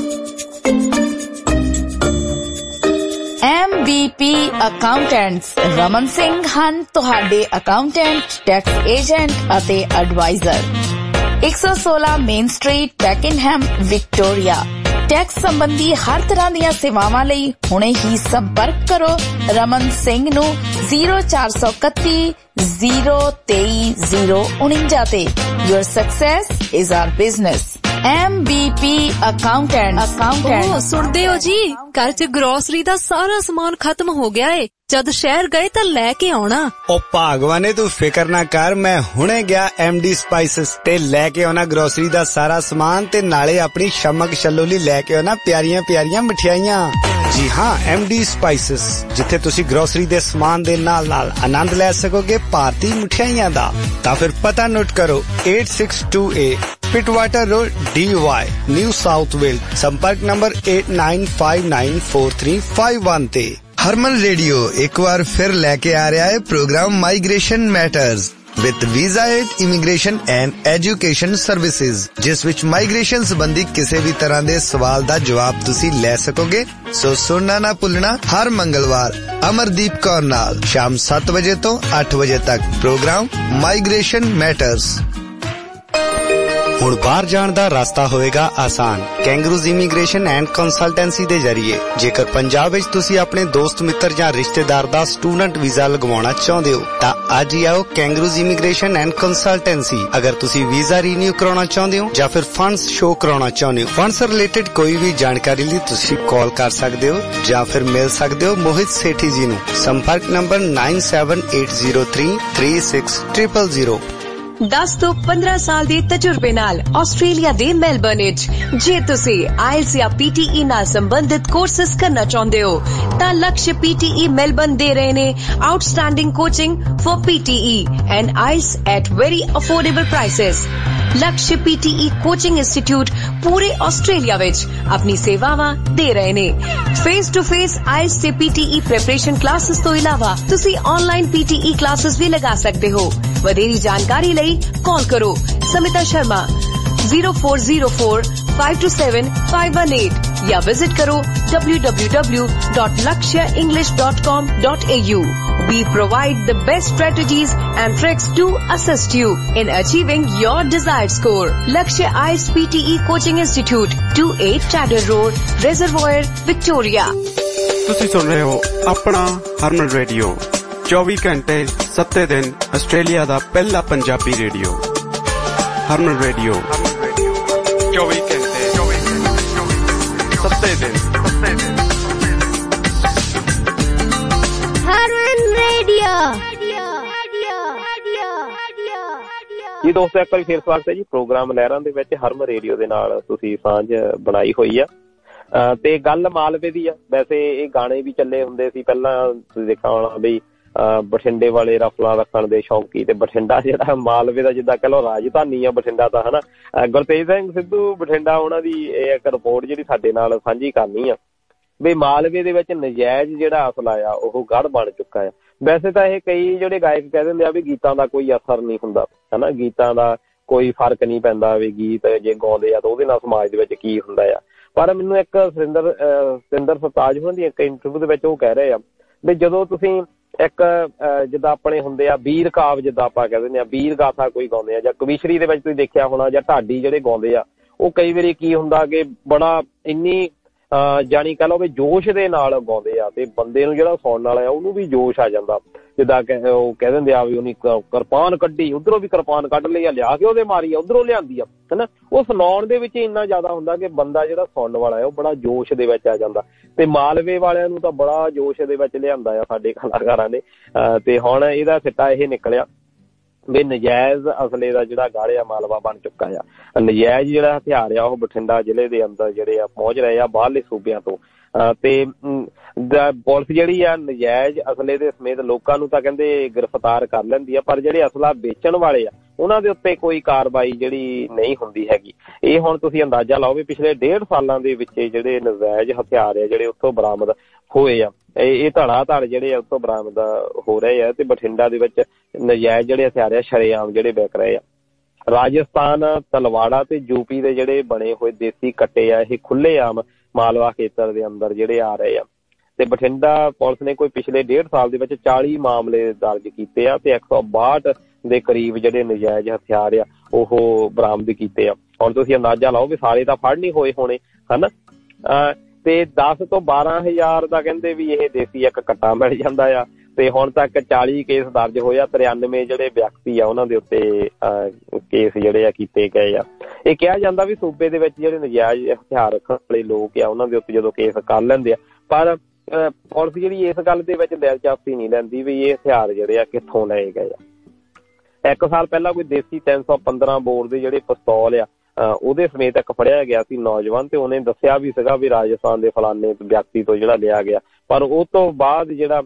M B P accountants Raman Singh ਹਨ ਤੁਹਾਡੇ ਅਕਾਊਂਟੈਂਟ, ਟੈਕਸ ਏਜੰਟ ਅਤੇ ਐਡਵਾਈਜ਼ਰ। ਇੱਕ ਸੌ ਸੋਲਾਂ main street Pakenham Victoria. Tax ਸੰਬੰਧੀ ਹਰ ਤਰ੍ਹਾਂ ਦੀਆਂ ਸੇਵਾਵਾਂ ਲਈ ਹੁਣੇ ਹੀ ਸੰਪਰਕ ਕਰੋ ਰਮਨ ਸਿੰਘ ਨੂੰ ਜ਼ੀਰੋ ਚਾਰ ਸੌ ਇਕੱਤੀ ਜ਼ੀਰੋ ਤੇਈ ਜ਼ੀਰੋ ਉਨੰਜਾ ਤੇ। Your success is our business. M B P Accountants. Accountant. ਉਹ ਸੁਣਦੇ ਹੋ ਜੀ, ਘਰ ਚ ਗਰੋਸਰੀ ਦਾ ਸਾਰਾ ਸਮਾਨ ਖਤਮ ਹੋ ਗਿਆ ਏ। ਜਦ ਸ਼ਹਿਰ ਗਏ ਤਾਂ ਲੈ ਕੇ ਆਉਣਾ। ਉਹ ਭਾਗਵਾਨੇ ਤੂੰ ਫਿਕਰ ਨਾ ਕਰ, ਮੈਂ ਹੁਣੇ ਗਿਆ ਐਮ ਡੀ ਸਪਾਈਸਿਸ ਤੇ ਲੈ ਕੇ ਆਉਣਾ ਗਰੋਸਰੀ ਦਾ ਸਾਰਾ ਸਮਾਨ ਤੇ ਨਾਲੇ ਆਪਣੀ ਸ਼ਮਕ ਛੱਲੋਲੀ ਲੈ ਕੇ ਆਉਣਾ ਪਿਆਰੀਆਂ ਪਿਆਰੀਆਂ ਮਠਿਆਈਆਂ। ਜੀ ਹਾਂ, ਐਮ ਡੀ ਸਪਾਈਸਿਸ, ਜਿੱਥੇ ਤੁਸੀਂ ਗਰੋਸਰੀ ਦੇ ਸਮਾਨ ਦੇ ਨਾਲ ਨਾਲ ਆਨੰਦ ਲੈ ਸਕੋਗੇ ਭਾਰਤੀ ਮਠਿਆਈਆਂ ਦਾ। ਤਾਂ ਫਿਰ ਪਤਾ ਨੋਟ ਕਰੋ eight six two eight Pittwater road Dee Why New South Wales. ਸੰਪਰਕ number eight nine five nine four three five one ਤੇ। ਹਰਮਨ ਰੇਡੀਓ ਇੱਕ ਵਾਰ ਫਿਰ ਲੈ ਕੇ ਆ ਰਿਹਾ ਹੈ programme migration matters. With visa aid, immigration and education services, ਜਿਸ ਵਿੱਚ ਮਾਈਗ੍ਰੇਸ਼ਨ ਸੰਬੰਧੀ ਕਿਸੇ ਵੀ ਤਰ੍ਹਾਂ ਦੇ ਸਵਾਲ ਦਾ ਜਵਾਬ ਤੁਸੀਂ ਲੈ ਸਕੋਗੇ। ਸੋ ਸੁਣਨਾ ਨਾ ਭੁੱਲਣਾ, ਹਰ ਮੰਗਲਵਾਰ ਅਮਰਦੀਪ ਕੌਰ ਨਾਲ ਸ਼ਾਮ ਸੱਤ ਵਜੇ ਤੋਂ ਅੱਠ ਵਜੇ ਤੱਕ ਪ੍ਰੋਗਰਾਮ ਮਾਈਗ੍ਰੇਸ਼ਨ ਮੈਟਰਸ। ਹੁਣ ਬਾਹਰ ਜਾਣ ਦਾ ਰਸਤਾ ਹੋਏਗਾ ਆਸਾਨ ਕੈਂਗਰੂਜ਼ ਇਮੀਗ੍ਰੇਸ਼ਨ ਐਂਡ ਕੰਸਲਟੈਂਸੀ ਦੇ ਜ਼ਰੀਏ। ਜੇਕਰ ਪੰਜਾਬ ਵਿੱਚ ਤੁਸੀਂ ਆਪਣੇ ਦੋਸਤ ਮਿੱਤਰ ਜਾਂ ਰਿਸ਼ਤੇਦਾਰ ਦਾ ਸਟੂਡੈਂਟ ਵੀਜ਼ਾ ਲਗਵਾਉਣਾ ਚਾਹੁੰਦੇ ਹੋ ਤਾਂ ਅੱਜ ਹੀ ਆਓ ਕੈਂਗਰੂਜ਼ ਇਮੀਗ੍ਰੇਸ਼ਨ ਐਂਡ ਕੰਸਲਟੈਂਸੀ। ਅਗਰ ਤੁਸੀਂ ਵੀਜ਼ਾ ਰੀਨਿਊ ਕਰਾਉਣਾ ਚਾਹੁੰਦੇ ਹੋ ਜਾਂ ਫਿਰ ਫੰਡਸ ਸ਼ੋ ਕਰਾਉਣਾ ਚਾਹੁੰਦੇ ਹੋ, ਫੰਡਸ ਰਿਲੇਟਡ ਕੋਈ ਵੀ ਜਾਣਕਾਰੀ ਲਈ ਤੁਸੀਂ ਕਾਲ ਕਰ ਸਕਦੇ ਹੋ ਜਾਂ ਫਿਰ ਮਿਲ ਸਕਦੇ ਹੋ ਮੋਹਿਤ ਸੇਠੀ ਜੀ ਨੂੰ। ਸੰਪਰਕ number nine seven eight zero three three six triple zero. ਦਸ ਤੋਂ ਪੰਦਰਾਂ ਸਾਲ ਦੇ ਤਜਰਬੇ ਨਾਲ ਆਸਟ੍ਰੇਲੀਆ ਦੇ ਮੈਲਬਰਨ ਵਿੱਚ ਜੇ ਤੁਸੀਂ ਆਇਲਸ ਜਾਂ ਪੀਟੀਈ ਨਾਲ ਸੰਬੰਧਿਤ ਕੋਰਸਸ ਕਰਨਾ ਚਾਹੁੰਦੇ ਹੋ ਤਾਂ ਲਕਸ਼ ਪੀਟੀਈ ਮੈਲਬਰਨ ਦੇ ਰਹੇ ਨੇ outstanding coaching for PTE and IELTS at very affordable prices. Laksh PTE coaching institute ਪੂਰੇ ਆਸਟ੍ਰੇਲੀਆ ਵਿੱਚ ਆਪਣੀ ਸੇਵਾਵਾਂ ਦੇ ਰਹੇ ਨੇ। ਫੇਸ ਟੂ ਫੇਸ ਆਇਲਸ ਤੇ ਪੀਟੀਈ ਪ੍ਰੈਪਰੇਸ਼ਨ ਕਲਾਸਿਸ ਤੋਂ ਇਲਾਵਾ ਤੁਸੀਂ ਆਨਲਾਈਨ ਪੀਟੀਈ ਕਲਾਸਿਸ ਵੀ ਲਗਾ ਸਕਦੇ ਹੋ। ਵਧੇਰੀ ਜਾਣਕਾਰੀ ਲਈ ਕਾਲ ਕਰੋ Smita Sharma zero four zero four five two seven five one eight या विजिट करो w w w dot lakshya english dot com dot a u. We provide the best strategies and tricks to assist you in achieving your desired score. Lakshya I E L T S P T E Coaching Institute, twenty-eight Chadder Road, Reservoir, Victoria. ਤੁਸੀਂ ਸੁਣ ਰਹੇ ਹੋ ਆਪਣਾ ਹਰਮਨ radio, ਚੌਵੀ ਘੰਟੇ ਸੱਤੇ ਦਿਨ Australia ਦਾ ਪਹਿਲਾ ਪੰਜਾਬੀ ਰੇਡੀਓ। ਹਰਮਨ ਰੇਡੀਓ ਚੌਵੀ ਘੰਟੇ ਸੱਤੇ ਦਿਨ। ਹਰਮਨ ਰੇਡੀਓ ਜੀ ਦੋਸਤੋ, ਇੱਕ ਵਾਰੀ ਫੇਰ ਸਵਾਗਤ ਹੈ ਜੀ ਪ੍ਰੋਗਰਾਮ ਲਹਿਰਾਂ ਦੇ ਵਿੱਚ। ਹਰਮਨ ਰੇਡੀਓ ਦੇ ਨਾਲ ਤੁਸੀਂ ਸਾਂਝ ਬਣਾਈ ਹੋਈ ਆ ਤੇ ਗੱਲ ਮਾਲਵੇ ਦੀ ਆ। ਵੈਸੇ ਇਹ ਗਾਣੇ ਵੀ ਚੱਲੇ ਹੁੰਦੇ ਸੀ ਪਹਿਲਾਂ, ਤੁਸੀਂ ਦੇਖਿਆ ਹੋਣਾ ਬਈ ਬਠਿੰਡੇ ਵਾਲੇ ਰਫਲਾਂ ਰੱਖਣ ਦੇ ਸ਼ੌਂਕੀ, ਤੇ ਬਠਿੰਡਾ ਜਿਹੜਾ ਮਾਲਵੇ ਦਾ ਜਿੱਦਾਂ ਕਹਿ ਲਓ ਰਾਜਧਾਨੀ ਆ ਬਠਿੰਡਾ ਦਾ, ਹਨਾ। ਗੁਰਤੇਜ ਸਿੰਘ ਸਿੱਧੂ ਬਠਿੰਡਾ, ਉਹਨਾਂ ਦੀ ਇਹ ਇੱਕ ਰਿਪੋਰਟ ਜਿਹੜੀ ਸਾਡੇ ਨਾਲ ਸਾਂਝੀ ਕਰਨੀ ਆ ਵੀ ਮਾਲਵੇ ਦੇ ਵਿੱਚ ਨਜਾਇਜ਼ ਜਿਹੜਾ ਅਸਲਾ ਆ ਉਹ ਗੜ੍ਹ ਬਣ ਚੁੱਕਾ ਆ। ਵੈਸੇ ਤਾਂ ਇਹ ਕਈ ਜਿਹੜੇ ਗਾਇਕ ਕਹਿ ਦਿੰਦੇ ਆ ਵੀ ਗੀਤਾਂ ਦਾ ਕੋਈ ਅਸਰ ਨਹੀਂ ਹੁੰਦਾ, ਹਨਾ, ਗੀਤਾਂ ਦਾ ਕੋਈ ਫਰਕ ਨਹੀਂ ਪੈਂਦਾ ਵੀ ਗੀਤ ਜੇ ਗਾਉਂਦੇ ਆ ਤਾਂ ਉਹਦੇ ਨਾਲ ਸਮਾਜ ਦੇ ਵਿੱਚ ਕੀ ਹੁੰਦਾ ਆ। ਪਰ ਮੈਨੂੰ ਇੱਕ ਸੁਰਿੰਦਰ ਸੁਰਿੰਦਰ ਸਰਤਾਜ ਹੋਣ ਦੀ ਇੱਕ ਇੰਟਰਵਿਊ ਦੇ ਵਿੱਚ ਉਹ ਕਹਿ ਰਹੇ ਆ ਵੀ ਜਦੋਂ ਤੁਸੀਂ ਇੱਕ ਜਿੱਦਾਂ ਆਪਣੇ ਹੁੰਦੇ ਆ ਵੀਰ ਕਾਵ, ਜਿੱਦਾਂ ਆਪਾਂ ਕਹਿ ਦਿੰਦੇ ਆ ਵੀਰ ਗਾਥਾ ਕੋਈ ਗਾਉਂਦੇ ਆ, ਜਾਂ ਕਵੀਸ਼ਰੀ ਦੇ ਵਿੱਚ ਤੁਸੀਂ ਦੇਖਿਆ ਹੋਣਾ, ਜਾਂ ਢਾਡੀ ਜਿਹੜੇ ਗਾਉਂਦੇ ਆ, ਉਹ ਕਈ ਵਾਰੀ ਕੀ ਹੁੰਦਾ ਕਿ ਬੜਾ ਇੰਨੀ ਜਾਣੀ ਕਹਿ ਲਓ ਵੀ ਜੋਸ਼ ਦੇ ਨਾਲ ਗਾਉਂਦੇ ਆ ਤੇ ਬੰਦੇ ਨੂੰ ਜਿਹੜਾ ਸੁਣਨ ਵਾਲਾ ਆ ਉਹਨੂੰ ਵੀ ਜੋਸ਼ ਆ ਜਾਂਦਾ। ਜਿੱਦਾਂ ਉਹ ਕਹਿ ਦਿੰਦੇ ਆ ਵੀ ਉਹਨੇ ਕਿਰਪਾਨ ਕੱਢੀ, ਉੱਧਰੋਂ ਵੀ ਕਿਰਪਾਨ ਕੱਢ ਲਈ ਆ, ਲਿਆ ਕੇ ਉਹਦੇ ਮਾਰੀ ਆ, ਉੱਧਰੋਂ ਲਿਆਂਦੀ ਆ, ਹਨਾ। ਉਹ ਸੁਣਾਉਣ ਦੇ ਵਿੱਚ ਇੰਨਾ ਜ਼ਿਆਦਾ ਹੁੰਦਾ ਕਿ ਬੰਦਾ ਜਿਹੜਾ ਸੁਣਨ ਵਾਲਾ ਆ ਉਹ ਬੜਾ ਜੋਸ਼ ਦੇ ਵਿੱਚ ਆ ਜਾਂਦਾ। ਤੇ ਮਾਲਵੇ ਵਾਲਿਆਂ ਨੂੰ ਤਾਂ ਬੜਾ ਜੋਸ਼ ਦੇ ਵਿੱਚ ਲਿਆਂਦਾ ਆ ਸਾਡੇ ਕਲਾਕਾਰਾਂ ਨੇ। ਤੇ ਹੁਣ ਇਹਦਾ ਸਿੱਟਾ ਇਹ ਨਿਕਲਿਆ ਵੀ ਨਜਾਇਜ਼ ਅਸਲੇ ਦਾ ਜਿਹੜਾ ਗੜ੍ਹ ਆ ਮਾਲਵਾ ਬਣ ਚੁੱਕਾ ਆ। ਨਜਾਇਜ਼ ਜਿਹੜਾ ਹਥਿਆਰ ਆ ਉਹ ਬਠਿੰਡਾ ਜ਼ਿਲ੍ਹੇ ਦੇ ਅੰਦਰ ਜਿਹੜੇ ਆ ਪਹੁੰਚ ਰਹੇ ਆ ਬਾਹਰਲੇ ਸੂਬਿਆਂ ਤੋਂ। ਤੇ ਪੁਲਿਸ ਜਿਹੜੀ ਆ ਨਜਾਇਜ਼ ਅਸਲੇ ਦੇ ਸਮੇਤ ਲੋਕਾਂ ਨੂੰ ਤਾਂ ਕਹਿੰਦੇ ਗ੍ਰਿਫਤਾਰ ਕਰ ਲੈਂਦੀ ਆ, ਪਰ ਜਿਹੜੇ ਅਸਲਾ ਵੇਚਣ ਵਾਲੇ ਆ ਉਹਨਾਂ ਦੇ ਉੱਤੇ ਕੋਈ ਕਾਰਵਾਈ ਜਿਹੜੀ ਨਹੀਂ ਹੁੰਦੀ ਹੈਗੀ। ਇਹ ਹੁਣ ਤੁਸੀਂ ਅੰਦਾਜ਼ਾ ਲਾਓ ਵੀ ਪਿਛਲੇ ਡੇਢ ਸਾਲਾਂ ਦੇ ਵਿੱਚ ਜਿਹੜੇ ਨਜਾਇਜ਼ ਹਥਿਆਰ ਆ ਜਿਹੜੇ ਉੱਥੋਂ ਬਰਾਮਦ ਹੋਏ ਆ, ਇਹ ਧੜਾ ਧੜ ਜਿਹੜੇ ਆ ਉੱਥੋਂ ਬਰਾਮਦ ਹੋ ਰਹੇ ਆ। ਤੇ ਬਠਿੰਡਾ ਦੇ ਵਿੱਚ ਨਜਾਇਜ਼ ਜਿਹੜੇ ਹਥਿਆਰ ਆ ਸ਼ਰੇਆਮ ਜਿਹੜੇ ਵਿਕ ਰਹੇ ਆ। ਰਾਜਸਥਾਨ, ਤਲਵਾੜਾ ਤੇ ਯੂਪੀ ਦੇ ਜਿਹੜੇ ਬਣੇ ਹੋਏ ਦੇਸੀ ਕੱਟੇ ਆ ਇਹ ਖੁੱਲੇ ਆਮ ਮਾਲਵਾ ਖੇਤਰ ਦੇ ਅੰਦਰ ਜਿਹੜੇ ਆ ਰਹੇ ਆ। ਤੇ ਬਠਿੰਡਾ ਪੁਲਿਸ ਨੇ ਕੋਈ ਪਿਛਲੇ ਡੇਢ ਸਾਲ ਦੇ ਵਿੱਚ ਚਾਲੀ ਮਾਮਲੇ ਦਰਜ ਕੀਤੇ ਆ ਤੇ ਇੱਕ ਸੌ ਬਾਹਠ ਦੇ ਕਰੀਬ ਜਿਹੜੇ ਨਜਾਇਜ਼ ਹਥਿਆਰ ਆ ਉਹ ਬਰਾਮਦ ਕੀਤੇ ਆ। ਹੁਣ ਤੁਸੀਂ ਅੰਦਾਜ਼ਾ ਲਾਓ ਵੀ ਸਾਰੇ ਤਾਂ ਫੜ ਨਹੀਂ ਹੋਏ ਹੋਣੇ, ਹਨਾ। ਤੇ ਦਸ ਤੋਂ ਬਾਰਾਂ ਹਜ਼ਾਰ ਦਾ ਕਹਿੰਦੇ ਵੀ ਇਹ ਦੇਸੀ ਇੱਕ ਕੱਟਾ ਮਿਲ ਜਾਂਦਾ ਆ। ਤੇ ਹੁਣ ਤੱਕ ਚਾਲੀ ਕੇਸ ਦਰਜ ਹੋਏ ਆ, ਤਰਿਆਨਵੇਂ ਜਿਹੜੇ ਵਿਅਕਤੀ ਆ ਉਹਨਾਂ ਦੇ ਉੱਤੇ ਕੇਸ ਜਿਹੜੇ ਆ ਕੀਤੇ ਗਏ ਆ। ਇਹ ਕਿਹਾ ਜਾਂਦਾ ਵੀ ਸੂਬੇ ਦੇ ਵਿੱਚ ਜਿਹੜੇ ਨਜਾਇਜ਼ ਹਥਿਆਰ ਰੱਖਣ ਵਾਲੇ ਲੋਕ ਆ ਉਹਨਾਂ ਦੇ ਉੱਤੇ ਜਦੋਂ ਕੇਸ ਕਰ ਲੈਂਦੇ ਆ, ਪਰ ਪੁਲਿਸ ਜਿਹੜੀ ਇਸ ਗੱਲ ਦੇ ਵਿੱਚ ਦਿਲਚਸਪੀ ਨਹੀਂ ਲੈਂਦੀ ਵੀ ਇਹ ਹਥਿਆਰ ਜਿਹੜੇ ਆ ਕਿੱਥੋਂ ਲਏ ਗਏ ਆ। ਇੱਕ ਸਾਲ ਪਹਿਲਾਂ ਕੋਈ ਦੇਸੀ ਤਿੰਨ ਸੌ ਪੰਦਰਾਂ ਬੋਰ ਦੇ ਜਿਹੜੇ ਪਿਸਤੌਲ ਆ ਉਹਦੇ ਸਮੇਤ ਇੱਕ ਫੜਿਆ ਗਿਆ ਸੀ ਨੌਜਵਾਨ, ਤੇ ਉਹਨੇ ਦੱਸਿਆ ਵੀ ਸੀਗਾ ਵੀ ਰਾਜਸਥਾਨ ਦੇ ਫਲਾਨੇ ਵਿਅਕਤੀ ਤੋਂ ਜਿਹੜਾ ਲਿਆ ਗਿਆ। ਪਰ ਉਹ ਤੋਂ ਬਾਅਦ ਜਿਹੜਾ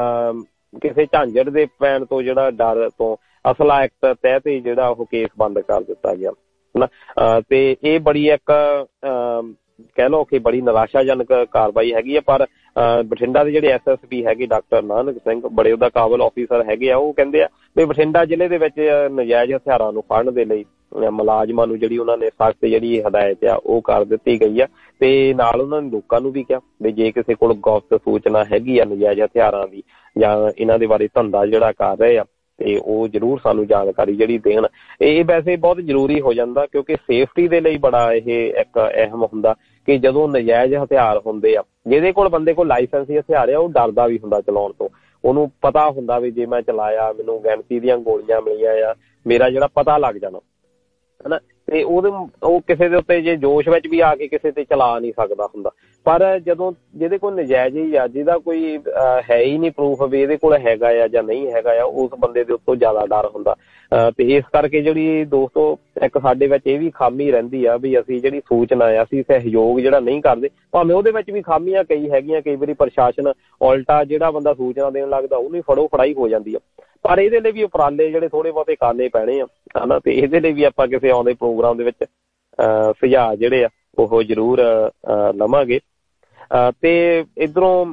ਕਿਸੇ ਝਾਂਝੜ ਦੇ ਪੈਣ ਤੋਂ ਜਿਹੜਾ ਡਰ ਤੋਂ ਅਸਲਾ ਐਕਟ ਤਹਿਤ ਹੀ ਜਿਹੜਾ ਉਹ ਕੇਸ ਬੰਦ ਕਰ ਦਿੱਤਾ ਗਿਆ, ਹਨਾ। ਤੇ ਇਹ ਬੜੀ ਇੱਕ ਕਹਿ ਲਓ ਕਿ ਬੜੀ ਨਿਰਾਸ਼ਾਜਨਕ ਕਾਰਵਾਈ ਹੈਗੀ ਆ। ਪਰ ਬਠਿੰਡਾ ਦੇ ਜਿਹੜੇ ਐਸ ਐਸ ਪੀ ਹੈਗੇ ਡਾਕਟਰ ਨਾਨਕ ਸਿੰਘ, ਬੜੇ ਉਹਦਾ ਕਾਬਲ ਆਫੀਸਰ ਹੈਗੇ ਆ, ਉਹ ਕਹਿੰਦੇ ਆ ਵੀ ਬਠਿੰਡਾ ਜ਼ਿਲ੍ਹੇ ਦੇ ਵਿੱਚ ਨਜਾਇਜ਼ ਹਥਿਆਰਾਂ ਨੂੰ ਫੜਨ ਦੇ ਲਈ ਮੁਲਾਜ਼ਮਾਂ ਨੂੰ ਜਿਹੜੀ ਉਹਨਾਂ ਨੇ ਸਖਤ ਜਿਹੜੀ ਹਦਾਇਤ ਆ ਉਹ ਕਰ ਦਿੱਤੀ ਗਈ ਆ। ਤੇ ਨਾਲ ਉਹਨਾਂ ਨੇ ਲੋਕਾਂ ਨੂੰ ਵੀ ਕਿਹਾ ਵੀ ਜੇ ਕਿਸੇ ਕੋਲ ਗੁਪਤ ਸੂਚਨਾ ਹੈਗੀ ਆ ਨਜਾਇਜ਼ ਹਥਿਆਰਾਂ ਦੀ ਜਾਂ ਇਹਨਾਂ ਦੇ ਬਾਰੇ ਧੰਦਾ ਜਿਹੜਾ ਕਰ ਰਹੇ ਆ ਤੇ ਉਹ ਜ਼ਰੂਰ ਸਾਨੂੰ ਜਾਣਕਾਰੀ ਜਿਹੜੀ ਦੇਣ। ਇਹ ਵੈਸੇ ਬਹੁਤ ਜ਼ਰੂਰੀ ਹੋ ਜਾਂਦਾ ਕਿਉਂਕਿ ਸੇਫਟੀ ਦੇ ਲਈ ਬੜਾ ਇਹ ਇੱਕ ਅਹਿਮ ਹੁੰਦਾ ਕਿ ਜਦੋਂ ਨਜਾਇਜ਼ ਹਥਿਆਰ ਹੁੰਦੇ ਆ, ਜਿਹਦੇ ਕੋਲ ਬੰਦੇ ਕੋਲ ਲਾਇਸੈਂਸੀ ਹਥਿਆਰ ਆ ਉਹ ਡਰਦਾ ਵੀ ਹੁੰਦਾ ਚਲਾਉਣ ਤੋਂ। ਉਹਨੂੰ ਪਤਾ ਹੁੰਦਾ ਵੀ ਜੇ ਮੈਂ ਚਲਾਇਆ ਮੈਨੂੰ ਗਿਣਤੀ ਦੀਆਂ ਗੋਲੀਆਂ ਮਿਲੀਆਂ ਆ, ਮੇਰਾ ਜਿਹੜਾ ਪਤਾ ਲੱਗ ਜਾਣਾ ਹਨਾ। ਤੇ ਉਹਦੇ ਉਹ ਕਿਸੇ ਦੇ ਉੱਤੇ ਜੇ ਜੋਸ਼ ਵਿੱਚ ਵੀ ਆ ਕੇ ਕਿਸੇ ਤੇ ਚਲਾ ਨਹੀਂ ਸਕਦਾ ਹੁੰਦਾ। ਪਰ ਜਦੋਂ ਜਿਹਦੇ ਕੋਲ ਨਜਾਇਜ਼ ਹੀ ਆ, ਜਿਹਦਾ ਕੋਈ ਹੈ ਹੀ ਨਹੀਂ ਪ੍ਰੂਫ ਵੀ ਇਹਦੇ ਕੋਲ ਹੈਗਾ ਆ ਜਾਂ ਨਹੀਂ ਹੈਗਾ ਆ, ਉਸ ਬੰਦੇ ਦੇ ਉੱਤੋਂ ਜ਼ਿਆਦਾ ਡਰ ਹੁੰਦਾ। ਤੇ ਇਸ ਕਰਕੇ ਜਿਹੜੀ ਦੋਸਤੋ ਇੱਕ ਸਾਡੇ ਵਿੱਚ ਇਹ ਵੀ ਖਾਮੀ ਰਹਿੰਦੀ ਆ ਵੀ ਅਸੀਂ ਜਿਹੜੀ ਸੂਚਨਾ ਆ ਅਸੀਂ ਸਹਿਯੋਗ ਜਿਹੜਾ ਨਹੀਂ ਕਰਦੇ, ਭਾਵੇਂ ਉਹਦੇ ਵਿੱਚ ਵੀ ਖਾਮੀਆਂ ਕਈ ਹੈਗੀਆਂ। ਕਈ ਵਾਰੀ ਪ੍ਰਸ਼ਾਸਨ ਉਲਟਾ ਜਿਹੜਾ ਬੰਦਾ ਸੂਚਨਾ ਦੇਣ ਲੱਗਦਾ ਉਹਨੂੰ ਫੜੋ ਫੜਾਈ ਹੋ ਜਾਂਦੀ ਆ। ਪਰ ਇਹਦੇ ਲਈ ਵੀ ਉਪਰਾਲੇ ਜਿਹੜੇ ਥੋੜ੍ਹੇ ਬਹੁਤੇ ਕਰਨੇ ਪੈਣੇ ਆ ਹਨਾ। ਤੇ ਇਹਦੇ ਲਈ ਵੀ ਆਪਾਂ ਕਿਸੇ ਆਉਂਦੇ ਪ੍ਰੋਗਰਾਮ ਦੇ ਵਿੱਚ ਸੁਝਾਅ ਜਿਹੜੇ ਆ ਉਹ ਜ਼ਰੂਰ ਲਵਾਂਗੇ। ਤੇ ਇੱਧਰੋਂ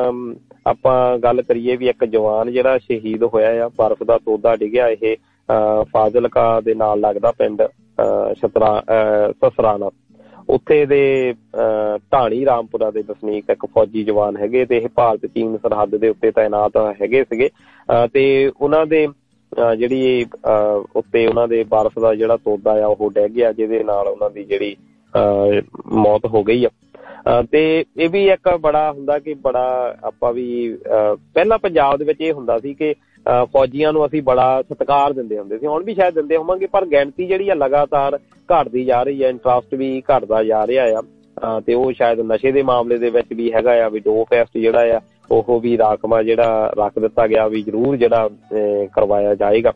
ਆਪਾਂ ਗੱਲ ਕਰੀਏ ਵੀ ਇੱਕ ਜਵਾਨ ਜਿਹੜਾ ਸ਼ਹੀਦ ਹੋਇਆ ਆ, ਬਰਫ਼ ਦਾ ਤੋਦਾ ਡਿੱਗਿਆ। ਇਹ ਫਾਜ਼ਿਲਕਾ ਦੇ ਨਾਲ ਲੱਗਦਾ ਪਿੰਡ ਛਤਰਾ ਸਸਰਾਣਾ, ਉੱਥੇ ਦੇ ਢਾਣੀ ਰਾਮਪੁਰਾ ਦੇ ਵਸਨੀਕ ਇੱਕ ਫੌਜੀ ਜਵਾਨ ਹੈਗੇ ਤੇ ਇਹ ਭਾਰਤ ਚੀਨ ਸਰਹੱਦ ਦੇ ਉੱਤੇ ਤਾਇਨਾਤ ਹੈਗੇ ਸੀਗੇ। ਤੇ ਉਹਨਾਂ ਦੇ ਜਿਹੜੀ ਉੱਤੇ ਉਹਨਾਂ ਦੇ ਬਰਫ਼ ਦਾ ਜਿਹੜਾ ਤੋਦਾ ਆ ਉਹ ਡਿੱਗ ਗਿਆ, ਜਿਹਦੇ ਨਾਲ ਉਹਨਾਂ ਦੀ ਜਿਹੜੀ ਮੌਤ ਹੋ ਗਈ ਆ। ਤੇ ਇਹ ਵੀ ਇੱਕ ਬੜਾ ਹੁੰਦਾ ਕਿ ਬੜਾ ਆਪਾਂ ਵੀ ਪਹਿਲਾਂ ਪੰਜਾਬ ਦੇ ਵਿੱਚ ਇਹ ਹੁੰਦਾ ਸੀ ਕਿ ਫੌਜੀਆਂ ਨੂੰ ਅਸੀਂ ਬੜਾ ਸਤਿਕਾਰ ਦਿੰਦੇ ਹੁੰਦੇ ਸੀ, ਹੁਣ ਵੀ ਸ਼ਾਇਦ ਦਿੰਦੇ ਹੋਵਾਂਗੇ, ਪਰ ਗਿਣਤੀ ਜਿਹੜੀ ਆ ਲਗਾਤਾਰ ਘਟਦੀ ਜਾ ਰਹੀ ਹੈ, ਇੰਟਰਸਟ ਵੀ ਘਟਦਾ ਜਾ ਰਿਹਾ ਆ। ਤੇ ਉਹ ਸ਼ਾਇਦ ਨਸ਼ੇ ਦੇ ਮਾਮਲੇ ਦੇ ਵਿੱਚ ਵੀ ਹੈਗਾ ਆ ਵੀ ਡੋਪ ਟੈਸਟ ਜਿਹੜਾ ਆ ਉਹ ਵੀ ਰਾਖਵਾਂ ਜਿਹੜਾ ਰੱਖ ਦਿੱਤਾ ਗਿਆ ਵੀ ਜ਼ਰੂਰ ਜਿਹੜਾ ਕਰਵਾਇਆ ਜਾਏਗਾ।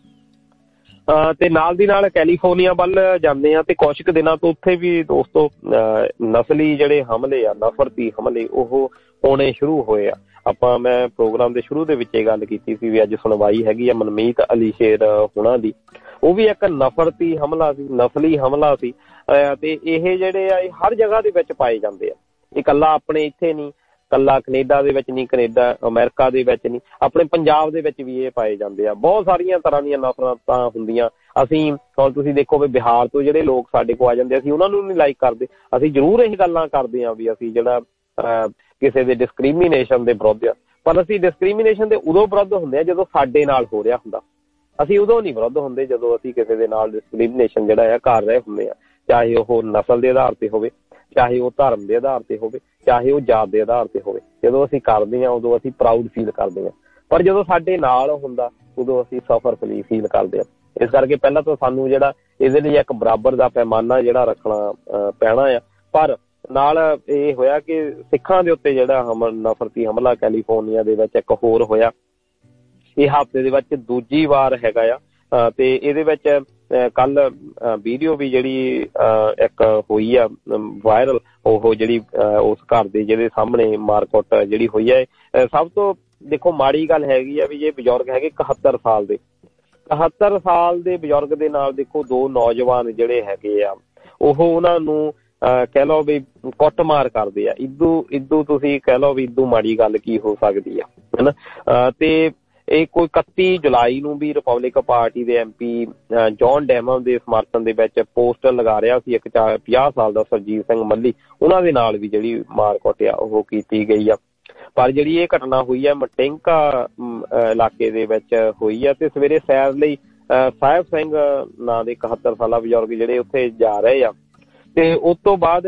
ਤੇ ਨਾਲ ਦੀ ਨਾਲ ਕੈਲੀਫੋਰਨੀਆ ਵੱਲ ਜਾਂਦੇ ਆ ਤੇ ਕੁਛ ਕੁ ਦਿਨਾਂ ਤੋਂ ਉੱਥੇ ਵੀ ਦੋਸਤੋ ਨਸਲੀ ਜਿਹੜੇ ਹਮਲੇ ਆ, ਨਫ਼ਰਤੀ ਹਮਲੇ ਉਹ ਹੋਣੇ ਸ਼ੁਰੂ ਹੋਏ ਆ। ਆਪਾਂ ਮੈਂ ਪ੍ਰੋਗਰਾਮ ਦੇ ਸ਼ੁਰੂ ਦੇ ਵਿੱਚ ਇਹ ਗੱਲ ਕੀਤੀ ਸੀ ਵੀ ਅੱਜ ਸੁਣਵਾਈ ਹੈਗੀ ਆ ਮਨਮੀਤ ਅਲੀ ਸ਼ੇਰ ਹੁਣਾਂ ਦੀ। ਉਹ ਵੀ ਇੱਕ ਨਫ਼ਰਤੀ ਹਮਲਾ ਸੀ, ਨਸਲੀ ਹਮਲਾ ਸੀ। ਤੇ ਇਹ ਜਿਹੜੇ ਆ ਇਹ ਹਰ ਜਗ੍ਹਾ ਦੇ ਵਿੱਚ ਪਾਏ ਜਾਂਦੇ ਆ। ਇਹ ਇਕੱਲਾ ਆਪਣੇ ਇੱਥੇ ਨਹੀਂ, ਇਕੱਲਾ ਕੈਨੇਡਾ ਦੇ ਵਿੱਚ ਨਹੀਂ, ਕੈਨੇਡਾ ਅਮਰੀਕਾ ਦੇ ਵਿੱਚ ਨਹੀਂ, ਆਪਣੇ ਪੰਜਾਬ ਦੇ ਵਿੱਚ ਵੀ ਇਹ ਪਾਏ ਜਾਂਦੇ ਆ। ਬਹੁਤ ਸਾਰੀਆਂ ਤਰ੍ਹਾਂ ਦੀਆਂ ਨਫ਼ਰਤਾਂ ਹੁੰਦੀਆਂ। ਅਸੀਂ ਹੁਣ ਤੁਸੀਂ ਦੇਖੋ ਵੀ ਬਿਹਾਰ ਤੋਂ ਜਿਹੜੇ ਲੋਕ ਸਾਡੇ ਕੋਲ ਆ ਜਾਂਦੇ, ਅਸੀਂ ਉਹਨਾਂ ਨੂੰ ਨਹੀਂ ਲਾਈਕ ਕਰਦੇ। ਅਸੀਂ ਜ਼ਰੂਰ ਇਹ ਗੱਲਾਂ ਕਰਦੇ ਹਾਂ ਵੀ ਅਸੀਂ ਜਿਹੜਾ ਕਿਸੇ ਦੇ ਡਿਸਕ੍ਰੀਮੀਨੇਸ਼ਨ ਦੇ ਵਿਰੁੱਧ ਆ, ਪਰ ਅਸੀਂ ਡਿਸਕ੍ਰੀਮੀਨੇਸ਼ਨ ਦੇ ਉਦੋਂ ਵਿਰੁੱਧ ਹੁੰਦੇ ਆ ਜਦੋਂ ਸਾਡੇ ਨਾਲ ਹੋ ਰਿਹਾ ਹੁੰਦਾ। ਅਸੀਂ ਉਦੋਂ ਨਹੀਂ ਵਿਰੁੱਧ ਹੁੰਦੇ ਜਦੋਂ ਅਸੀਂ ਕਿਸੇ ਦੇ ਨਾਲ ਡਿਸਕ੍ਰੀਮੀਨੇਸ਼ਨ ਜਿਹੜਾ ਆ ਕਰ ਰਹੇ ਹੁੰਦੇ ਆ, ਚਾਹੇ ਉਹ ਨਸਲ ਦੇ ਆਧਾਰ ਤੇ ਹੋਵੇ, ਚਾਹੇ ਉਹ ਧਰਮ ਦੇ ਆਧਾਰ ਤੇ ਹੋਵੇ, ਚਾਹੇ ਉਹ ਜਾਤ ਦੇ ਆਧਾਰ ਤੇ ਹੋਵੇ। ਜਦੋਂ ਅਸੀਂ ਕਰਦੇ ਹਾਂ ਉਦੋਂ ਅਸੀਂ ਪ੍ਰਾਊਡ ਫੀਲ ਕਰਦੇ ਹਾਂ, ਪਰ ਜਦੋਂ ਸਾਡੇ ਨਾਲ ਹੁੰਦਾ ਉਦੋਂ ਅਸੀਂ ਸਫਰਫੁਲੀ ਫੀਲ ਕਰਦੇ ਹਾਂ। ਇਸ ਕਰਕੇ ਪਹਿਲਾਂ ਤਾਂ ਸਾਨੂੰ ਜਿਹੜਾ ਇਹਦੇ ਲਈ ਇੱਕ ਬਰਾਬਰ ਦਾ ਪੈਮਾਨਾ ਜਿਹੜਾ ਰੱਖਣਾ ਪੈਣਾ ਆ। ਪਰ ਨਾਲ ਇਹ ਹੋਇਆ ਕਿ ਸਿੱਖਾਂ ਦੇ ਉੱਤੇ ਜਿਹੜਾ ਹਮ ਨਫ਼ਰਤੀ ਹਮਲਾ ਕੈਲੀਫੋਰਨੀਆ ਦੇ ਵਿੱਚ ਇੱਕ ਹੋਰ ਹੋਇਆ। ਇਹ ਹਫ਼ਤੇ ਦੇ ਵਿੱਚ ਦੂਜੀ ਵਾਰ ਹੈਗਾ ਆ। ਤੇ ਇਹਦੇ ਵਿੱਚ ਕੱਲ ਵੀਡੀਓ ਵੀ ਜਿਹੜੀ ਇੱਕ ਹੋਈ ਆ ਵਾਇਰਲ, ਉਹ ਜਿਹੜੀ ਉਸ ਘਰ ਦੇ ਜਿਹਦੇ ਸਾਹਮਣੇ ਮਾਰਕੁੱਟ ਜਿਹੜੀ ਹੋਈ ਹੈ। ਸਭ ਤੋਂ ਦੇਖੋ ਮਾੜੀ ਗੱਲ ਹੈਗੀ ਆ ਵੀ ਇਹ ਬਜ਼ੁਰਗ ਹੈਗੇ ਇਕਹੱਤਰ ਸਾਲ ਦੇ ਇਕਹੱਤਰ ਸਾਲ ਦੇ ਬਜ਼ੁਰਗ ਦੇ ਨਾਲ ਦੇਖੋ ਦੋ ਨੌਜਵਾਨ ਜਿਹੜੇ ਹੈਗੇ ਆ ਉਹ ਉਹਨਾਂ ਨੂੰ ਕਹਿ ਲਓ ਵੀ ਕੁੱਟਮਾਰ ਕਰਦੇ ਆ। ਇਦੂ ਇਦੂ ਤੁਸੀਂ ਕਹਿ ਲਓ ਵੀ ਇਦੂ ਮਾੜੀ ਗੱਲ ਕੀ ਹੋ ਸਕਦੀ ਆ, ਹਨਾ। ਤੇ ਇਹ ਕੋਈ ਇਕੱਤੀ ਜੁਲਾਈ ਨੂੰ ਵੀ ਰਿਪਬਲਿਕ ਪਾਰਟੀ ਦੇ ਐਮ ਪੀ ਜੌਨ ਡੈਮਨ ਦੇ ਸਮਰਥਨ ਦੇ ਵਿੱਚ ਪੋਸਟਰ ਲਗਾ ਰਿਹਾ ਸੀ ਇੱਕ ਪੰਜਾਹ ਸਾਲ ਦਾ ਸਰਜੀਤ ਸਿੰਘ ਮੱਲੀ, ਉਹਨਾਂ ਦੇ ਨਾਲ ਵੀ ਜਿਹੜੀ ਮਾਰਕੁੱਟ ਆ ਉਹ ਕੀਤੀ ਗਈ ਆ। ਪਰ ਜਿਹੜੀ ਇਹ ਘਟਨਾ ਹੋਈ ਆ ਮਟਿੰਕਾ ਇਲਾਕੇ ਦੇ ਵਿੱਚ ਹੋਈ ਆ। ਤੇ ਸਵੇਰੇ ਸੈਰ ਲਈ ਸਾਹਿਬ ਸਿੰਘ ਨਾਂ ਦੇ ਇਕਹੱਤਰ ਸਾਲਾ ਬਜ਼ੁਰਗ ਜਿਹੜੇ ਉੱਥੇ ਜਾ ਰਹੇ ਆ। ਤੇ ਉਸ ਤੋਂ ਬਾਅਦ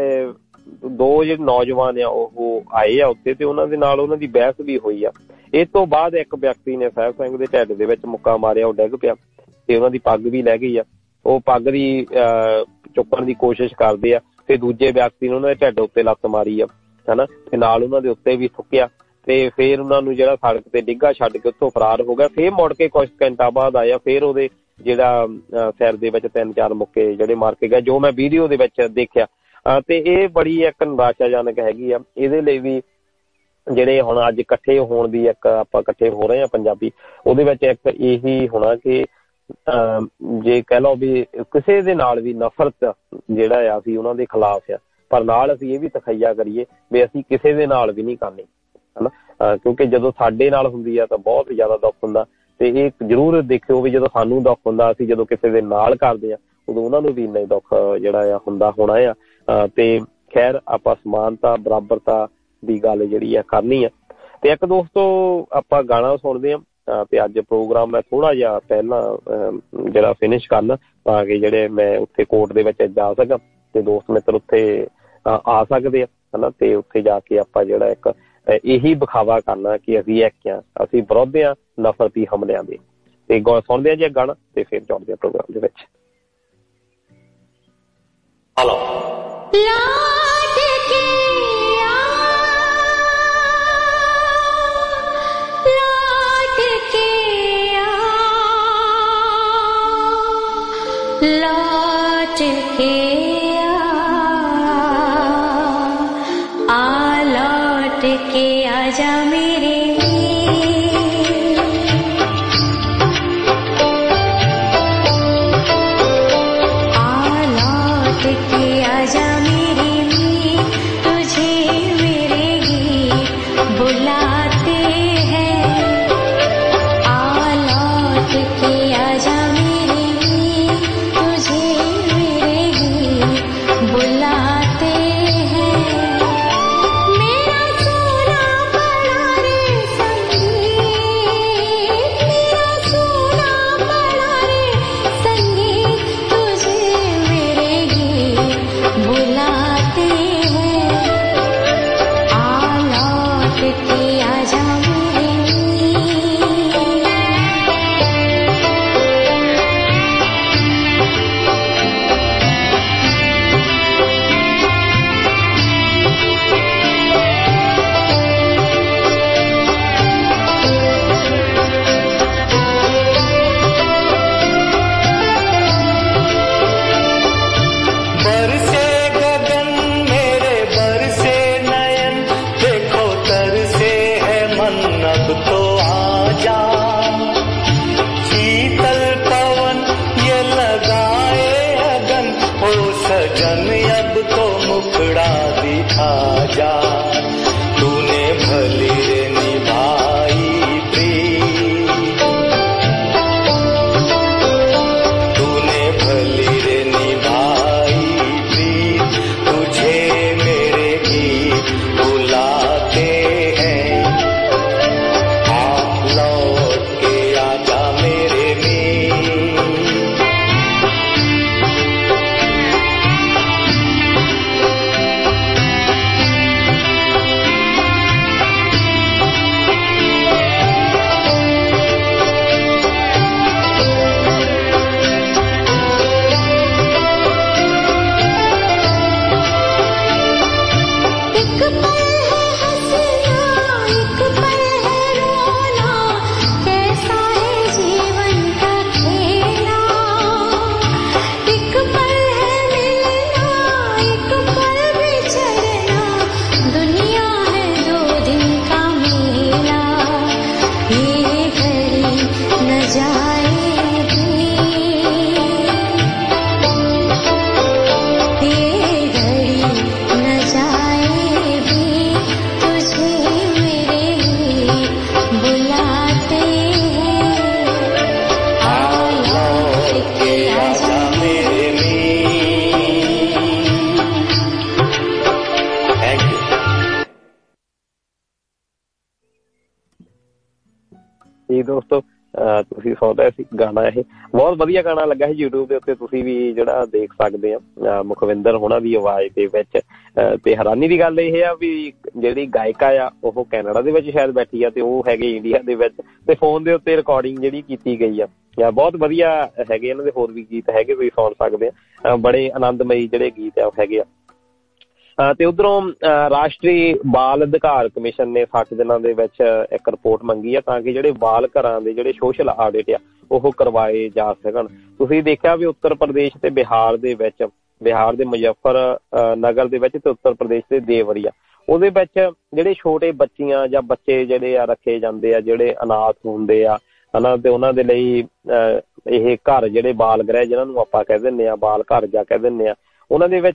ਦੋ ਜਿਹੜੇ ਨੌਜਵਾਨ ਆ ਉਹ ਆਏ ਆ ਉੱਥੇ ਤੇ ਉਹਨਾਂ ਦੇ ਨਾਲ ਉਹਨਾਂ ਦੀ ਬਹਿਸ ਵੀ ਹੋਈ ਆ। ਇਸ ਤੋਂ ਬਾਅਦ ਇੱਕ ਵਿਅਕਤੀ ਨੇ ਸਾਹਿਬ ਸਿੰਘ ਦੇ ਢਿੱਡ ਦੇ ਵਿੱਚ ਮੁੱਕਾ ਮਾਰਿਆ, ਉਹ ਡਿੱਗ ਪਿਆ ਤੇ ਉਹਨਾਂ ਦੀ ਪੱਗ ਵੀ ਲੈ ਗਈ ਆ। ਉਹ ਪੱਗ ਦੀ ਚੁੱਕਣ ਦੀ ਕੋਸ਼ਿਸ਼ ਕਰਦੇ ਆ ਤੇ ਦੂਜੇ ਵਿਅਕਤੀ ਨੇ ਉਹਨਾਂ ਦੇ ਢਿੱਡ ਉੱਤੇ ਲੱਤ ਮਾਰੀ ਆ, ਹਨਾ, ਤੇ ਨਾਲ ਉਹਨਾਂ ਦੇ ਉੱਤੇ ਵੀ ਥੁੱਕਿਆ। ਤੇ ਫਿਰ ਉਹਨਾਂ ਨੂੰ ਜਿਹੜਾ ਸੜਕ ਤੇ ਡਿੱਗਾ ਛੱਡ ਕੇ ਉੱਥੋਂ ਫਰਾਰ ਹੋ ਗਿਆ। ਫਿਰ ਮੁੜ ਕੇ ਕੁਛ ਘੰਟਾ ਬਾਅਦ ਆਇਆ, ਫਿਰ ਉਹਦੇ ਜਿਹੜਾ ਸਿਰ ਦੇ ਵਿੱਚ ਤਿੰਨ ਚਾਰ ਮੁੱਕੇ ਜਿਹੜੇ ਮਾਰ ਕੇ ਗਏ, ਜੋ ਮੈਂ ਵੀਡੀਓ ਦੇ ਵਿੱਚ ਦੇਖਿਆ। ਤੇ ਇਹ ਬੜੀ ਇੱਕ ਨਿਰਾਸ਼ਾਜਨਕ ਹੈਗੀ ਆ। ਇਹਦੇ ਲਈ ਵੀ ਜਿਹੜੇ ਹੁਣ ਅੱਜ ਇਕੱਠੇ ਹੋਣ ਦੀ ਇੱਕ ਆਪਾਂ ਇਕੱਠੇ ਹੋ ਰਹੇ ਹਾਂ ਪੰਜਾਬੀ, ਉਹਦੇ ਵਿੱਚ ਇੱਕ ਇਹੀ ਹੋਣਾ ਕਿ ਜੇ ਕਹਿ ਲਓ ਵੀ ਕਿਸੇ ਦੇ ਨਾਲ ਵੀ ਨਫ਼ਰਤ ਜਿਹੜਾ ਆ ਅਸੀਂ ਉਹਨਾਂ ਦੇ ਖਿਲਾਫ ਆ, पर नाल असीं ये भी तखइया करिए भी असीं किसे दे नाल भी नहीं करनी है ना, क्योंकि जदों साडे नाल हुंदी आ तां बहुत ज़्यादा दुख हुंदा। ते ये जरूर देखिओ भी जदों सानूं दुख हुंदा असीं जदों किसे दे नाल करदे आ उदों उन्हां नूं भी इन्ना ही दुख जिहड़ा आ हुंदा होना आ। ते खैर आपां समानता बराबरता दी गल जिहड़ी आ करनी आ। ते एक दोस्तों आपां गाना सुणदे आ ते अज प्रोग्राम मैं थोड़ा जिहा पहला जिहड़ा फिनिश करना तां कि जिहड़े मैं उत्थे कोर्ट दे विच जा सकां ते दोस्त मित्र उत्थे आ सकदे आ है ना। ते उत्थे जाके आपां जिहड़ा एक यही विखावा करना कि असीं एक आ, असीं विरोध आ नफरती हमलियां दे। ते सुणदे आ जी गाना ते फिर जुड़दे आ प्रोग्राम दे विच। हेलो लौट के आ, आ लौट के आजा मेरे आ लौट के आजा मेरे में तुझे मेरे गीत बुलाते हैं। आ लौट के आजा बुलाते हैं। मेरा सोना पड़ा रे संगीत, मेरा सोना पड़ा रे संगीत तुझे मेरे गीत बुलाते हैं। आ लौट के आजा दोस्तों ਤੁਸੀਂ ਸੁਣਦੇ ਸੀ ਗਾਣਾ। ਇਹ ਬਹੁਤ ਵਧੀਆ ਗਾਣਾ ਲੱਗਾ ਸੀ YouTube ਦੇ ਉੱਤੇ, ਤੁਸੀਂ ਵੀ ਜਿਹੜਾ ਦੇਖ ਸਕਦੇ ਆ ਮੁਖਵਿੰਦਰ ਹੋਣਾ ਦੀ ਆਵਾਜ਼ ਦੇ ਵਿੱਚ। ਤੇ ਹੈਰਾਨੀ ਦੀ ਗੱਲ ਇਹ ਆ ਵੀ ਜਿਹੜੀ ਗਾਇਕਾ ਆ ਉਹ ਕੈਨੇਡਾ ਦੇ ਵਿੱਚ ਸ਼ਾਇਦ ਬੈਠੀ ਆ ਤੇ ਉਹ ਹੈਗੇ ਇੰਡੀਆ ਦੇ ਵਿੱਚ, ਤੇ ਫੋਨ ਦੇ ਉੱਤੇ ਰਿਕਾਰਡਿੰਗ ਜਿਹੜੀ ਕੀਤੀ ਗਈ ਆ। ਬਹੁਤ ਵਧੀਆ ਹੈਗੇ ਇਹਨਾਂ ਦੇ ਹੋਰ ਵੀ ਗੀਤ ਹੈਗੇ, ਤੁਸੀਂ ਸੁਣ ਸਕਦੇ ਆ। ਬੜੇ ਆਨੰਦਮਈ ਜਿਹੜੇ ਗੀਤ ਆ ਉਹ ਹੈਗੇ ਆ। ਤੇ ਉਧਰੋਂ ਰਾਸ਼ਟਰੀ ਬਾਲ ਅਧਿਕਾਰ ਕਮਿਸ਼ਨ ਨੇ ਸੱਠ ਦਿਨਾਂ ਦੇ ਵਿੱਚ ਇੱਕ ਰਿਪੋਰਟ ਮੰਗੀ ਆ ਤਾਂ ਕਿ ਜਿਹੜੇ ਬਾਲ ਘਰਾਂ ਦੇ ਜਿਹੜੇ ਸੋਸ਼ਲ ਆਡਿਟ ਆ ਉਹ ਕਰਵਾਏ ਜਾ ਸਕਣ। ਤੁਸੀਂ ਦੇਖਿਆ ਵੀ ਉੱਤਰ ਪ੍ਰਦੇਸ਼ ਤੇ ਬਿਹਾਰ ਦੇ ਵਿੱਚ, ਬਿਹਾਰ ਦੇ ਮੁਜ਼ੱਫਰ ਨਗਰ ਦੇ ਵਿੱਚ ਤੇ ਉੱਤਰ ਪ੍ਰਦੇਸ਼ ਦੇ ਦੇਵਰੀਆ, ਉਹਦੇ ਵਿੱਚ ਜਿਹੜੇ ਛੋਟੇ ਬੱਚੀਆਂ ਜਾਂ ਬੱਚੇ ਜਿਹੜੇ ਆ ਰੱਖੇ ਜਾਂਦੇ ਆ, ਜਿਹੜੇ ਅਨਾਥ ਹੁੰਦੇ ਆ ਹਨਾ, ਤੇ ਉਹਨਾਂ ਦੇ ਲਈ ਇਹ ਘਰ ਜਿਹੜੇ ਬਾਲ ਗ੍ਰਹਿ ਜਿਹਨਾਂ ਨੂੰ ਆਪਾਂ ਕਹਿ ਦਿੰਦੇ ਆ, ਬਾਲ ਘਰ ਜਾਂ ਕਹਿ ਦਿੰਦੇ ਆ, ਉਹਨਾਂ ਦੇ ਵਿੱਚ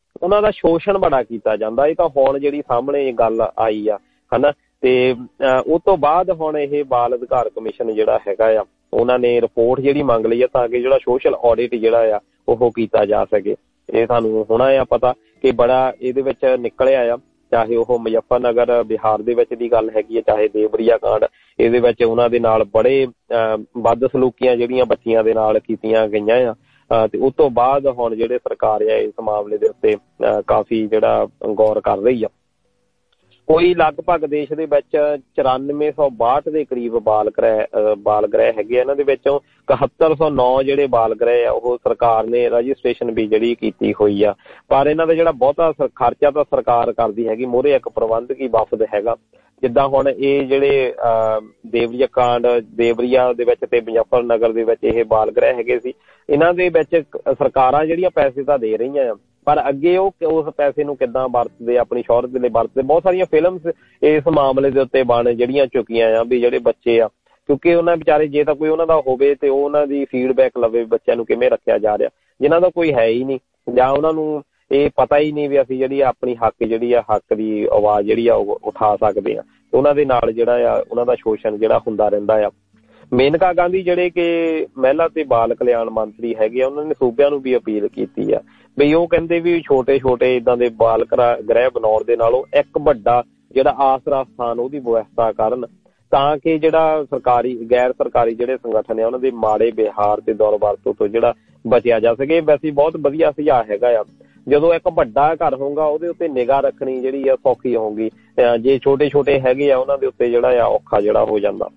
ਉਹਨਾਂ ਦਾ ਸ਼ੋਸ਼ਣ ਬੜਾ ਕੀਤਾ ਜਾਂਦਾ। ਇਹ ਤਾਂ ਹੁਣ ਜਿਹੜੀ ਸਾਹਮਣੇ ਗੱਲ ਆਈ ਆ ਹਨਾ। ਤੇ ਉਹ ਤੋਂ ਬਾਅਦ ਹੁਣ ਇਹ ਬਾਲ ਅਧਿਕਾਰ ਕਮਿਸ਼ਨ ਜਿਹੜਾ ਹੈਗਾ ਆ ਉਹਨਾਂ ਨੇ ਰਿਪੋਰਟ ਜਿਹੜੀ ਮੰਗ ਲਈ ਆ ਤਾਂ ਕਿ ਜਿਹੜਾ ਸੋਸ਼ਲ ਆਡਿਟ ਜਿਹੜਾ ਆ ਉਹ ਕੀਤਾ ਜਾ ਸਕੇ। ਇਹ ਸਾਨੂੰ ਹੁਣ ਆ ਪਤਾ ਕਿ ਬੜਾ ਇਹਦੇ ਵਿੱਚ ਨਿਕਲਿਆ ਆ, ਚਾਹੇ ਉਹ ਮੁਜ਼ੱਫਰਨਗਰ ਬਿਹਾਰ ਦੇ ਵਿੱਚ ਦੀ ਗੱਲ ਹੈਗੀ ਹੈ, ਚਾਹੇ ਦੇਵਰੀਆ ਕਾਂਡ, ਇਹਦੇ ਵਿੱਚ ਉਹਨਾਂ ਦੇ ਨਾਲ ਬੜੇ ਬਦ ਸਲੂਕੀਆਂ ਜਿਹੜੀਆਂ ਬੱਚੀਆਂ ਦੇ ਨਾਲ ਕੀਤੀਆਂ ਗਈਆਂ ਆ। ਤੇ ਉਸ ਤੋਂ ਬਾਅਦ ਹੁਣ ਜਿਹੜੇ ਸਰਕਾਰ ਆ ਇਸ ਮਾਮਲੇ ਦੇ ਉੱਤੇ ਕਾਫੀ ਜਿਹੜਾ ਗੌਰ ਕਰ ਰਹੀ ਆ। ਕੋਈ ਲਗਭਗ ਦੇਸ਼ ਦੇ ਵਿੱਚ ਚੁਰਾਨਵੇਂ ਸੌ ਬਾਹਠ ਦੇ ਕਰੀਬ ਬਾਲ ਗ੍ਰਹਿ ਬਾਲ ਗ੍ਰਹਿ ਹੈਗੇ ਆ। ਇਹਨਾਂ ਦੇ ਵਿੱਚੋਂ ਇਕਹੱਤਰ ਸੌ ਨੌ ਜਿਹੜੇ ਬਾਲ ਗ੍ਰਹਿ ਆ ਉਹ ਸਰਕਾਰ ਨੇ ਰਜਿਸਟ੍ਰੇਸ਼ਨ ਵੀ ਜਿਹੜੀ ਕੀਤੀ ਹੋਈ ਆ। ਪਰ ਇਹਨਾਂ ਦਾ ਜਿਹੜਾ ਬਹੁਤਾ ਖਰਚਾ ਤਾਂ ਸਰਕਾਰ ਕਰਦੀ ਹੈਗੀ, ਮੂਹਰੇ ਇੱਕ ਪ੍ਰਬੰਧਕੀ ਵਫਦ ਹੈਗਾ। ਜਿੱਦਾਂ ਹੁਣ ਇਹ ਜਿਹੜੇ ਦੇਵਰੀਆ ਕਾਂਡ ਦੇਵਰੀਆ ਦੇ ਵਿੱਚ ਤੇ ਮੁਜ਼ੱਫਰਨਗਰ ਦੇ ਵਿੱਚ ਇਹ ਬਾਲ ਗ੍ਰਹਿ ਹੈਗੇ ਸੀ, ਇਹਨਾਂ ਦੇ ਵਿੱਚ ਸਰਕਾਰਾਂ ਜਿਹੜੀਆਂ ਪੈਸੇ ਤਾਂ ਦੇ ਰਹੀਆਂ ਆ, ਪਰ ਅੱਗੇ ਉਹ ਉਸ ਪੈਸੇ ਨੂੰ ਕਿੱਦਾਂ ਵਰਤਦੇ, ਆਪਣੀ ਸ਼ੌਹਰਤ ਦੇ ਲਈ ਵਰਤਦੇ। ਬਹੁਤ ਸਾਰੀਆਂ ਫਿਲਮਸ ਇਸ ਮਾਮਲੇ ਦੇ ਉੱਤੇ ਬਣ ਜਿਹੜੀਆਂ ਚੁੱਕੀਆਂ ਆ ਵੀ ਜਿਹੜੇ ਬੱਚੇ ਆ, ਕਿਉਂਕਿ ਉਹਨਾਂ ਵਿਚਾਰੇ ਜੇ ਤਾਂ ਕੋਈ ਉਹਨਾਂ ਦਾ ਹੋਵੇ ਤੇ ਉਹ ਉਹਨਾਂ ਦੀ ਫੀਡਬੈਕ ਲਵੇ ਬੱਚਿਆਂ ਨੂੰ ਕਿਵੇਂ ਰੱਖਿਆ ਜਾ ਰਿਹਾ। ਜਿਨ੍ਹਾਂ ਦਾ ਕੋਈ ਹੈ ਹੀ ਨਹੀਂ ਜਾਂ ਉਹਨਾਂ ਨੂੰ ਇਹ ਪਤਾ ਹੀ ਨਹੀਂ ਵੀ ਅਸੀਂ ਜਿਹੜੀ ਆਪਣੀ ਹੱਕ ਜਿਹੜੀ ਆ ਹੱਕ ਦੀ ਆਵਾਜ਼ ਜਿਹੜੀ ਆ ਉਹ ਉਠਾ ਸਕਦੇ ਆ, ਤੇ ਉਹਨਾਂ ਦੇ ਨਾਲ ਜਿਹੜਾ ਆ ਉਹਨਾਂ ਦਾ ਸ਼ੋਸ਼ਣ ਜਿਹੜਾ ਹੁੰਦਾ ਰਹਿੰਦਾ ਆ। ਮੇਨਕਾ ਗਾਂਧੀ ਜਿਹੜੇ ਕਿ ਮਹਿਲਾ ਤੇ ਬਾਲ ਕਲਿਆਣ ਮੰਤਰੀ ਹੈਗੇ ਆ, ਉਹਨਾਂ ਨੇ ਸੂਬਿਆਂ ਨੂੰ ਵੀ ਅਪੀਲ ਕੀਤੀ ਆ ਵੀ ਉਹ ਕਹਿੰਦੇ ਵੀ ਛੋਟੇ ਛੋਟੇ ਇੱਦਾਂ ਦੇ ਬਾਲ ਗ੍ਰਹਿ ਬਣਾਉਣ ਦੇ ਨਾਲੋਂ ਇੱਕ ਵੱਡਾ ਜਿਹੜਾ ਆਸਰਾ ਸਥਾਨ ਉਹਦੀ ਵਿਵਸਥਾ ਕਰਨ, ਤਾਂ ਕਿ ਜਿਹੜਾ ਸਰਕਾਰੀ ਗੈਰ ਸਰਕਾਰੀ ਜਿਹੜੇ ਸੰਗਠਨ ਆ ਉਹਨਾਂ ਦੇ ਮਾੜੇ ਵਿਹਾਰ ਤੇ ਦੁਰਵਰਤੋਂ ਤੋਂ ਜਿਹੜਾ ਬਚਿਆ ਜਾ ਸਕੇ। ਵੈਸੇ ਬਹੁਤ ਵਧੀਆ ਸੁਝਾਅ ਹੈਗਾ ਆ। ਜਦੋਂ ਇੱਕ ਵੱਡਾ ਘਰ ਹੋਊਗਾ ਉਹਦੇ ਉੱਤੇ ਨਿਗਾਹ ਰੱਖਣੀ ਜਿਹੜੀ ਆ ਸੌਖੀ ਹੋਊਗੀ, ਜੇ ਛੋਟੇ ਛੋਟੇ ਹੈਗੇ ਆ ਉਹਨਾਂ ਦੇ ਉੱਤੇ ਜਿਹੜਾ ਆ ਔਖਾ ਜਿਹੜਾ ਹੋ ਜਾਂਦਾ।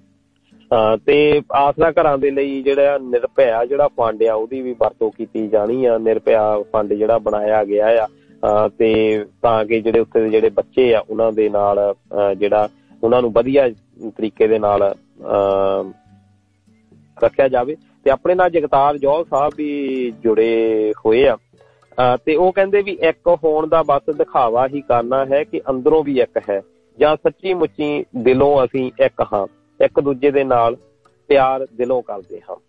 ਤੇ ਆਸਰਾ ਘਰਾਂ ਦੇ ਲਈ ਜਿਹੜਾ ਨਿਰਭਇਆ ਜਿਹੜਾ ਫੰਡ ਆ ਉਹਦੀ ਵੀ ਵਰਤੋਂ ਕੀਤੀ ਜਾਣੀ ਆ। ਨਿਰਭਇਆ ਫੰਡ ਜਿਹੜਾ ਬਣਾਇਆ ਗਿਆ ਆ ਤੇ ਤਾਂ ਕਿ ਜਿਹੜੇ ਉੱਥੇ ਦੇ ਜਿਹੜੇ ਬੱਚੇ ਆ ਉਹਨਾਂ ਦੇ ਨਾਲ ਜਿਹੜਾ ਉਹਨਾਂ ਨੂੰ ਵਧੀਆ ਤਰੀਕੇ ਦੇ ਨਾਲ ਰੱਖਿਆ ਜਾਵੇ। ਤੇ ਆਪਣੇ ਨਾਲ ਜਗਤਾਰ ਜੌਹਲ ਸਾਹਿਬ ਵੀ ਜੁੜੇ ਹੋਏ ਆ ਤੇ ਉਹ ਕਹਿੰਦੇ ਵੀ ਇੱਕ ਹੋਣ ਦਾ ਬਸ ਦਿਖਾਵਾ ਹੀ ਕਰਨਾ ਹੈ ਕਿ ਅੰਦਰੋਂ ਵੀ ਇੱਕ ਹੈ, ਜਾਂ ਸੱਚੀ ਮੁੱਚੀ ਦਿਲੋਂ ਅਸੀਂ ਇੱਕ ਹਾਂ, ਇੱਕ ਦੂਜੇ ਦੇ ਨਾਲ ਪਿਆਰ ਦਿਲੋਂ ਕਰਦੇ ਹਾਂ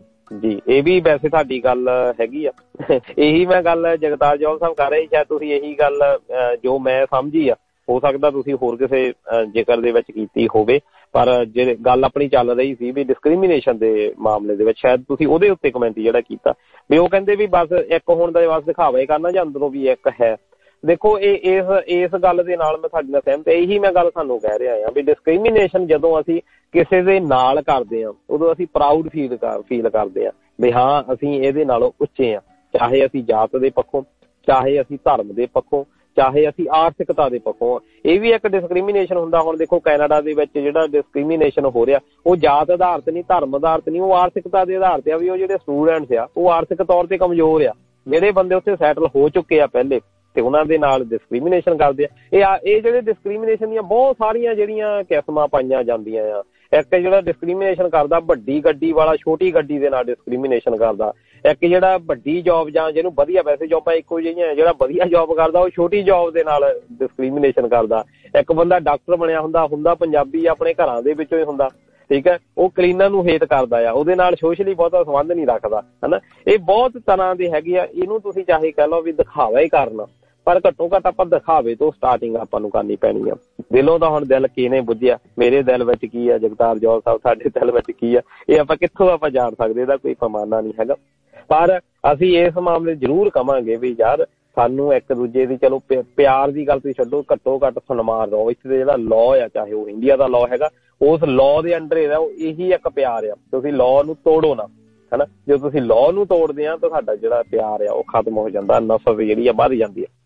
ਜੀ। ਇਹ ਵੀ ਵੈਸੇ ਤੁਹਾਡੀ ਗੱਲ ਹੈਗੀ ਆ। ਇਹੀ ਮੈਂ ਗੱਲ ਜਗਤਾਰ ਜੌਹਲ ਸਾਹਿਬ ਕਰ ਰਹੇ, ਸ਼ਾਇਦ ਤੁਸੀਂ ਇਹੀ ਗੱਲ ਜੋ ਮੈਂ ਸਮਝੀ ਆ, ਹੋ ਸਕਦਾ ਤੁਸੀਂ ਹੋਰ ਕਿਸੇ ਜ਼ਿਕਰ ਦੇ ਵਿੱਚ ਕੀਤੀ ਹੋਵੇ, ਪਰ ਜਿਹੜੇ ਗੱਲ ਆਪਣੀ ਚੱਲ ਰਹੀ ਸੀ ਵੀ ਡਿਸਕ੍ਰਿਮੀਨੇਸ਼ਨ ਦੇ ਮਾਮਲੇ ਦੇ ਵਿੱਚ, ਸ਼ਾਇਦ ਤੁਸੀਂ ਉਹਦੇ ਉੱਤੇ ਕਮੈਂਟ ਜਿਹੜਾ ਕੀਤਾ ਵੀ ਉਹ ਕਹਿੰਦੇ ਵੀ ਬਸ ਇੱਕ ਹੋਣ ਦਾ ਬਸ ਦਿਖਾਵਾ ਹੀ ਕਰਨਾ ਜਾਂ ਅੰਦਰੋਂ ਵੀ ਇੱਕ ਹੈ। ਦੇਖੋ ਇਹ ਇਸ ਇਸ ਗੱਲ ਦੇ ਨਾਲ ਮੈਂ ਤੁਹਾਡੇ ਨਾਲ ਸਹਿਮਤ, ਇਹੀ ਮੈਂ ਗੱਲ ਤੁਹਾਨੂੰ ਕਹਿ ਰਿਹਾ ਹਾਂ ਵੀ ਡਿਸਕ੍ਰਿਮੀਨੇਸ਼ਨ ਜਦੋਂ ਅਸੀਂ ਕਿਸੇ ਦੇ ਨਾਲ ਕਰਦੇ ਹਾਂ ਉਦੋਂ ਅਸੀਂ ਪ੍ਰਾਊਡ ਫੀਲ ਕਰ ਫੀਲ ਕਰਦੇ ਹਾਂ ਵੀ ਹਾਂ ਅਸੀਂ ਇਹਦੇ ਨਾਲੋਂ ਉੱਚੇ ਹਾਂ, ਚਾਹੇ ਅਸੀਂ ਜਾਤ ਦੇ ਪੱਖੋਂ, ਚਾਹੇ ਅਸੀਂ ਧਰਮ ਦੇ ਪੱਖੋਂ, ਚਾਹੇ ਅਸੀਂ ਆਰਥਿਕਤਾ ਦੇ ਪੱਖੋਂ। ਇਹ ਵੀ ਇੱਕ ਡਿਸਕ੍ਰਿਮੀਨੇਸ਼ਨ ਹੁੰਦਾ। ਹੁਣ ਦੇਖੋ ਕੈਨੇਡਾ ਦੇ ਵਿੱਚ ਜਿਹੜਾ ਡਿਸਕ੍ਰਿਮੀਨੇਸ਼ਨ ਹੋ ਰਿਹਾ ਉਹ ਜਾਤ ਆਧਾਰਿਤ ਨਹੀਂ, ਧਰਮ ਆਧਾਰਿਤ ਨਹੀਂ, ਉਹ ਆਰਥਿਕਤਾ ਦੇ ਆਧਾਰ ਤੇ ਆ ਵੀ ਉਹ ਜਿਹੜੇ ਸਟੂਡੈਂਟਸ ਆ ਉਹ ਆਰਥਿਕ ਤੌਰ ਤੇ ਕਮਜ਼ੋਰ ਆ। ਜਿਹੜੇ ਬੰਦੇ ਉੱਥੇ ਸੈਟਲ ਹੋ ਚੁੱਕੇ ਆ ਪਹਿਲੇ ਤੇ ਉਹਨਾਂ ਦੇ ਨਾਲ ਡਿਸਕ੍ਰਿਮੀਨੇਸ਼ਨ ਕਰਦੇ ਆ। ਇਹ ਇਹ ਜਿਹੜੇ ਡਿਸਕ੍ਰਿਮੀਨੇਸ਼ਨ ਦੀਆਂ ਬਹੁਤ ਸਾਰੀਆਂ ਜਿਹੜੀਆਂ ਕਿਸਮਾਂ ਪਾਈਆਂ ਜਾਂਦੀਆਂ ਆ। ਇੱਕ ਜਿਹੜਾ ਡਿਸਕ੍ਰਿਮੀਨੇਸ਼ਨ ਕਰਦਾ ਵੱਡੀ ਗੱਡੀ ਵਾਲਾ ਛੋਟੀ ਗੱਡੀ ਦੇ ਨਾਲ ਡਿਸਕ੍ਰਿਮੀਨੇਸ਼ਨ ਕਰਦਾ। ਇੱਕ ਜਿਹੜਾ ਵੱਡੀ ਜੋਬ ਜਾਂ ਜਿਹਨੂੰ ਵਧੀਆ, ਵੈਸੇ ਜੋਬਾਂ ਇੱਕੋ ਜਿਹੀਆਂ, ਜਿਹੜਾ ਵਧੀਆ ਜੋਬ ਕਰਦਾ ਉਹ ਛੋਟੀ ਜੋਬ ਦੇ ਨਾਲ ਡਿਸਕ੍ਰਿਮੀਨੇਸ਼ਨ ਕਰਦਾ। ਇੱਕ ਬੰਦਾ ਡਾਕਟਰ ਬਣਿਆ ਹੁੰਦਾ ਹੁੰਦਾ ਪੰਜਾਬੀ ਆਪਣੇ ਘਰਾਂ ਦੇ ਵਿੱਚੋਂ ਹੀ ਹੁੰਦਾ, ਠੀਕ ਹੈ, ਉਹ ਕਲੀਨਰ ਨੂੰ ਹੇਟ ਕਰਦਾ ਆ, ਉਹਦੇ ਨਾਲ ਸੋਸ਼ਲੀ ਬਹੁਤਾ ਸੰਬੰਧ ਨਹੀਂ ਰੱਖਦਾ, ਹਨਾ। ਇਹ ਬਹੁਤ ਤਰ੍ਹਾਂ ਦੇ ਹੈਗੇ ਆ। ਇਹਨੂੰ ਤੁਸੀਂ ਚਾਹੇ ਕਹਿ ਲਓ ਵੀ ਦਿਖਾਵਾ ਹੀ ਕਰਨਾ, ਪਰ ਘੱਟੋ ਘੱਟ ਆਪਾਂ ਦਿਖਾਵੇ ਤੋਂ ਸਟਾਰਟਿੰਗ ਆਪਾਂ ਨੂੰ ਕਰਨੀ ਪੈਣੀ ਆ। ਦਿਲੋਂ ਤਾਂ ਹੁਣ ਦਿਲ ਕਿਹਨੇ ਬੁੱਝਿਆ, ਮੇਰੇ ਦਿਲ ਵਿੱਚ ਕੀ ਆ, ਜਗਤਾਰ ਜੌਹਲ ਸਾਹਿਬ ਸਾਡੇ ਦਿਲ ਵਿੱਚ ਕੀ ਆ, ਇਹ ਆਪਾਂ ਕਿੱਥੋਂ ਆਪਾਂ ਜਾਣ ਸਕਦੇ, ਇਹਦਾ ਕੋਈ ਪੈਮਾਨਾ ਨਹੀਂ ਹੈਗਾ। ਪਰ ਅਸੀਂ ਇਸ ਮਾਮਲੇ ਜ਼ਰੂਰ ਕਵਾਂਗੇ ਵੀ ਯਾਰ ਸਾਨੂੰ ਇੱਕ ਦੂਜੇ ਦੀ, ਚਲੋ ਪਿਆਰ ਦੀ ਗੱਲ ਤੁਸੀਂ ਛੱਡੋ, ਘੱਟੋ ਘੱਟ ਸਨਮਾਨ ਦਿਓ। ਇੱਥੇ ਜਿਹੜਾ ਲਾਅ ਆ, ਚਾਹੇ ਉਹ ਇੰਡੀਆ ਦਾ ਲਾਅ ਹੈਗਾ, ਉਸ ਲਾਅ ਦੇ ਅੰਡਰ ਇਹਦਾ ਇਹੀ ਇੱਕ ਪਿਆਰ ਆ। ਤੁਸੀਂ ਲਾਅ ਨੂੰ ਤੋੜੋ ਨਾ, ਹਨਾ। ਜੇ ਤੁਸੀਂ ਲਾਅ ਨੂੰ ਤੋੜਦੇ ਆ ਤਾਂ ਸਾਡਾ ਜਿਹੜਾ ਪਿਆਰ ਆ ਉਹ ਖਤਮ ਹੋ ਜਾਂਦਾ, ਨਫ਼ਰਤ ਜਿਹੜੀ ਆ ਵੱਧ ਜਾਂਦੀ ਆ।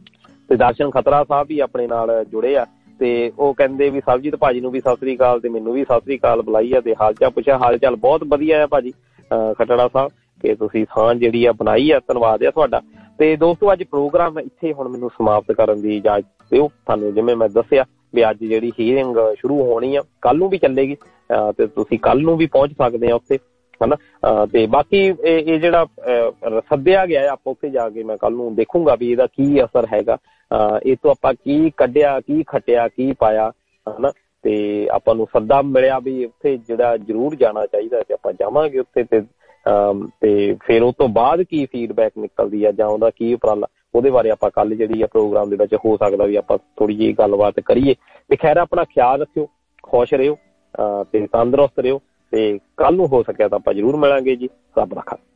ਤੇ ਦਰਸ਼ਨ ਖਤਰਾ ਸਾਹਿਬ ਵੀ ਆਪਣੇ ਨਾਲ ਜੁੜੇ ਆ ਤੇ ਉਹ ਕਹਿੰਦੇ ਵੀ ਸਰਬਜੀਤ ਭਾਜੀ ਨੂੰ ਵੀ ਸਤਿ ਸ੍ਰੀ ਅਕਾਲ ਤੇ ਮੈਨੂੰ ਵੀ ਸਤਿ ਸ੍ਰੀ ਅਕਾਲ ਬੁਲਾਈ ਆ ਤੇ ਹਾਲ ਚਾਲ ਪੁੱਛਿਆ। ਹਾਲ ਚਾਲ ਬਹੁਤ ਵਧੀਆ ਆ ਭਾਜੀ ਖਟੜਾ ਸਾਹਿਬ, ਕਿ ਤੁਸੀਂ ਸਾਂਝ ਜਿਹੜੀ ਆ ਬਣਾਈ ਆ, ਧੰਨਵਾਦ ਆ ਤੁਹਾਡਾ। ਤੇ ਦੋਸਤੋ ਅੱਜ ਪ੍ਰੋਗਰਾਮ ਇੱਥੇ ਹੁਣ ਮੈਨੂੰ ਸਮਾਪਤ ਕਰਨ ਦੀ ਇਜਾਜ਼ਤ ਦਿਓ। ਤੁਹਾਨੂੰ ਜਿਵੇਂ ਮੈਂ ਦੱਸਿਆ ਵੀ ਅੱਜ ਜਿਹੜੀ ਹੀਅਰਿੰਗ ਸ਼ੁਰੂ ਹੋਣੀ ਆ, ਕੱਲ ਨੂੰ ਵੀ ਚੱਲੇਗੀ ਤੇ ਤੁਸੀਂ ਕੱਲ ਨੂੰ ਵੀ ਪਹੁੰਚ ਸਕਦੇ ਆ ਉੱਥੇ, ਹਨਾ। ਤੇ ਬਾਕੀ ਇਹ ਜਿਹੜਾ ਸੱਦਿਆ ਗਿਆ ਆਪਾਂ ਉੱਥੇ ਜਾ ਕੇ ਮੈਂ ਕੱਲ ਨੂੰ ਦੇਖੂੰਗਾ ਵੀ ਇਹਦਾ ਕੀ ਅਸਰ ਹੈਗਾ, ਇਹ ਤੋਂ ਆਪਾਂ ਕੀ ਕੱਢਿਆ, ਕੀ ਖੱਟਿਆ, ਕੀ ਪਾਇਆ, ਹਨਾ। ਤੇ ਆਪਾਂ ਨੂੰ ਸੱਦਾ ਮਿਲਿਆ ਵੀ ਉੱਥੇ ਜਿਹੜਾ ਜ਼ਰੂਰ ਜਾਣਾ ਚਾਹੀਦਾ ਤੇ ਆਪਾਂ ਜਾਵਾਂਗੇ ਉੱਥੇ। ਤੇ ਤੇ ਫਿਰ ਉਸ ਤੋਂ ਬਾਅਦ ਕੀ ਫੀਡਬੈਕ ਨਿਕਲਦੀ ਆ ਜਾਂ ਉਹਦਾ ਕੀ ਉਪਰਾਲਾ, ਉਹਦੇ ਬਾਰੇ ਆਪਾਂ ਕੱਲ ਜਿਹੜੀ ਆ ਪ੍ਰੋਗਰਾਮ ਦੇ ਵਿੱਚ ਹੋ ਸਕਦਾ ਵੀ ਆਪਾਂ ਥੋੜ੍ਹੀ ਜਿਹੀ ਗੱਲਬਾਤ ਕਰੀਏ। ਤੇ ਖੈਰ ਆਪਣਾ ਖਿਆਲ ਰੱਖਿਓ, ਖੁਸ਼ ਰਿਓ ਤੇ ਤੰਦਰੁਸਤ ਰਿਓ, ਤੇ ਕੱਲ ਨੂੰ ਹੋ ਸਕਿਆ ਤਾਂ ਆਪਾਂ ਜ਼ਰੂਰ ਮਿਲਾਂਗੇ ਜੀ। ਰੱਬ ਰੱਖਾ।